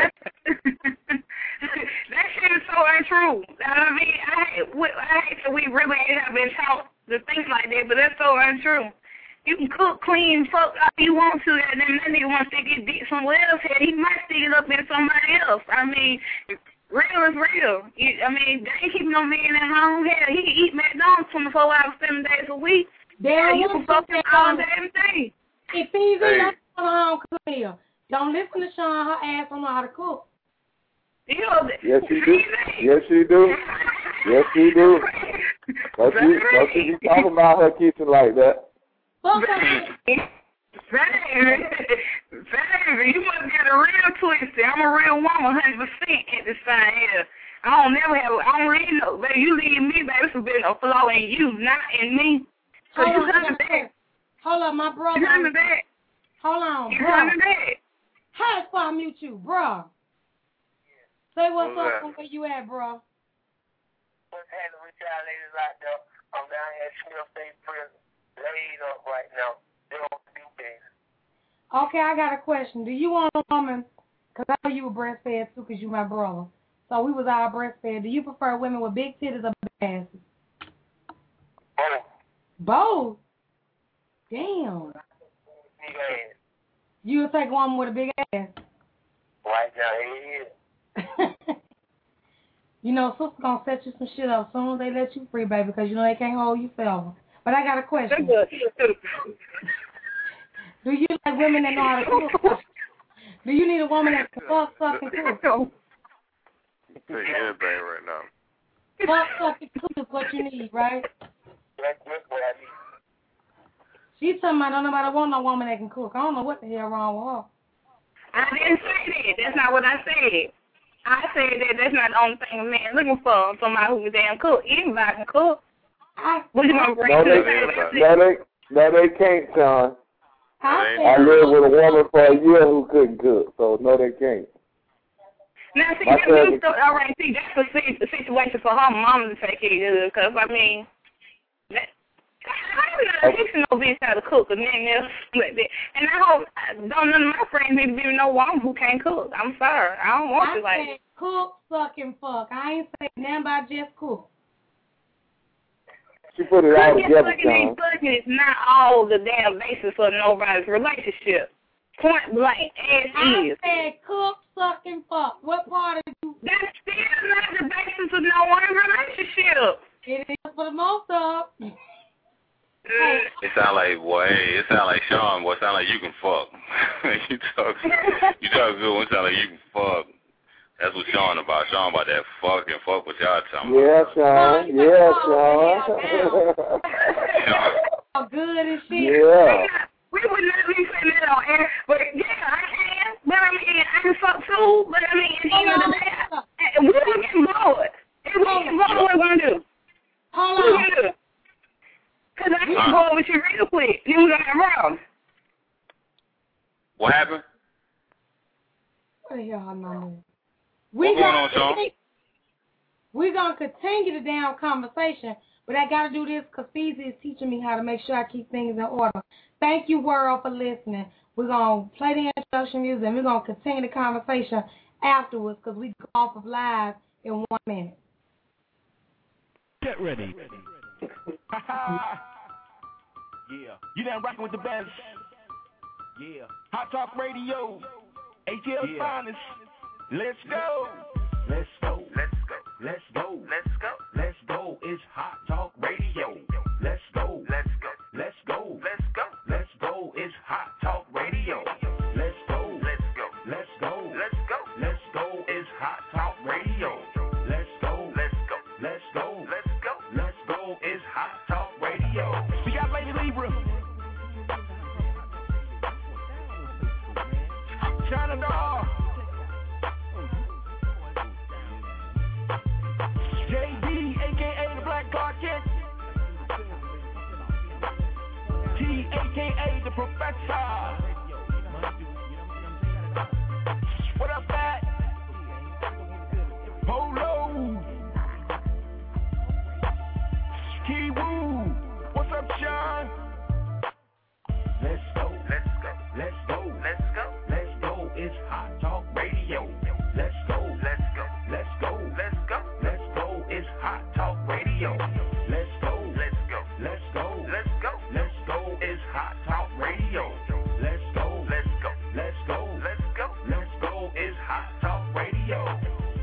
that shit is so untrue. I mean, I hate that we really have been taught to think like that, but that's so untrue. You can cook, clean, fuck all you want to, and then that nigga wants to get dick somewhere else. He might stick it up in somebody else. I mean. Real is real. I mean, they ain't keeping no man at home. Hell, he can eat McDonald's 24 hours, 7 days a week. Yeah, you can fuck him all damn day. If he's in that home cook meal, don't listen to Sean. Her ass don't know how to cook. Yes, she do. Yes, she do. Yes, she do. Don't she be talking about her kitchen like that. Baby, you must get a real twisted. I'm a real woman, 100% at this time here. I don't really know, baby. You leave me, baby. It's been a flaw in you, not in me. So you coming back. Hold on, my brother. You coming back. Hold on, you bro. coming back. How the fuck I mute you, bro? Say what's up and where you at, bro? What's happening with y'all ladies out there? I'm down here at Smith State Prison, laid up right now. Okay, I got a question. Do you want a woman, because I know you were breastfed too because you my brother. So we was all breastfed. Do you prefer women with big titties or big asses? Both? Damn. Yeah. You would take a woman with a big ass? Right now, yeah. You know, sister gonna set you some shit up as soon as they let you free, baby, because you know they can't hold you forever. But I got a question. Do you like women that know how to cook? Do you need a woman that can fuck, suck, and cook? Take anything right now. Fuck, suck, and cook is what you need, right? That's what I need. She's talking about don't nobody want no woman that can cook. I don't know what the hell wrong with her. I didn't say that. That's not what I said. I said that that's not the only thing a man looking for. Somebody who can damn cook. Anybody can cook. What you gonna bring to the table? No, they can't, Sean. I lived with a woman for a year who couldn't cook, so no, they can't. Now, see, that's the situation for her mom to take care of, because, I mean, I'm not teaching no bitch how to cook or nothing else like that. And I hope none of my friends need to be no woman who can't cook. I'm sorry. I don't want to, like. Cook, suck, and fuck. I ain't saying nothing about just cook. She put it all together, Sean. Cooking is not all the damn basis of nobody's relationship. Point blank, as is. I said cook, suck, and fuck. What part of you? That's still not the basis of no one's relationship. It is for the most of. It sound like, boy, it sound like Sean, boy, it sound like you can fuck. you talk good one, sound like you can fuck. That's what Sean about. Sean about that fuck what y'all talking about. Yeah, Sean. Yeah, Sean. How good is she? Yeah. We would not be saying that on air, but yeah, I can. But I mean, I can fuck too. But I mean, at the end of the day, we don't get bored. If we get bored, what we gonna do? Hold on. Because I get bored with you real quick. Then we gonna have problems. What happened? What the hell, her number? What's going on, Sean? We're going to continue the damn conversation, but I got to do this because Feezy is teaching me how to make sure I keep things in order. Thank you, world, for listening. We're going to play the introduction music, and we're going to continue the conversation afterwards because we go off of live in 1 minute. Get ready. Yeah. You done rocking with the best. Yeah. Hot Talk Radio. ATL's finest. Let's go. Let's go. Let's go. Let's go. Let's go. Let's go. It's Hot Talk Radio. Let's go. Let's go. Let's go. Let's go. Let's go. It's Hot Talk Radio. Let's go. Let's go. Let's go. Let's go. Let's go. It's Hot Talk Radio. Let's go. Let's go. Let's go. Let's go. Let's go. It's the professor. What up, Pat? Polo. Kiwoo. What's up, Sean? Let's go. Let's go. Let's go. Let's go. Let's go. It's Hot Talk Radio. Let's go. Let's go. Let's go. Let's go. Let's go. It's Hot Talk Radio. Let's go. Let's go. Let's go. Let's go. Let's go. It's Hot Talk Radio. Let's go. Let's go. Let's go. Let's go. Let's go. It's Hot Talk Radio.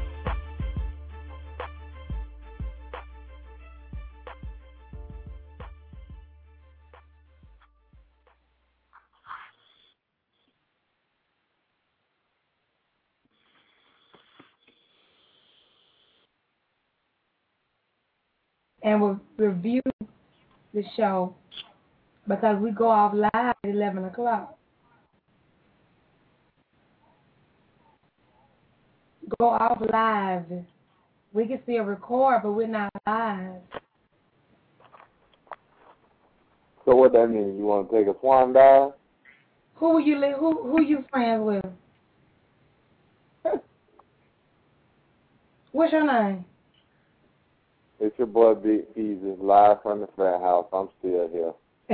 And we'll review the show because we go off live at 11 o'clock. Go off live. We can still record, but we're not live. So what that means? You want to take a swan dive? Who you friends with? What's your name? It's your boy Big Beezy, live from the frat house. I'm still here.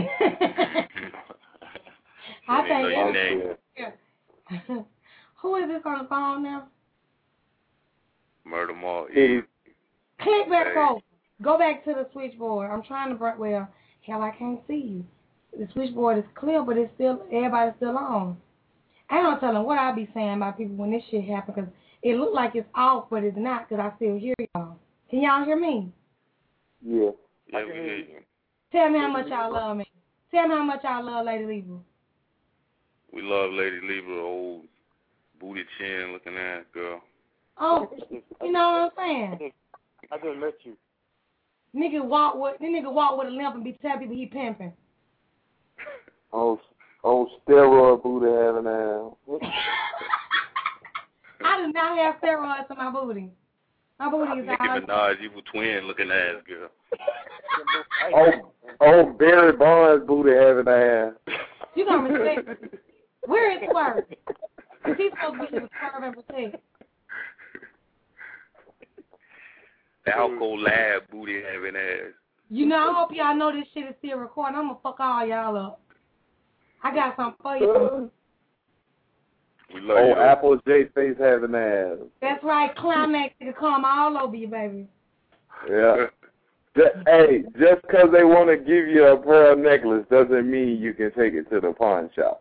I think who is this on the phone now? Murder Mall. Click back over. Go back to the switchboard. I'm trying to break. Well, hell, I can't see you. The switchboard is clear, but it's still everybody's still on. I don't tell them what I be saying about people when this shit happen because it look like it's off, but it's not because I still hear y'all. Can y'all hear me? Yeah. Yeah, we hear you. Tell me how much y'all love me. Tell me how much y'all love Lady Libra. We love Lady Libra, old booty chin looking ass girl. Oh, you know what I'm saying? I just met you. Nigga walk with a limp and be telling people he pimping. Oh, steroid booty having ass. I do not have steroids in my booty. My booty is Nicki Minaj, evil twin looking ass girl. Oh, Barry Bonds booty having ass. You gonna respect? Where is Swerve? He's supposed to be the Swerve and protect. Alco Lab booty having ass. You know, I hope y'all know this shit is still recording. I'm gonna fuck all y'all up. I got something for you. We love you. Apple J face having ass. That's right, Climax to come all over you, baby. Yeah. Hey, just because they want to give you a pearl necklace doesn't mean you can take it to the pawn shop.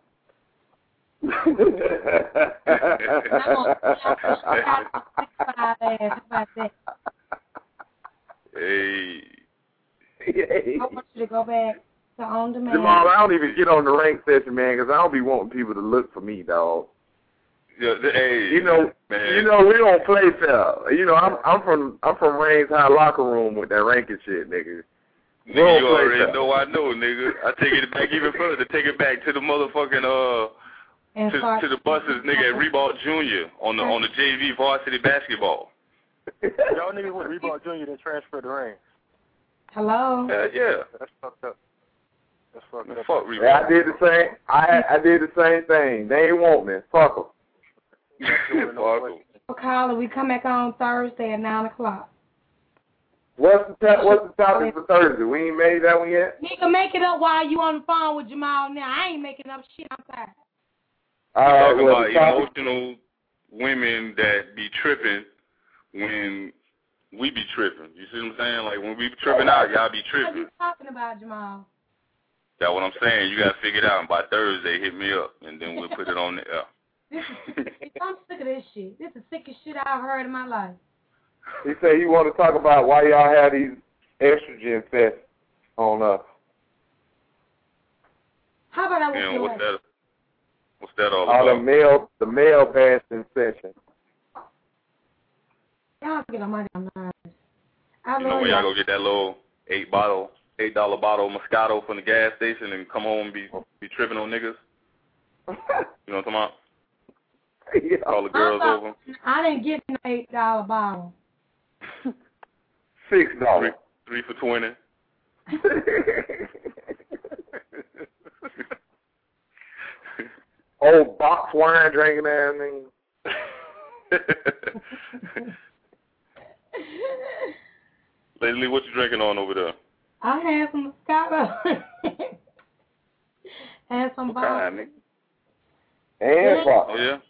Hey. I want you to go back to On Demand. Jamal, I don't even get on the rank session, man, because I don't be wanting people to look for me, dog. Yeah, hey, you know, man. We don't play fair. You know, I'm from Reigns High locker room with that ranking shit, nigga. Nigga, you already know I know, nigga. I take it back even further. Take it back to the motherfucking to the buses, nigga, at Reebok Junior on the JV varsity basketball. Y'all niggas went Reebok Junior then transferred to Reigns. Hello. Yeah. That's fucked up. That's fucked up. Fuck Reebok. Yeah, I did the same. I did the same thing. They ain't want me. Fuck them. Carla, we come back on Thursday at 9 o'clock. What's the topic for Thursday? We ain't made that one yet? Nigga, make it up while you on the phone with Jamal now. I ain't making up shit. I'm tired. Talking about emotional women that be tripping when we be tripping. You see what I'm saying? Like, when we be tripping out, y'all be tripping. What are you talking about, Jamal? That's what I'm saying. You got to figure it out. And by Thursday, hit me up, and then we'll put it on the air. I'm sick of this shit. This is the sickest shit I've heard in my life. He said he want to talk about why y'all have these estrogen fests on us. How about I what's that all about? The male fasting session. Y'all get on my damn nerves. You know when y'all go get that little $8 bottle Moscato from the gas station and come home and be tripping on niggas? You know what I'm talking about? Yeah. Call the girls over. I didn't get an $8 bottle. $6. 3 for $20. Old box wine drinking ass nigga. Lady Lee, what you drinking on over there? I had some Moscato. Had some bottles. And box. Oh, yeah?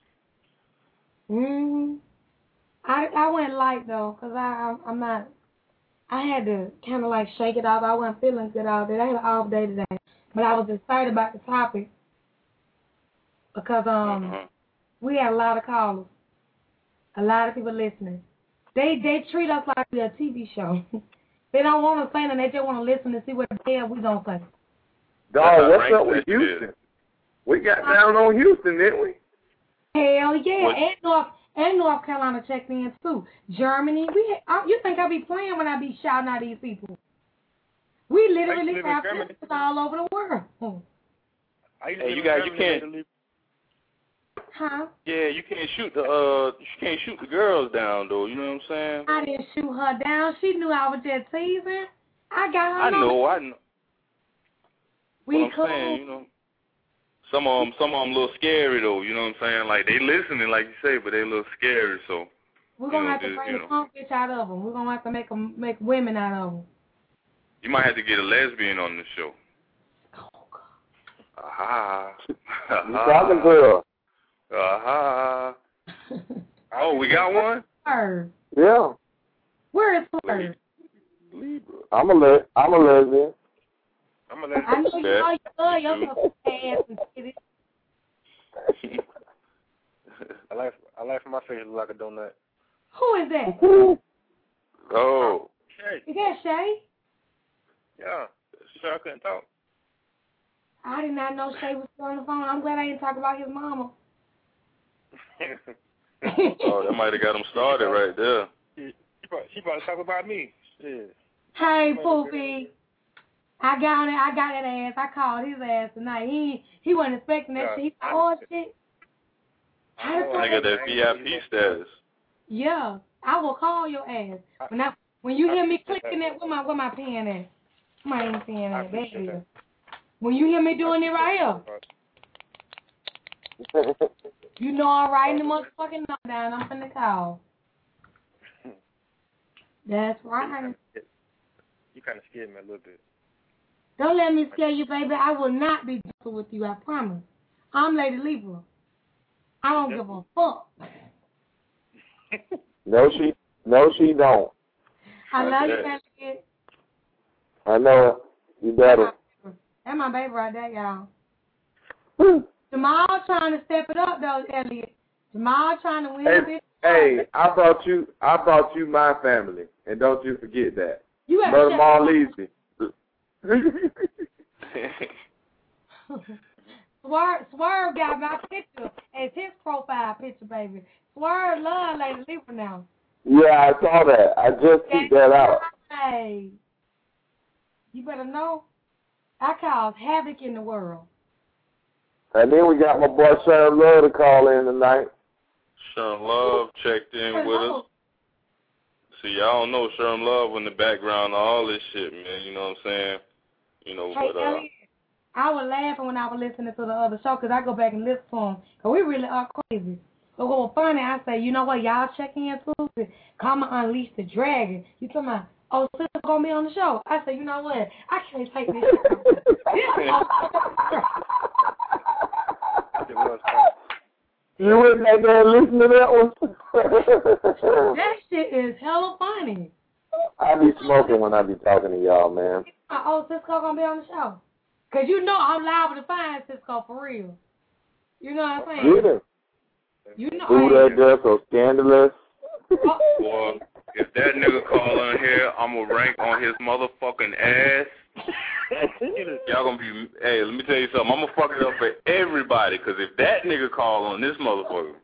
I went light though, cause I'm not. I had to kind of like shake it off. I wasn't feeling good all day. I had an off day today, but I was excited about the topic because we had a lot of callers, a lot of people listening. They treat us like we're a TV show. They don't want to say nothing. They just want to listen to see what the hell we gonna say. Dog, what's up with Houston? We got down on Houston, didn't we? Hell yeah, and North Carolina checked in too. Germany, you think I be playing when I be shouting out these people? We literally have listeners all over the world. Hey, you can't. Huh? Yeah, you can't shoot the girls down though. You know what I'm saying? I didn't shoot her down. She knew I was just teasing. I got her. I know. We cool. I'm saying, you know, some of them a little scary though. You know what I'm saying? Like they listening, like you say, but they a little scary. So we're gonna have to bring the punk bitch out of them. We're gonna have to make women out of them. You might have to get a lesbian on the show. Oh God. Aha. You talking girl? Aha. Oh, we got one? Yeah. Where is Fleur? I'm a lesbian. I know you love your little ass and titties. I like for my face to look like a donut. Who is that? Oh. Shay. Is that Shay? Yeah. Sure, I couldn't talk. I did not know Shay was still on the phone. I'm glad I didn't talk about his mama. Oh, that might have got him started right there. She about to talk about me. Shit. Hey, Poopy. I got that ass. I called his ass tonight. He wasn't expecting that shit. He said, oh, shit. Nigga, that VIP status. Yeah, I will call your ass. When you hear me clicking that, where my pen at? My ain't pen at. There it is. When you hear me doing it right here, you know I'm writing the motherfucking number down. I'm finna call. That's right. You kind of scared me a little bit. Don't let me scare you, baby. I will not be gentle with you, I promise. I'm Lady Libra. I don't give a fuck. No, she don't. I love you, Elliot. I know it. You better. That's my baby right there, y'all. Jamal trying to step it up, though, Elliot. Jamal trying to win this. Hey, I brought you my family, and don't you forget that. You have Murder Marleese. Swerve got my picture as his profile picture, baby. Swerve love Lady Libra now. Yeah, I saw that. I just picked that out. Hey, you better know, I cause havoc in the world. And then we got my boy Sherm Love to call in tonight. Sherm Love checked in with us. See, y'all don't know Sherm Love in the background of all this shit, man. You know what I'm saying? You know, Hey, but Elliot, I was laughing when I was listening to the other show because I go back and listen to them. Because we really are crazy. But what was funny, I say, you know what, y'all check in too? Come and unleash the dragon. You talking about, oh, sister going to be on the show. I say, you know what, I can't take this shit. You went back there and listened to that one? That shit is hella funny. I be smoking when I be talking to y'all, man. Oh, Cisco gonna be on the show. Because you know I'm liable to find Cisco for real. You know what I'm saying? Yeah. You know Who that girl so scandalous? boy, if that nigga call on here, I'm going to rank on his motherfucking ass. Y'all gonna be, hey, let me tell you something. I'm gonna fuck it up for everybody, because if that nigga call on this motherfucker,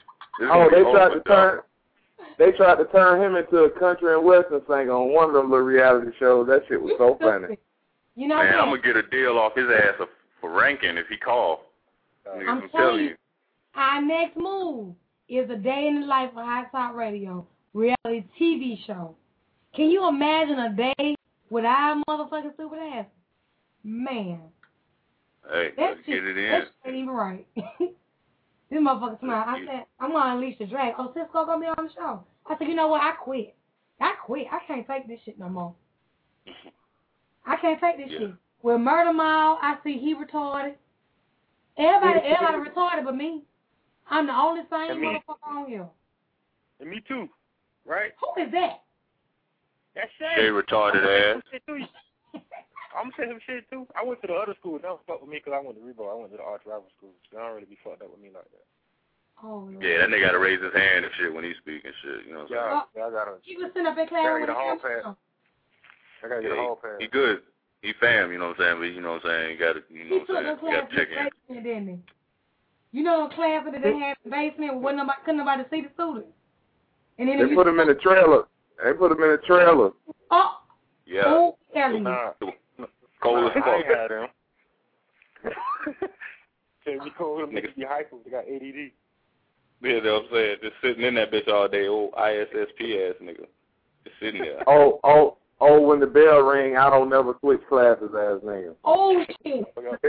they tried to turn him into a country and western singer on one of them little reality shows. That shit was so funny. You know, man, I'm gonna get a deal off his ass for ranking if he call. I'm telling you, our next move is a day in the life of Hot Talk Radio, reality TV show. Can you imagine a day with our motherfucking stupid ass? Man. Hey, let's get it in. That ain't even right. This motherfucker smile. I said, I'm going to unleash the drag. Oh, Cisco going to be on the show. I said, you know what? I quit. I can't take this shit no more. I can't take this shit. With Murder Mile, I see he retarded. Everybody retarded but me. I'm the only sane motherfucker on here. And me too, right? Who is that? That's Shay retarded ass. I'm saying some shit too. I went to the other school. Don't fuck with me because I went to Rebo. I went to the arch rival school. So don't really be fucked up with me like that. Oh, yeah, that nigga gotta raise his hand and shit when he's speaking shit. You know what I'm saying? Yeah, I gotta. He was sitting up in class with a camera. I gotta get a hall pass. He good. He fam, you know what I'm saying? But you know what I'm saying? You gotta, you know what I'm saying? You gotta check in. Didn't he? You know the class that they had in the basement where couldn't nobody see the students. And then they put him in the trailer. Oh. Yeah. Oh, Ellie. Cold as fuck. I had him. Say we told him niggas be hyper. They got ADD. Yeah, that's what I'm saying. Just sitting in that bitch all day, old ISSP ass nigga. Just sitting there. Oh, when the bell ring, I don't never switch classes ass nigga. Oh shit.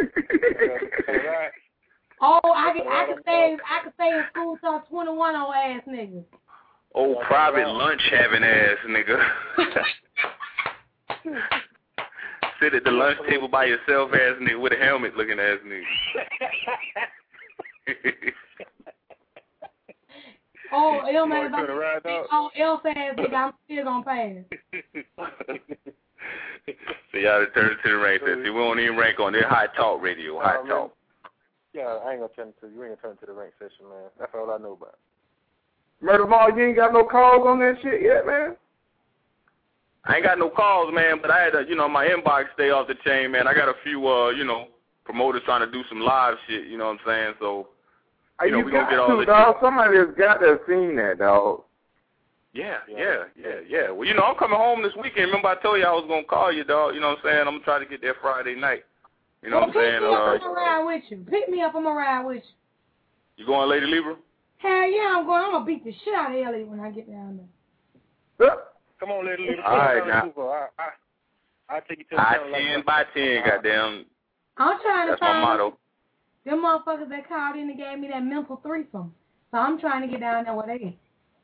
Oh, I could stay in school till 21 old ass niggas. Old private lunch having ass nigga. Sit at the lunch table by yourself ass nigga with a helmet looking ass nigga. Oh, ill man about ill ass nigga, I'm still gonna pass. So y'all to turn it to the rank. See, we won't even rank on this high talk radio. High talk. Yeah, I ain't gonna turn it to you. Ain't gonna turn it to the rank session, man. That's all I know about. Murder Ball, you ain't got no calls on that shit yet, man? I ain't got no calls, man, but I had to, my inbox stay off the chain, man. I got a few, promoters trying to do some live shit, you know what I'm saying? So, we gonna get all this dog. Somebody has got to have seen that, dog. Yeah. Well, I'm coming home this weekend. Remember I told you I was gonna call you, dog. You know what I'm saying? I'm gonna try to get there Friday night. You know what I'm saying? I'm gonna ride with you. Pick me up, I'm gonna ride with you. You going, Lady Libra? Hell yeah, I'm gonna beat the shit out of Elliot when I get down there. Come on, Lady Libra. All right, now. I'll take you to the 10 by 10, goddamn. I'm trying to That's my motto. Them motherfuckers that called in and gave me that mental threesome. So I'm trying to get down there with they.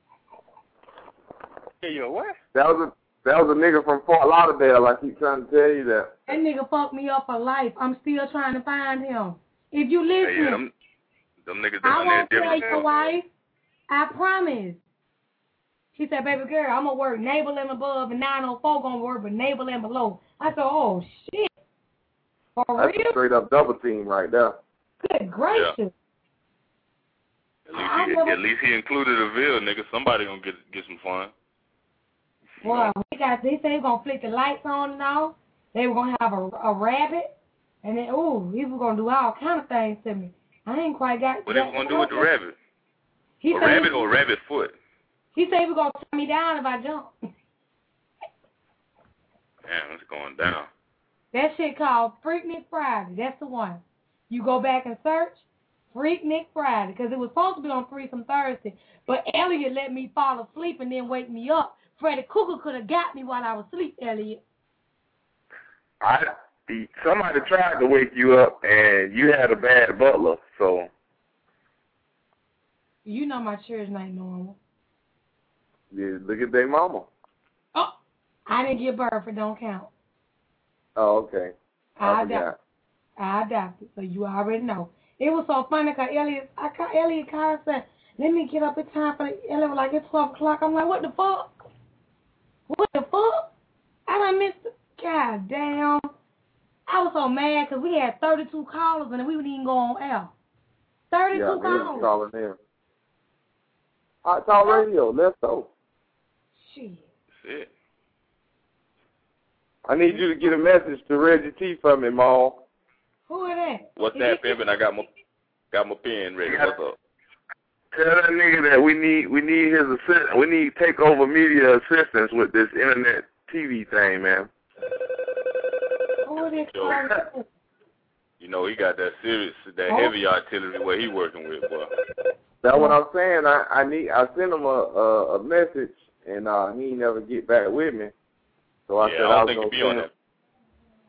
Hey, yo, what? That was a nigga from Fort Lauderdale. I keep trying to tell you that. That nigga fucked me up for life. I'm still trying to find him. If you listen, them niggas I down there won't tell different. your wife. I promise. She said, baby girl, I'm going to work navel and above, and 904 going to work with navel and below. I said, oh, shit. For That's real? a straight up double team right there. Good gracious. Yeah. At least he included a veil, nigga. Somebody gonna get some fun. Well, they said they were going to flick the lights on and off. They were going to have a rabbit. And then, he was going to do all kind of things to me. I ain't quite got... What they was going to do with the rabbit? A rabbit or a rabbit foot? He said he was going to turn me down if I jump. Damn, it's going down. That shit called Freaknik Friday. That's the one. You go back and search Freaknik Friday because it was supposed to be on Threesome Thursday. But Elliot let me fall asleep and then wake me up. Freddy Cougar could have got me while I was asleep, Elliot. Somebody tried to wake you up and you had a bad butler, so. You know my children ain't normal. Yeah, look at their mama. Oh, I didn't give birth. It don't count. Oh, okay. I adopted, so you already know. It was so funny because Elliot called and said, let me get up in time for the Elliot was like, it's 12 o'clock. I'm like, what the fuck? What the fuck? I done missed it. God damn. I was so mad because we had 32 callers and we wouldn't even go on air. 32 callers. Calling in. Hot Talk Radio, let's go. Shit. That's it. I need you to get a message to Reggie T for me, Ma. Who is that? What's that, pimpin'? I got my pen ready. What's up? Tell that nigga that we need his assist. We need takeover media assistance with this internet TV thing, man. Who is that? He got that serious, that heavy artillery where he working with, boy. That's what I'm saying. I sent him a message and he never get back with me. So I said I was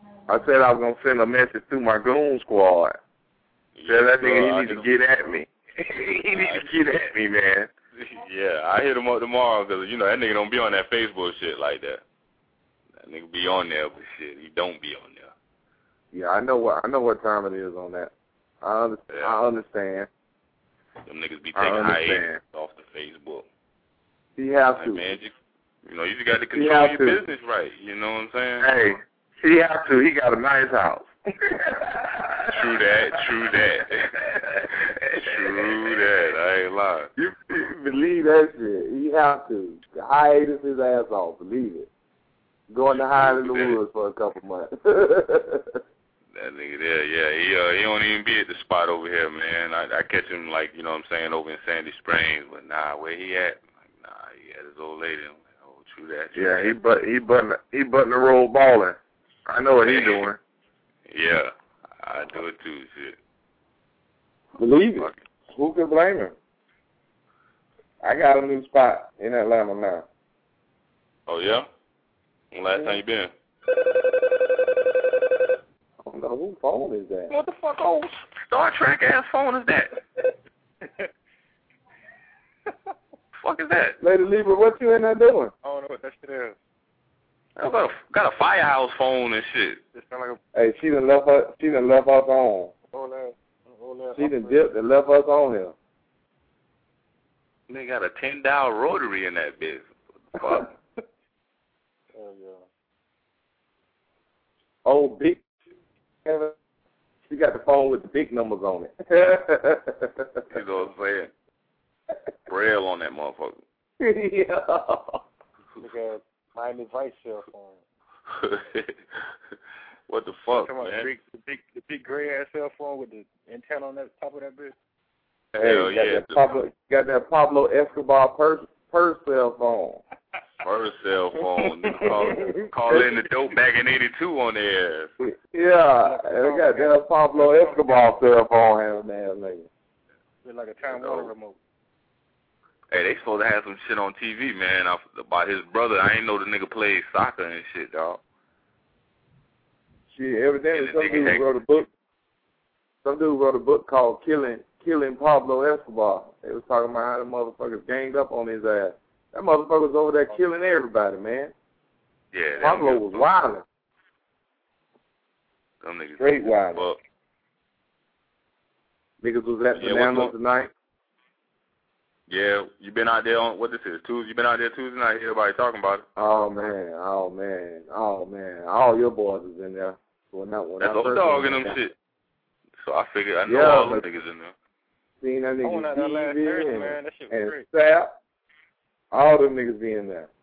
gonna send a message to my goon squad. Tell that nigga he need to get at me. He need to get at me, man. Yeah, I hit him up tomorrow because, you know, that nigga don't be on that Facebook shit like that. That nigga be on there, but shit, he don't be on there. Yeah, I know what time it is on that. I understand. Them niggas be taking hiatus off the Facebook. He has like, to. Man, you know, you just got to control your business right. You know what I'm saying? Hey, he has to. He got a nice house. True that. True that. I ain't lying. You believe that shit. He has to. Hiatus his ass off. Believe it. Going to hide in the woods for a couple months. That nigga there, yeah, he don't even be at the spot over here, man. I catch him, like, you know what I'm saying, over in Sandy Springs, but nah, where he at? Like, nah, he at his old lady. I'm like, oh, true that. Yeah, he button the roll balling. I know what he doing. Yeah, I do it too, shit. Believe it. Who can blame him? I got a new spot in Atlanta now. Oh, yeah? When last time you been? I don't know whose phone is that. What the fuck old Star Trek ass phone is that? Fuck is that? Lady Libra, what you in there doing? I don't know what that shit is. I got a firehouse phone and shit. Hey, she done left us on. She done dipped and left us on here. They got a 10-dial rotary in that bitch. Fuck. Oh, yeah. Oh, big. She got the phone with the big numbers on it. You know what I'm saying? Braille on that motherfucker. Yeah. Look at Miami Vice cell phone. What the fuck, man? The big gray ass cell phone with the antenna on the top of that bitch. Hell yeah. Got that Pablo Escobar purse cell phone. First cell phone. Call in the dope back in 82 on their ass. Yeah, they got that Pablo Escobar cell phone having that nigga. It's like a Time Warner remote. Hey, they supposed to have some shit on TV, man, about his brother. I ain't know the nigga played soccer and shit, dog. Shit, evidently some dude wrote a book. Some dude wrote a book called Killing Pablo Escobar. They was talking about how the motherfuckers ganged up on his ass. That motherfucker was over there killing everybody, man. Yeah. Pablo was wilding. Them niggas straight wilding. Niggas was at Bananas tonight. Yeah, you been out there on, what this is, Tuesday? You been out there Tuesday night? Everybody talking about it. Oh, man. All your boys is in there. That's old dog in them shit. So I figured I know all them niggas in there. Seen that nigga that last Thursday, man. That shit was and great. Sap. All them niggas be in there.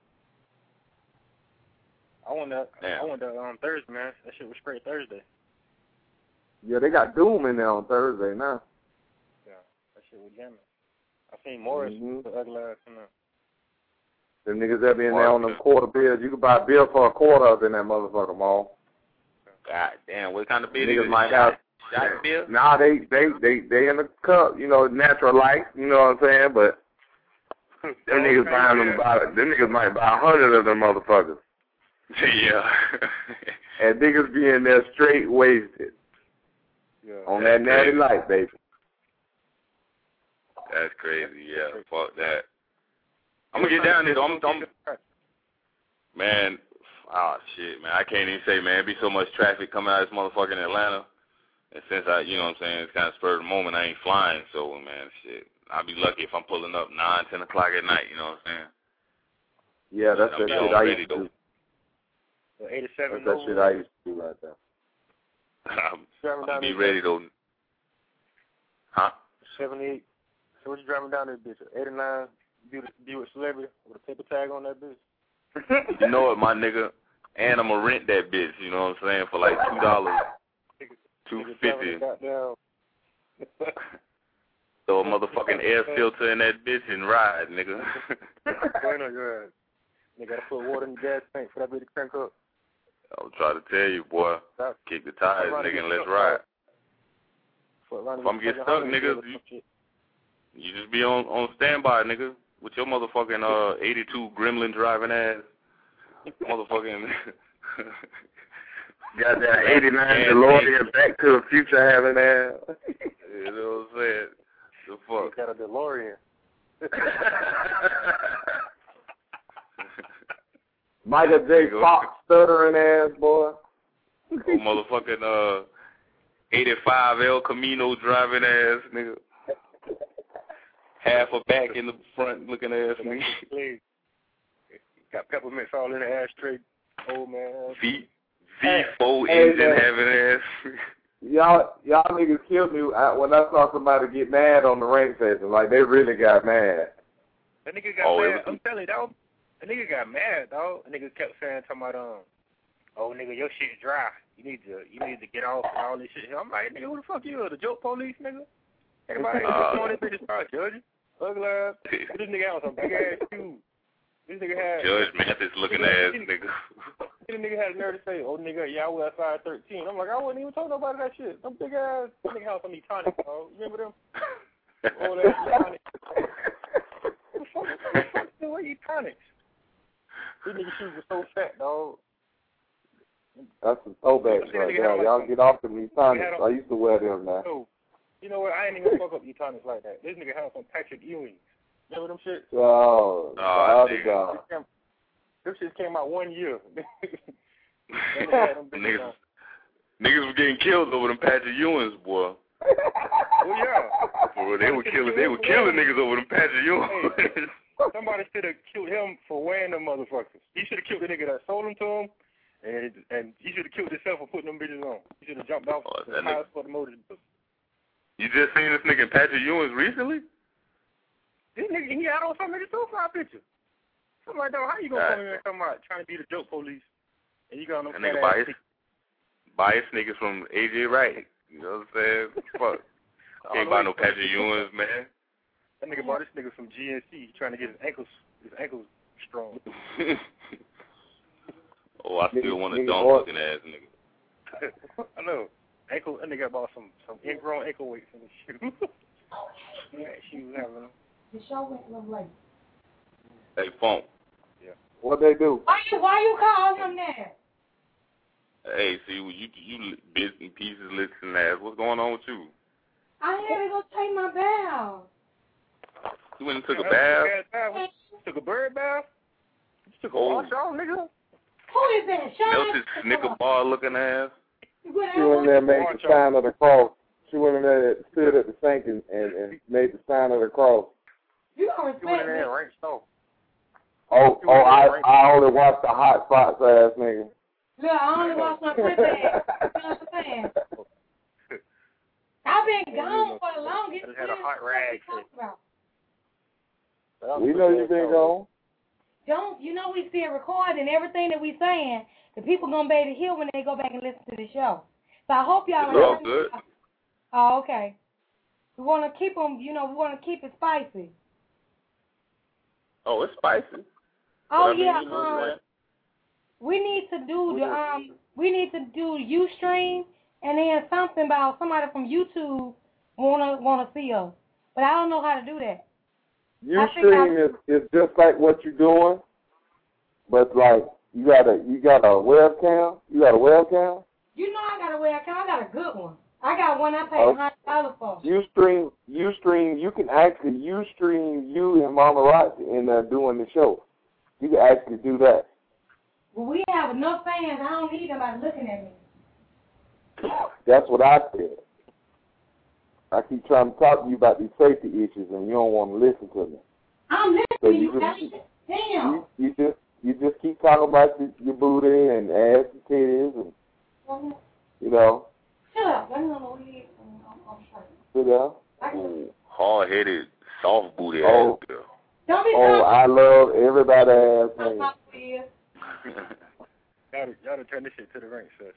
I went that on Thursday, man. That shit was straight Thursday. Yeah, they got Doom in there on Thursday now. Yeah, that shit was jamming. I seen Morris, the ugly ass in there. Them niggas that be in there on them quarter bills. You can buy a bill for a quarter up in that motherfucker mall. God damn, what kind of bill niggas is might have shot bill? Nah, they in the cup, you know, natural light, you know what I'm saying? But them niggas buying them niggas might buy 100 of them motherfuckers. Yeah. And niggas be in there straight wasted. Yeah. On that natty light, baby. That's crazy, yeah. Fuck that. I'm gonna get down there. Man, shit, man. I can't even say, man. It be so much traffic coming out of this motherfucker in Atlanta. And since you know what I'm saying, it's kind of spur of the moment, I ain't flying. So, man, shit. I'll be lucky if I'm pulling up 9, 10 o'clock at night, you know what I'm saying? Yeah, that's that shit I used to do. The 87 that's that shit I used to do right there. I'll be ready, though. Huh? 78. So what you driving down this bitch? 89 Buick Celebrity with a paper tag on that bitch? You know what, my nigga? And I'm going to rent that bitch, you know what I'm saying, for like $2. $2.50. Throw a motherfucking air filter in that bitch and ride, nigga. They gotta put water in the gas tank for that bitch to crank up. I'm trying to tell you, boy. Kick the tires, nigga, and let's ride. If I'm getting stuck, nigga, you just be on standby, nigga, with your motherfucking 82 Gremlin driving ass. Motherfucking got that 89 DeLorean Back to the Future having ass. You know what I'm saying? The fuck? Got a DeLorean. Michael J. Fox stuttering ass boy. Oh, motherfucking 85 El Camino driving ass nigga. Half a back in the front looking ass nigga. Got peppermints all in the ashtray. Old man. V4 engine having ass. Y'all niggas killed me when I saw somebody get mad on the rank session. Like, they really got mad. That nigga got mad. I'm telling you, dog. That nigga got mad, dog. That nigga kept saying, talking about, oh, nigga, your shit dry. You need to get off and all this shit. I'm like, nigga, who the fuck you? The joke police, nigga? Everybody on this bitch start judging. Ugly ass. This nigga had some big ass shoes. This nigga had Judge Mathis looking ass nigga. This nigga had the nerve to say, oh, nigga, yeah, I was size 13. I'm like, I wouldn't even tell nobody that shit. Them big ass. That nigga had some Etonics, dog. You remember them? Oh, that Etonics. What the fuck is what Etonics? These niggas' shoes were so fat, dog. That's some throwbacks right there. Y'all get off them Etonics. I used to wear them now. So, you know what? I ain't even fuck up Etonics like that. This nigga had some Patrick Ewing. Remember them shit? Oh, them shit came out 1 year. Niggas were getting killed over them Patrick Ewings, boy. Oh yeah. Boy, they were killing niggas over them Patrick Ewings. Hey, somebody should have killed him for wearing them motherfuckers. He should have killed the nigga that sold them to him, and he should have killed himself for putting them bitches on. He should have jumped off the highest for the motor. You just seen this nigga Patrick Ewings recently? This nigga, he had on some nigga profile picture. I'm like, dog, how you gonna come in here talking about trying to be the joke police, and you got no nigga bias niggas from AJ Wright. You know what I'm saying? Fuck. Can't buy no Patrick Ewings, man. That nigga bought this nigga from GNC trying to get his ankles strong. Oh, I still want a dumb looking ass nigga. I know. Ankle, that nigga bought some ingrown ankle weights in his shoe. Yeah, she was having them. The show went a little late. Hey, Funk. Yeah. What they do? Why you calling them that? Hey, see, you bits and pieces listening ass. What's going on with you? I had to go take my bath. You went and took a bath? Took a bird bath? You took a wash off, nigga? Who is that? Melted Snicker bar looking ass. She went in there and made the sign of the cross. She went in there and stood at the sink and made the sign of the cross. You don't respect me. I only watched the hot spots ass nigga. Look, I only watch my pussy ass. You know what I'm saying? I've been gone for the longest. I had a hot rag. We know you've been gone. You know we still recording everything that we saying. The people gonna be able to hear when they go back and listen to the show. So I hope y'all. It's all good. Oh, okay. We want to keep them. We want to keep it spicy. Oh, it's spicy. Oh yeah. We need to do Ustream, and then something about somebody from YouTube wanna see us, but I don't know how to do that. Ustream is just like what you're doing, but like you got a webcam. You got a webcam. You know I got a webcam. I got a good one. I got one I paid $100 for. Ustream. You can actually Ustream you and Mama Roxy in there doing the show. You can actually do that. Well, we have enough fans. I don't need nobody looking at me. That's what I said. I keep trying to talk to you about these safety issues, and you don't want to listen to me. I'm listening to you. Damn. You just keep talking about your booty and ass and titties, and you know. Shut up. Let me know what you Sit down. Hard-headed, soft booty ass girl. Don't be I love everybody ass man. Y'all to turn this shit to the rank, sis.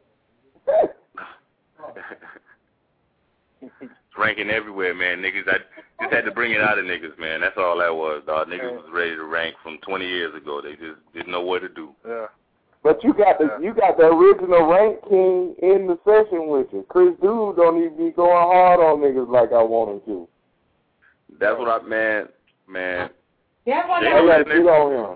It's ranking everywhere, man. Niggas, I just had to bring it out of niggas, man. That's all that was, dog. Niggas was ready to rank from 20 years ago. They just didn't know what to do. Yeah. But you got the original rank king in the session with you. Chris Dude don't even be going hard on niggas like I want him to. That's what man. That's what I got to get on him.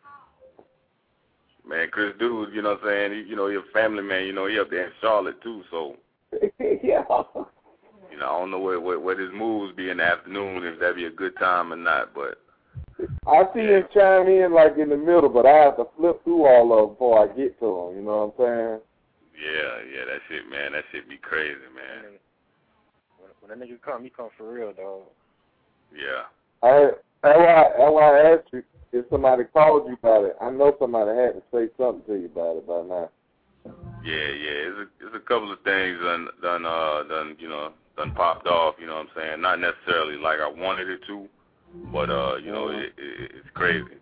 Man, Chris Dude, you know what I'm saying? He's a family man, he up there in Charlotte too, so. Yeah. You know, I don't know what his moves be in the afternoon, if that'd be a good time or not, but. I see him chime in like in the middle, but I have to flip through all of them before I get to him, you know what I'm saying? Yeah, that shit, man, that shit be crazy, man. When that nigga come, he come for real, dog. Yeah. That's why I asked you if somebody called you about it. I know somebody had to say something to you about it by now. Yeah, it's a couple of things done popped off, you know what I'm saying? Not necessarily like I wanted it to, but you know, it's crazy.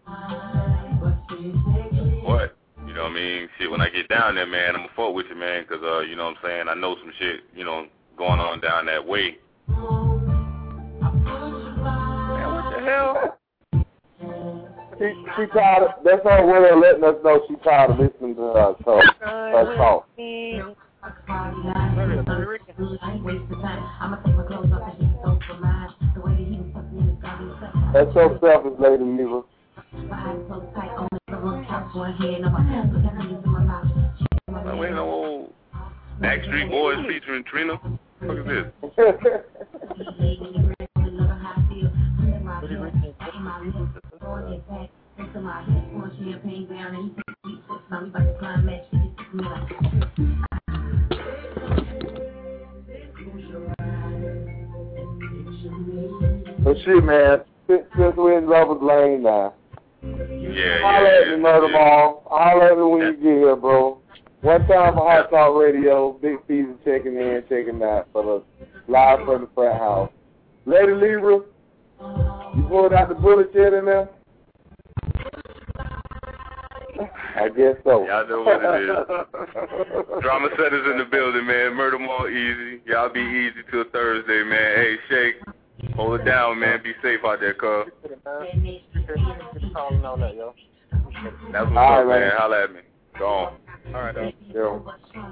What? You know what I mean? Shit, when I get down there, man, I'm gonna fuck with you, man, because you know what I'm saying? I know some shit, you know, going on down that way. Man, what the hell? She tired of, that's her way of letting us know she tired of listening to her talk. That's so selfish, Lady Neva. We ain't no old Backstreet Boys featuring Trina. What is this? But shit, man, since we're in Lover's Lane now. Holler at me, Murder Ball. Holler at me when you get here, bro. One time for Hot Talk Radio, Big Feezy checking in, checking out for the live from the frat house. Lady Libra, you pulled out the bullet yet in there? I guess so. Y'all know what it is. Drama Centers in the building, man. Murder Mall Easy. Y'all be easy till Thursday, man. Hey, Shake, hold it down, man. Be safe out there, cuz. That's what's up, man. Holla at me. Go on. All right, dog. Yo.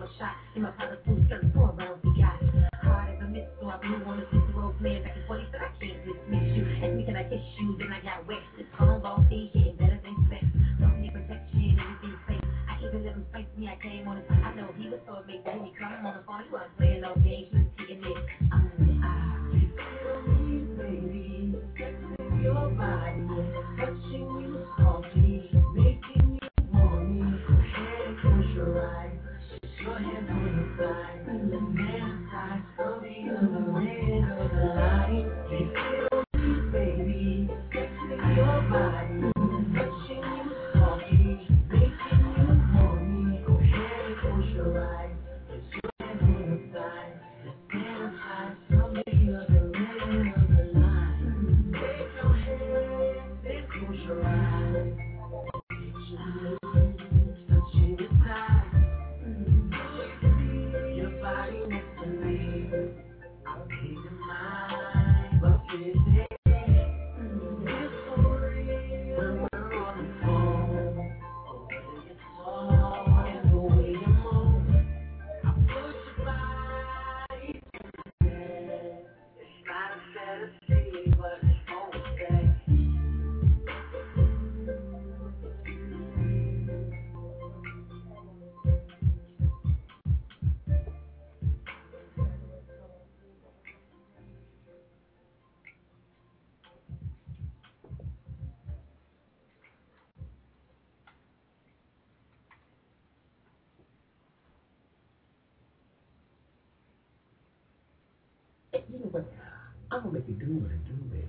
You know what? I'm gonna make you do what I do, baby.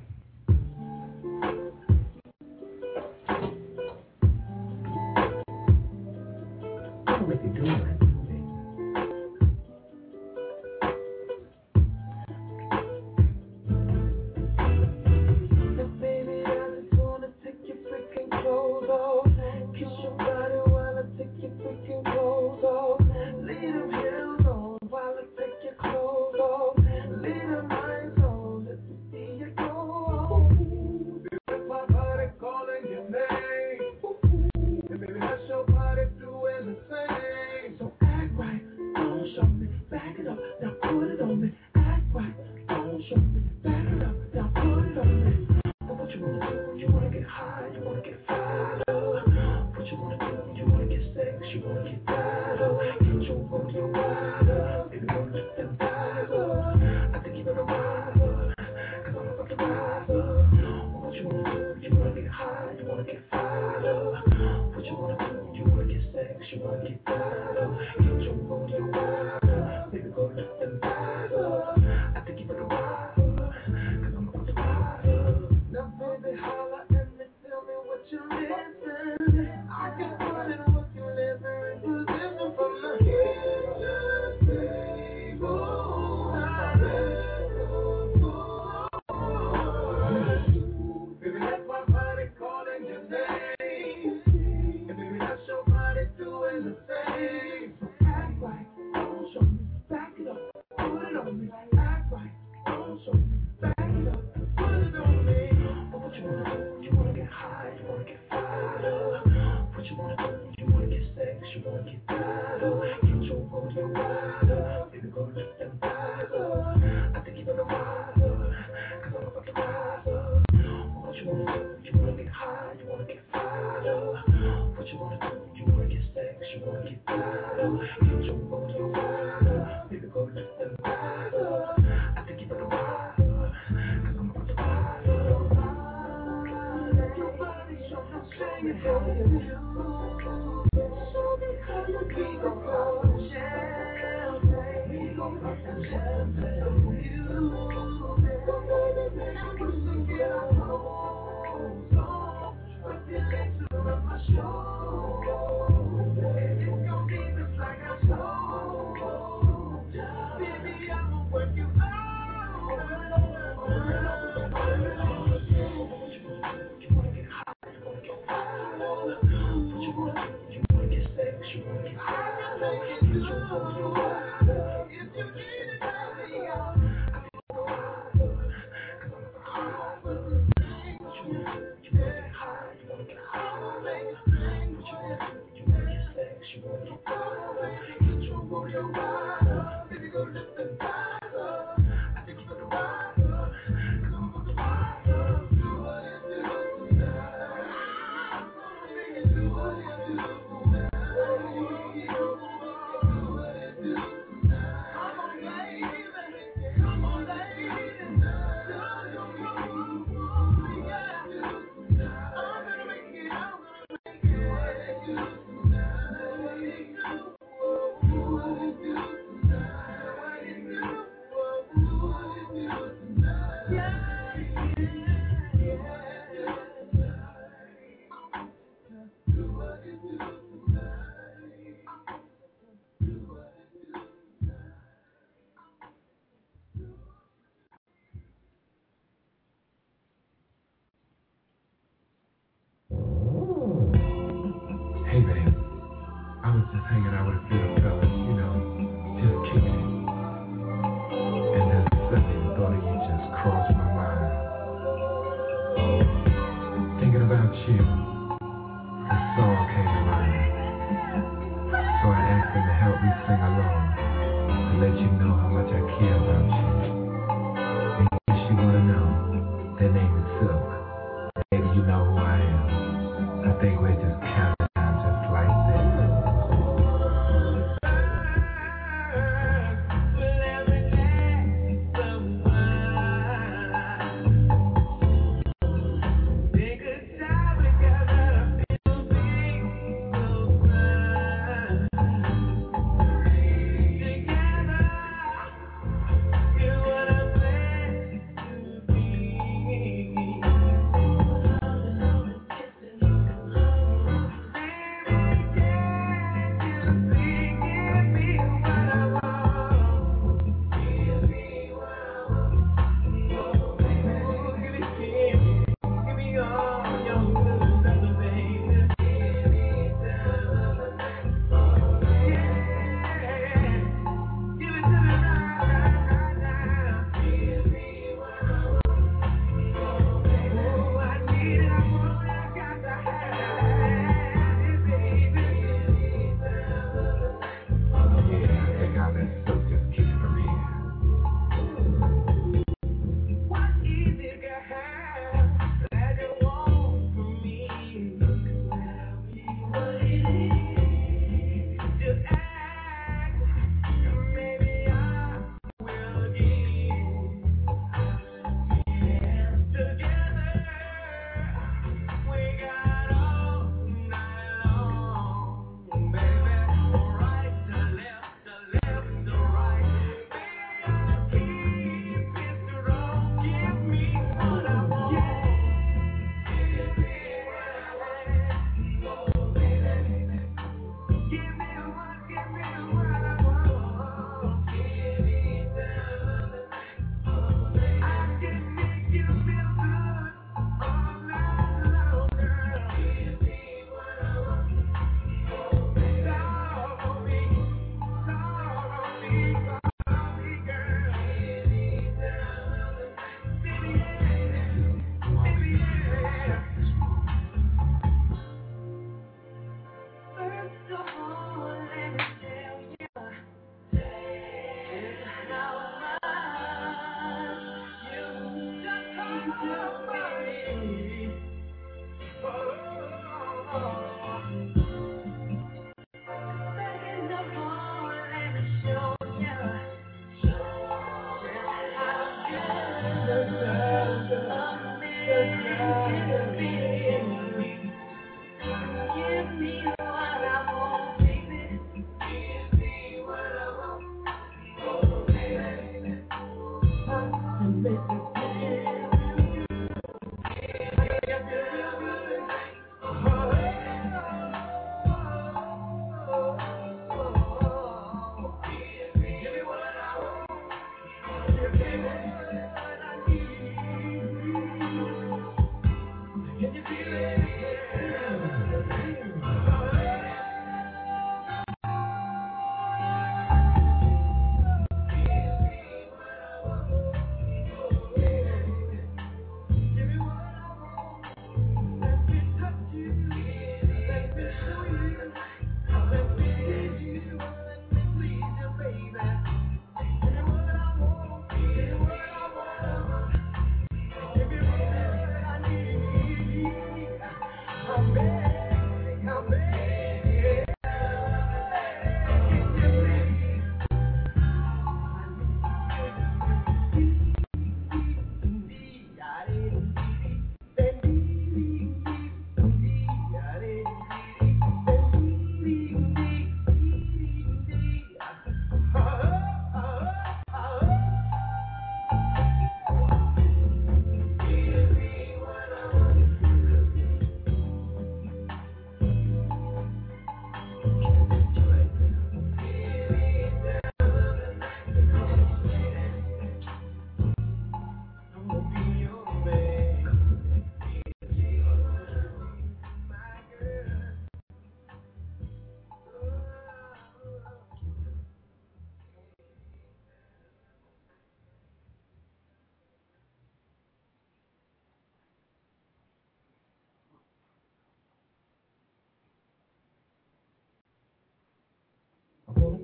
I'm gonna make you do what I do, baby. Now, baby, I just wanna take your freaking clothes off. Kiss your body while I take your freaking clothes off. Leave them heels on while I take your clothes off. Leave them eyes on, let me see you go. That's my body calling your name. And baby, that's your body doing the same. So act right, don't show me, back it up, now put it on me. Act right, don't show me, back it up, now put it on me. Now what you wanna do? You wanna get high, you wanna get fired up. What you wanna do? You wanna get sex, you wanna get tired up. Get your rodeo wide up, baby, don't let them thighs up. I think you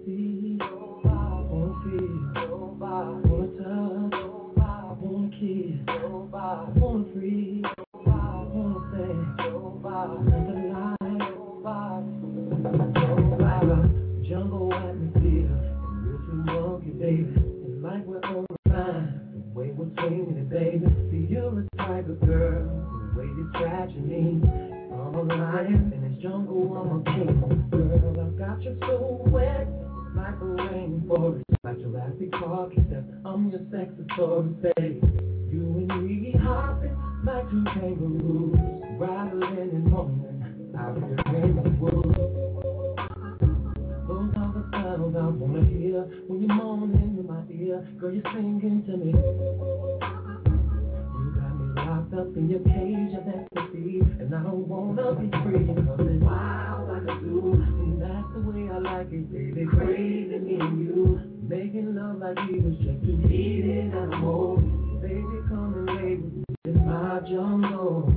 see, wanna feel, wanna touch, wanna kiss, wanna free, wanna say, nothing like a jungle atmosphere, and we're too monkey, baby. It's like we're on the line, the way we're swinging it, baby. See, you're a type of girl, the way you're scratching me. I'm a lion in this jungle, I'm a king. Girl, I've got you so wet, like a rainforest, like Jurassic Park, except I'm your sex authority. You and me hopping like two kangaroos, rattling in the morning, out here in the woods. Those are the sounds I wanna hear when you're moaning in my ear. Girl, you're singing to me. You got me locked up in your cage of ecstasy, and I don't wanna be free, cause it's wild like a zoo, and that's the way I like it, baby. Crazy me and you, making love like we was just two heated animals. Baby, come and lay with me, it's my jungle.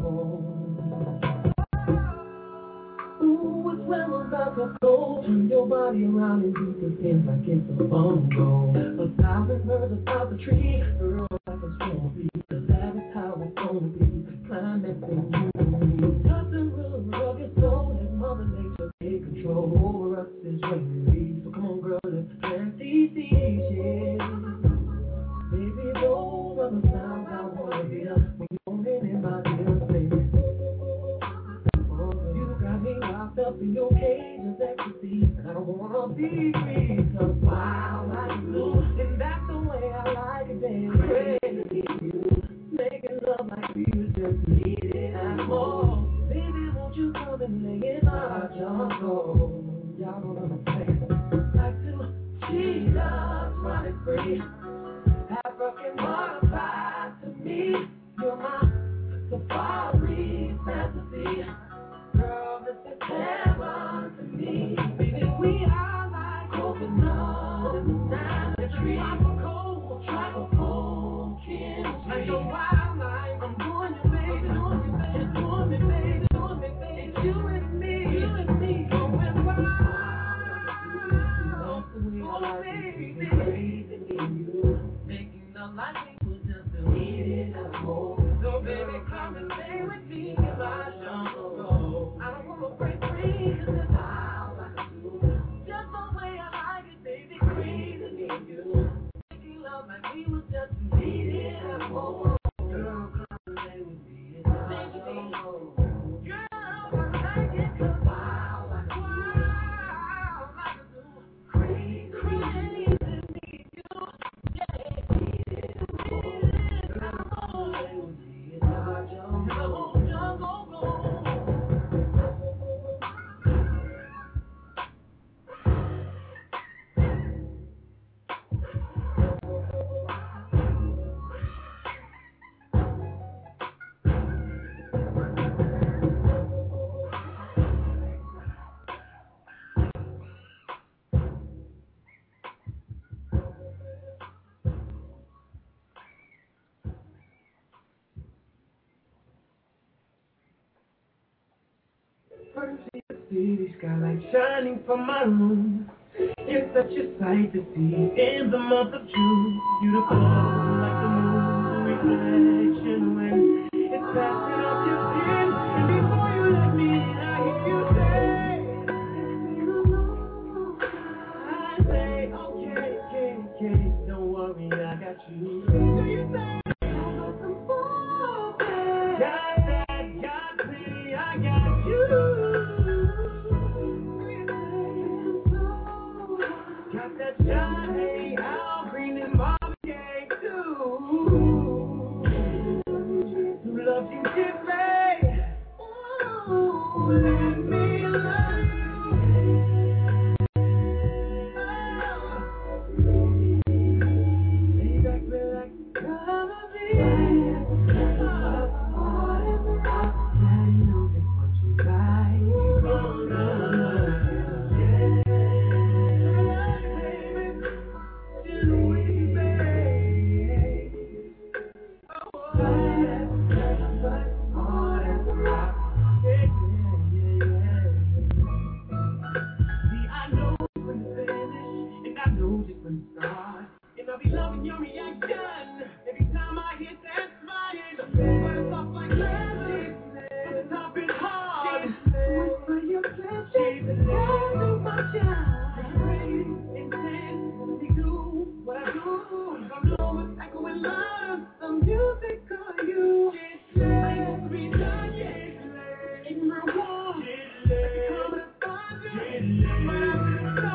Ooh, it's when I'm about to go, turn your body around and do the things like it's a bongo. 1,000 birds about the tree, girl, like a storm beat. That is how it's gonna be. Climb that thing you need. Nothing real rugged, so let Mother Nature take control over us. It's raining leaves, so come on, girl, let's plant these seeds, yeah. Baby, those are the sounds I wanna hear when you're moaning in my ear, baby. You got me locked up in your cage of ecstasy, and I don't wanna be free, cause wild like you, and that's the way I like it, baby. Crazy you, making love like we was just needed animals. Baby, won't you come and lay in my jungle? Y'all don't understand. Like two cheetahs running free, African butterflies to me. You're my safari fantasy. Girl, this is heaven to me. Baby, we are like coconut and banana tree. Tropical chemistry. Like a wildlife, I'm doing you, baby. Doing me, baby. Doing me, baby. Doing me, baby. It's you and me. Going wild. Oh, baby. Crazy you. Making love like we was just a needed animal. So, baby, come and stay with me in my jungle. I don't wanna break free, cause it's wild like a zoo. Just the way I like it, baby, crazy me and you. Making love like we was just needed animal. Girl, come and stay with me in my jungle. Girl, I like it, cause wild like a zoo. Crazy me and you. Yeah, needed animal. Stay with me in my jungle. City skylight shining from my room. It's such a sight to see in the month of June. Beautiful like the moon, the reflection when it's passing up your skin. And before you let me in, I hear you say, I say, okay, don't worry, I got you. So you say, got me, I got you. Got that Johnny Al Green and Marvin Gaye too. Who loves you different? Let me love you. You got me like come of me. Yeah, you know that's what you like. knew just when to start. And I'll be loving your reaction every time I hit that spot. But it's off like magic, but the top is hard. Whisper your pleasure, tell me my child. Intense, do what I do. I know it's echoing loud, some music on you. It's me done, yeah. In my wall, come and find you. But I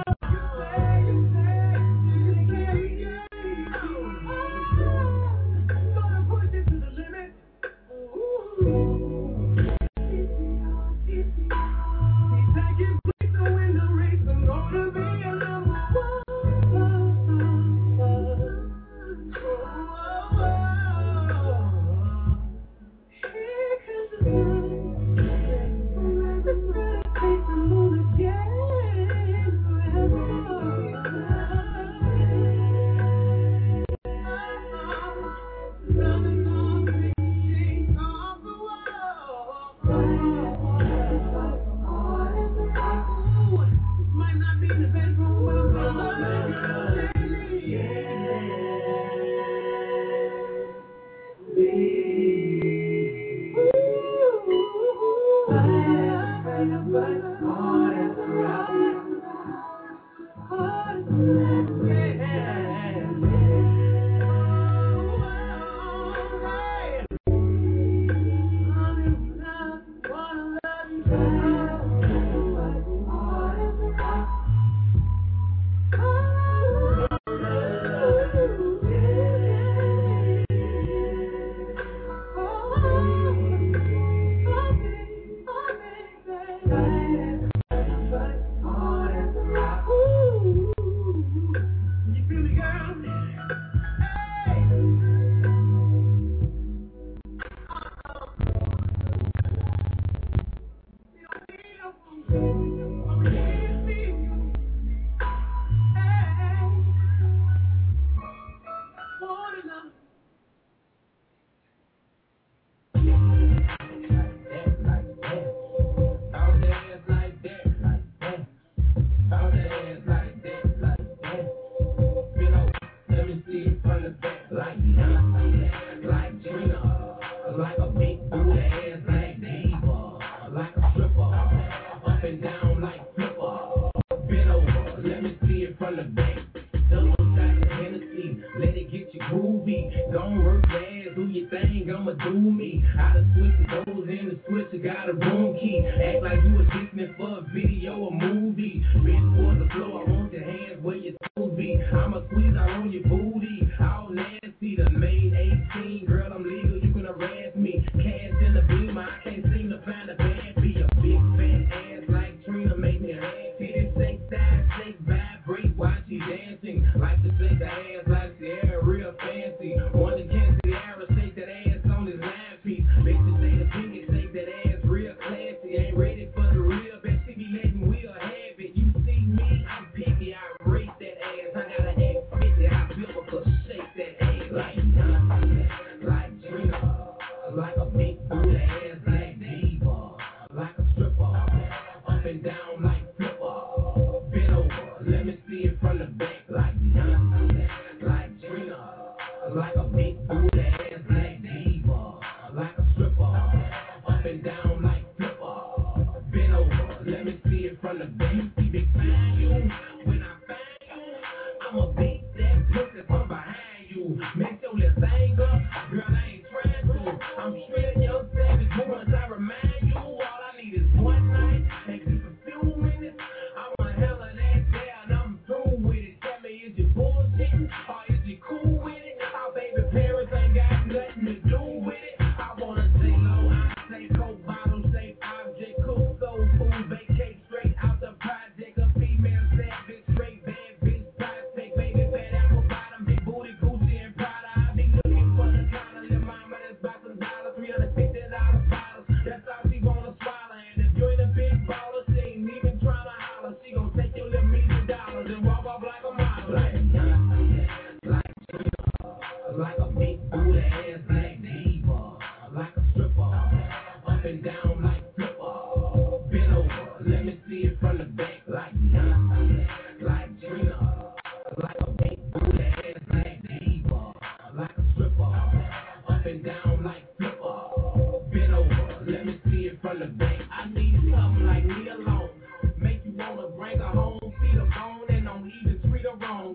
Vacate straight out the project, a female savage, straight bad bitch, prospect, baby,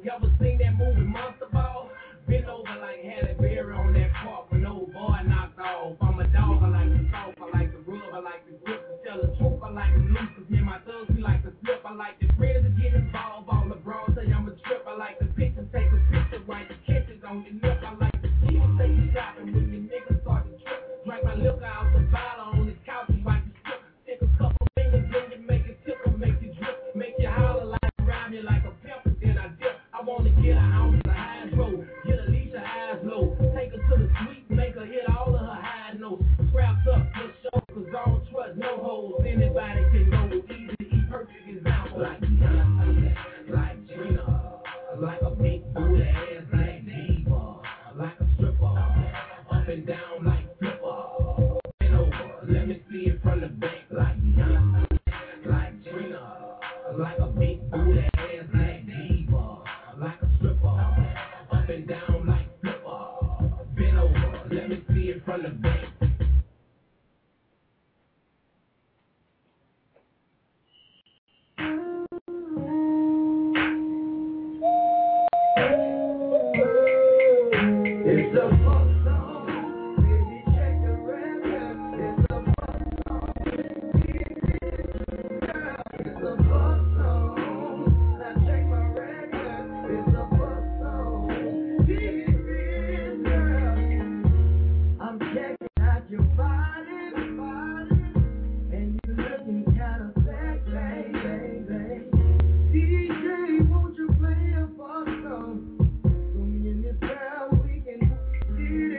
Ever seen that movie Monster Ball? Been over like Halle Berry on that park when old boy knocked off. I'm a dog, I like to talk, I like to rub, I like to grip, to tell the truth, I like to loose, cause me and my thugs, we like to flip, I like the friends to get involved, all the bros say I'm a trip, I like to pick and take a picture, write the catches on your lip, I like to see you take you shopping when your niggas start to trip, drink my liquor out the bottle on the couch, you like to strip, stick a couple fingers in you, make it tickle, make it drip, make you holler like around you like a pimp, then I dip, I wanna get an ounce of hydro, get Alicia eyes low, take her to the suite, make her hit all of her high notes, scraps up for show, cause I don't trust no hoes, anybody can go easy, eat perfect example, like Trina, like a big booty ass like diva, like a stripper, up and down like flipper, and over, let me see it from the back like Trina, like a big booty ass like diva, like a stripper, up and down like flipper, bend over, let me see it from the back. It's a fuck song, baby, check the record. It's a fuck song, it's a fuck song. Now check my record. It's a fuck song, girl. I'm checking out your body, and you looking kinda sexy, baby. DJ, won't you play a fuck song? So me and this girl, we can see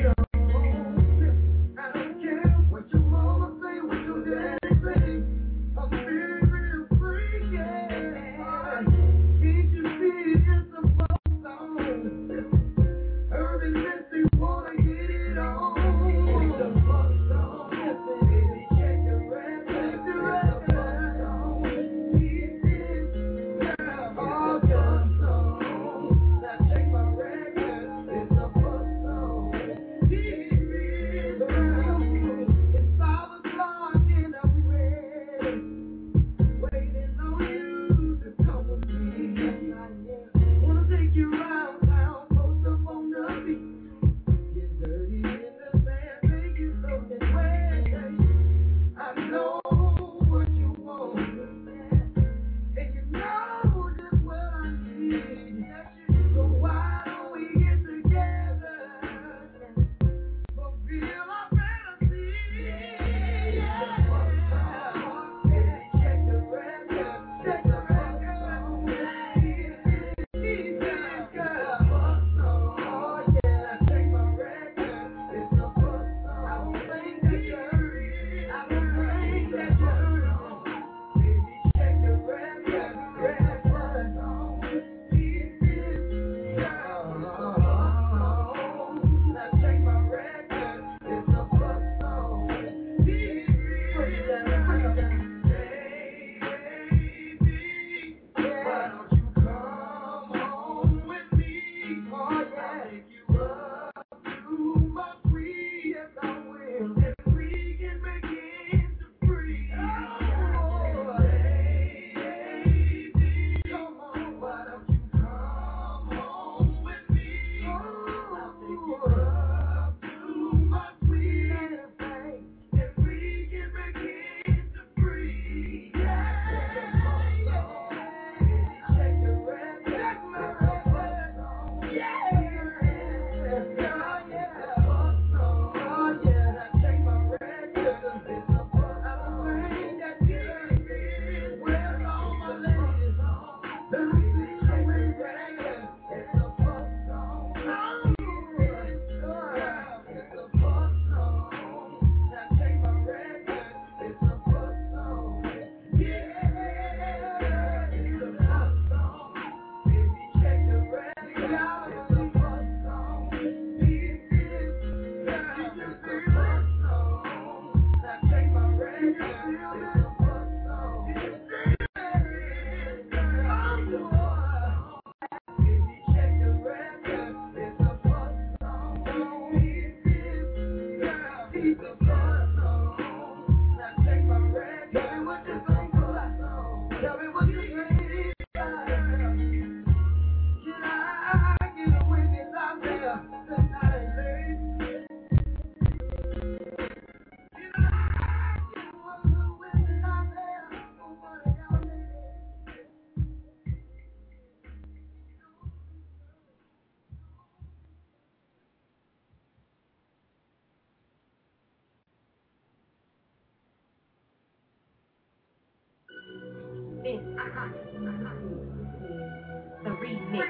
The remix.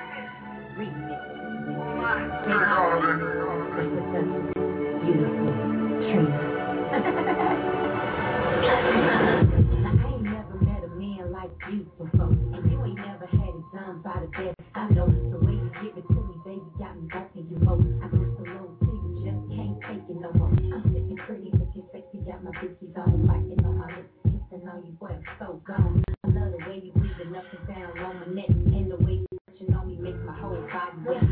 Beautiful Trina. I ain't never met a man like you before, and you ain't never had it done by the best I know. The way you give it to me, baby, got me wanting you more. I just a little to you, just can't take it no more. I'm sitting pretty, looking sexy, got my bitches on, biting on my lips, kissing on you, boy, I'm so gone. I love the way you breathing up and down on my neck, and the way you touching on me makes my whole body wet.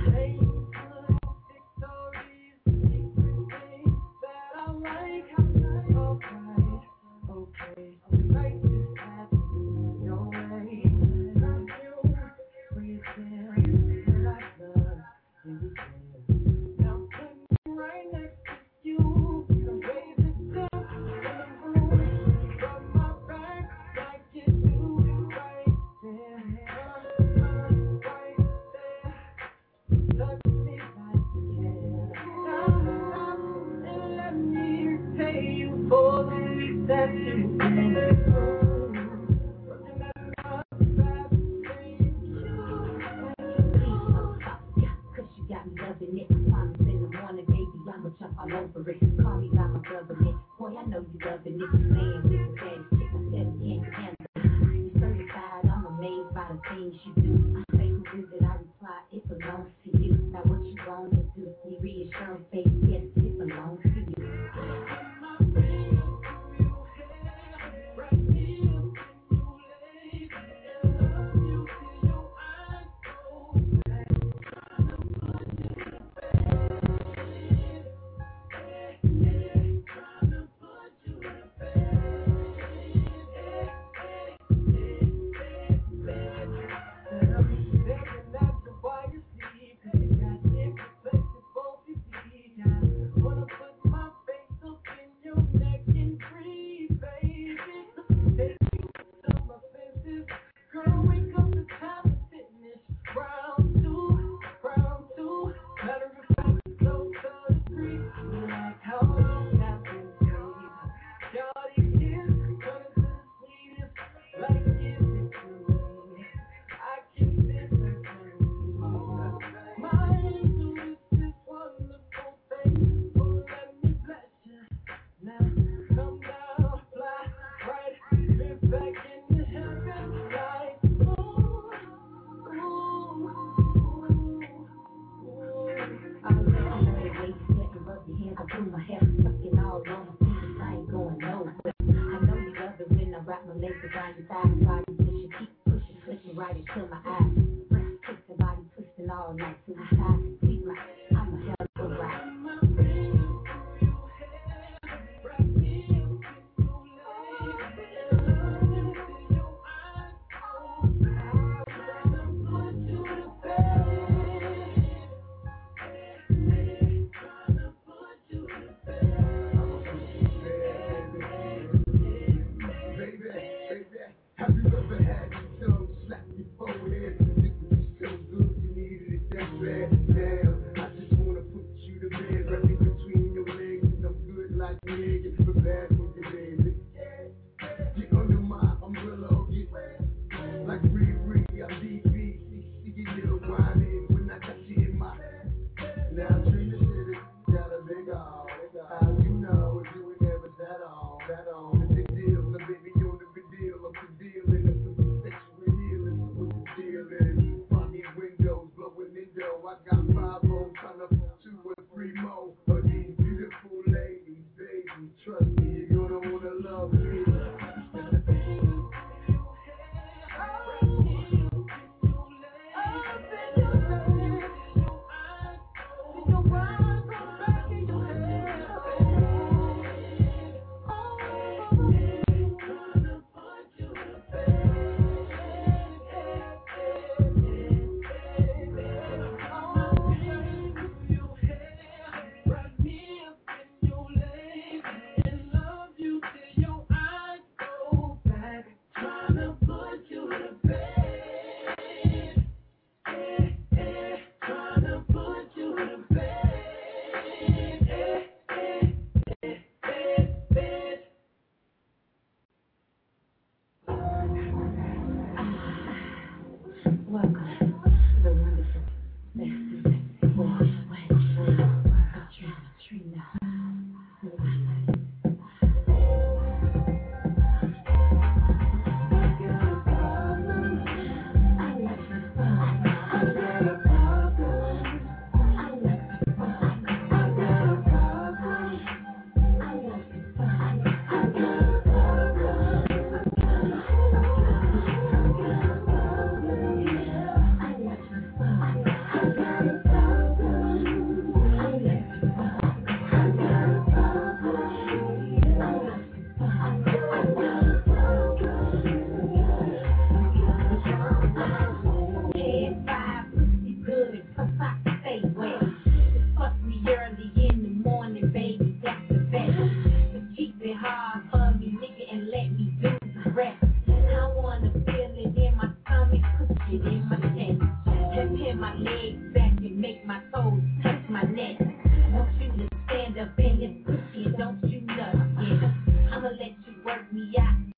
work me out.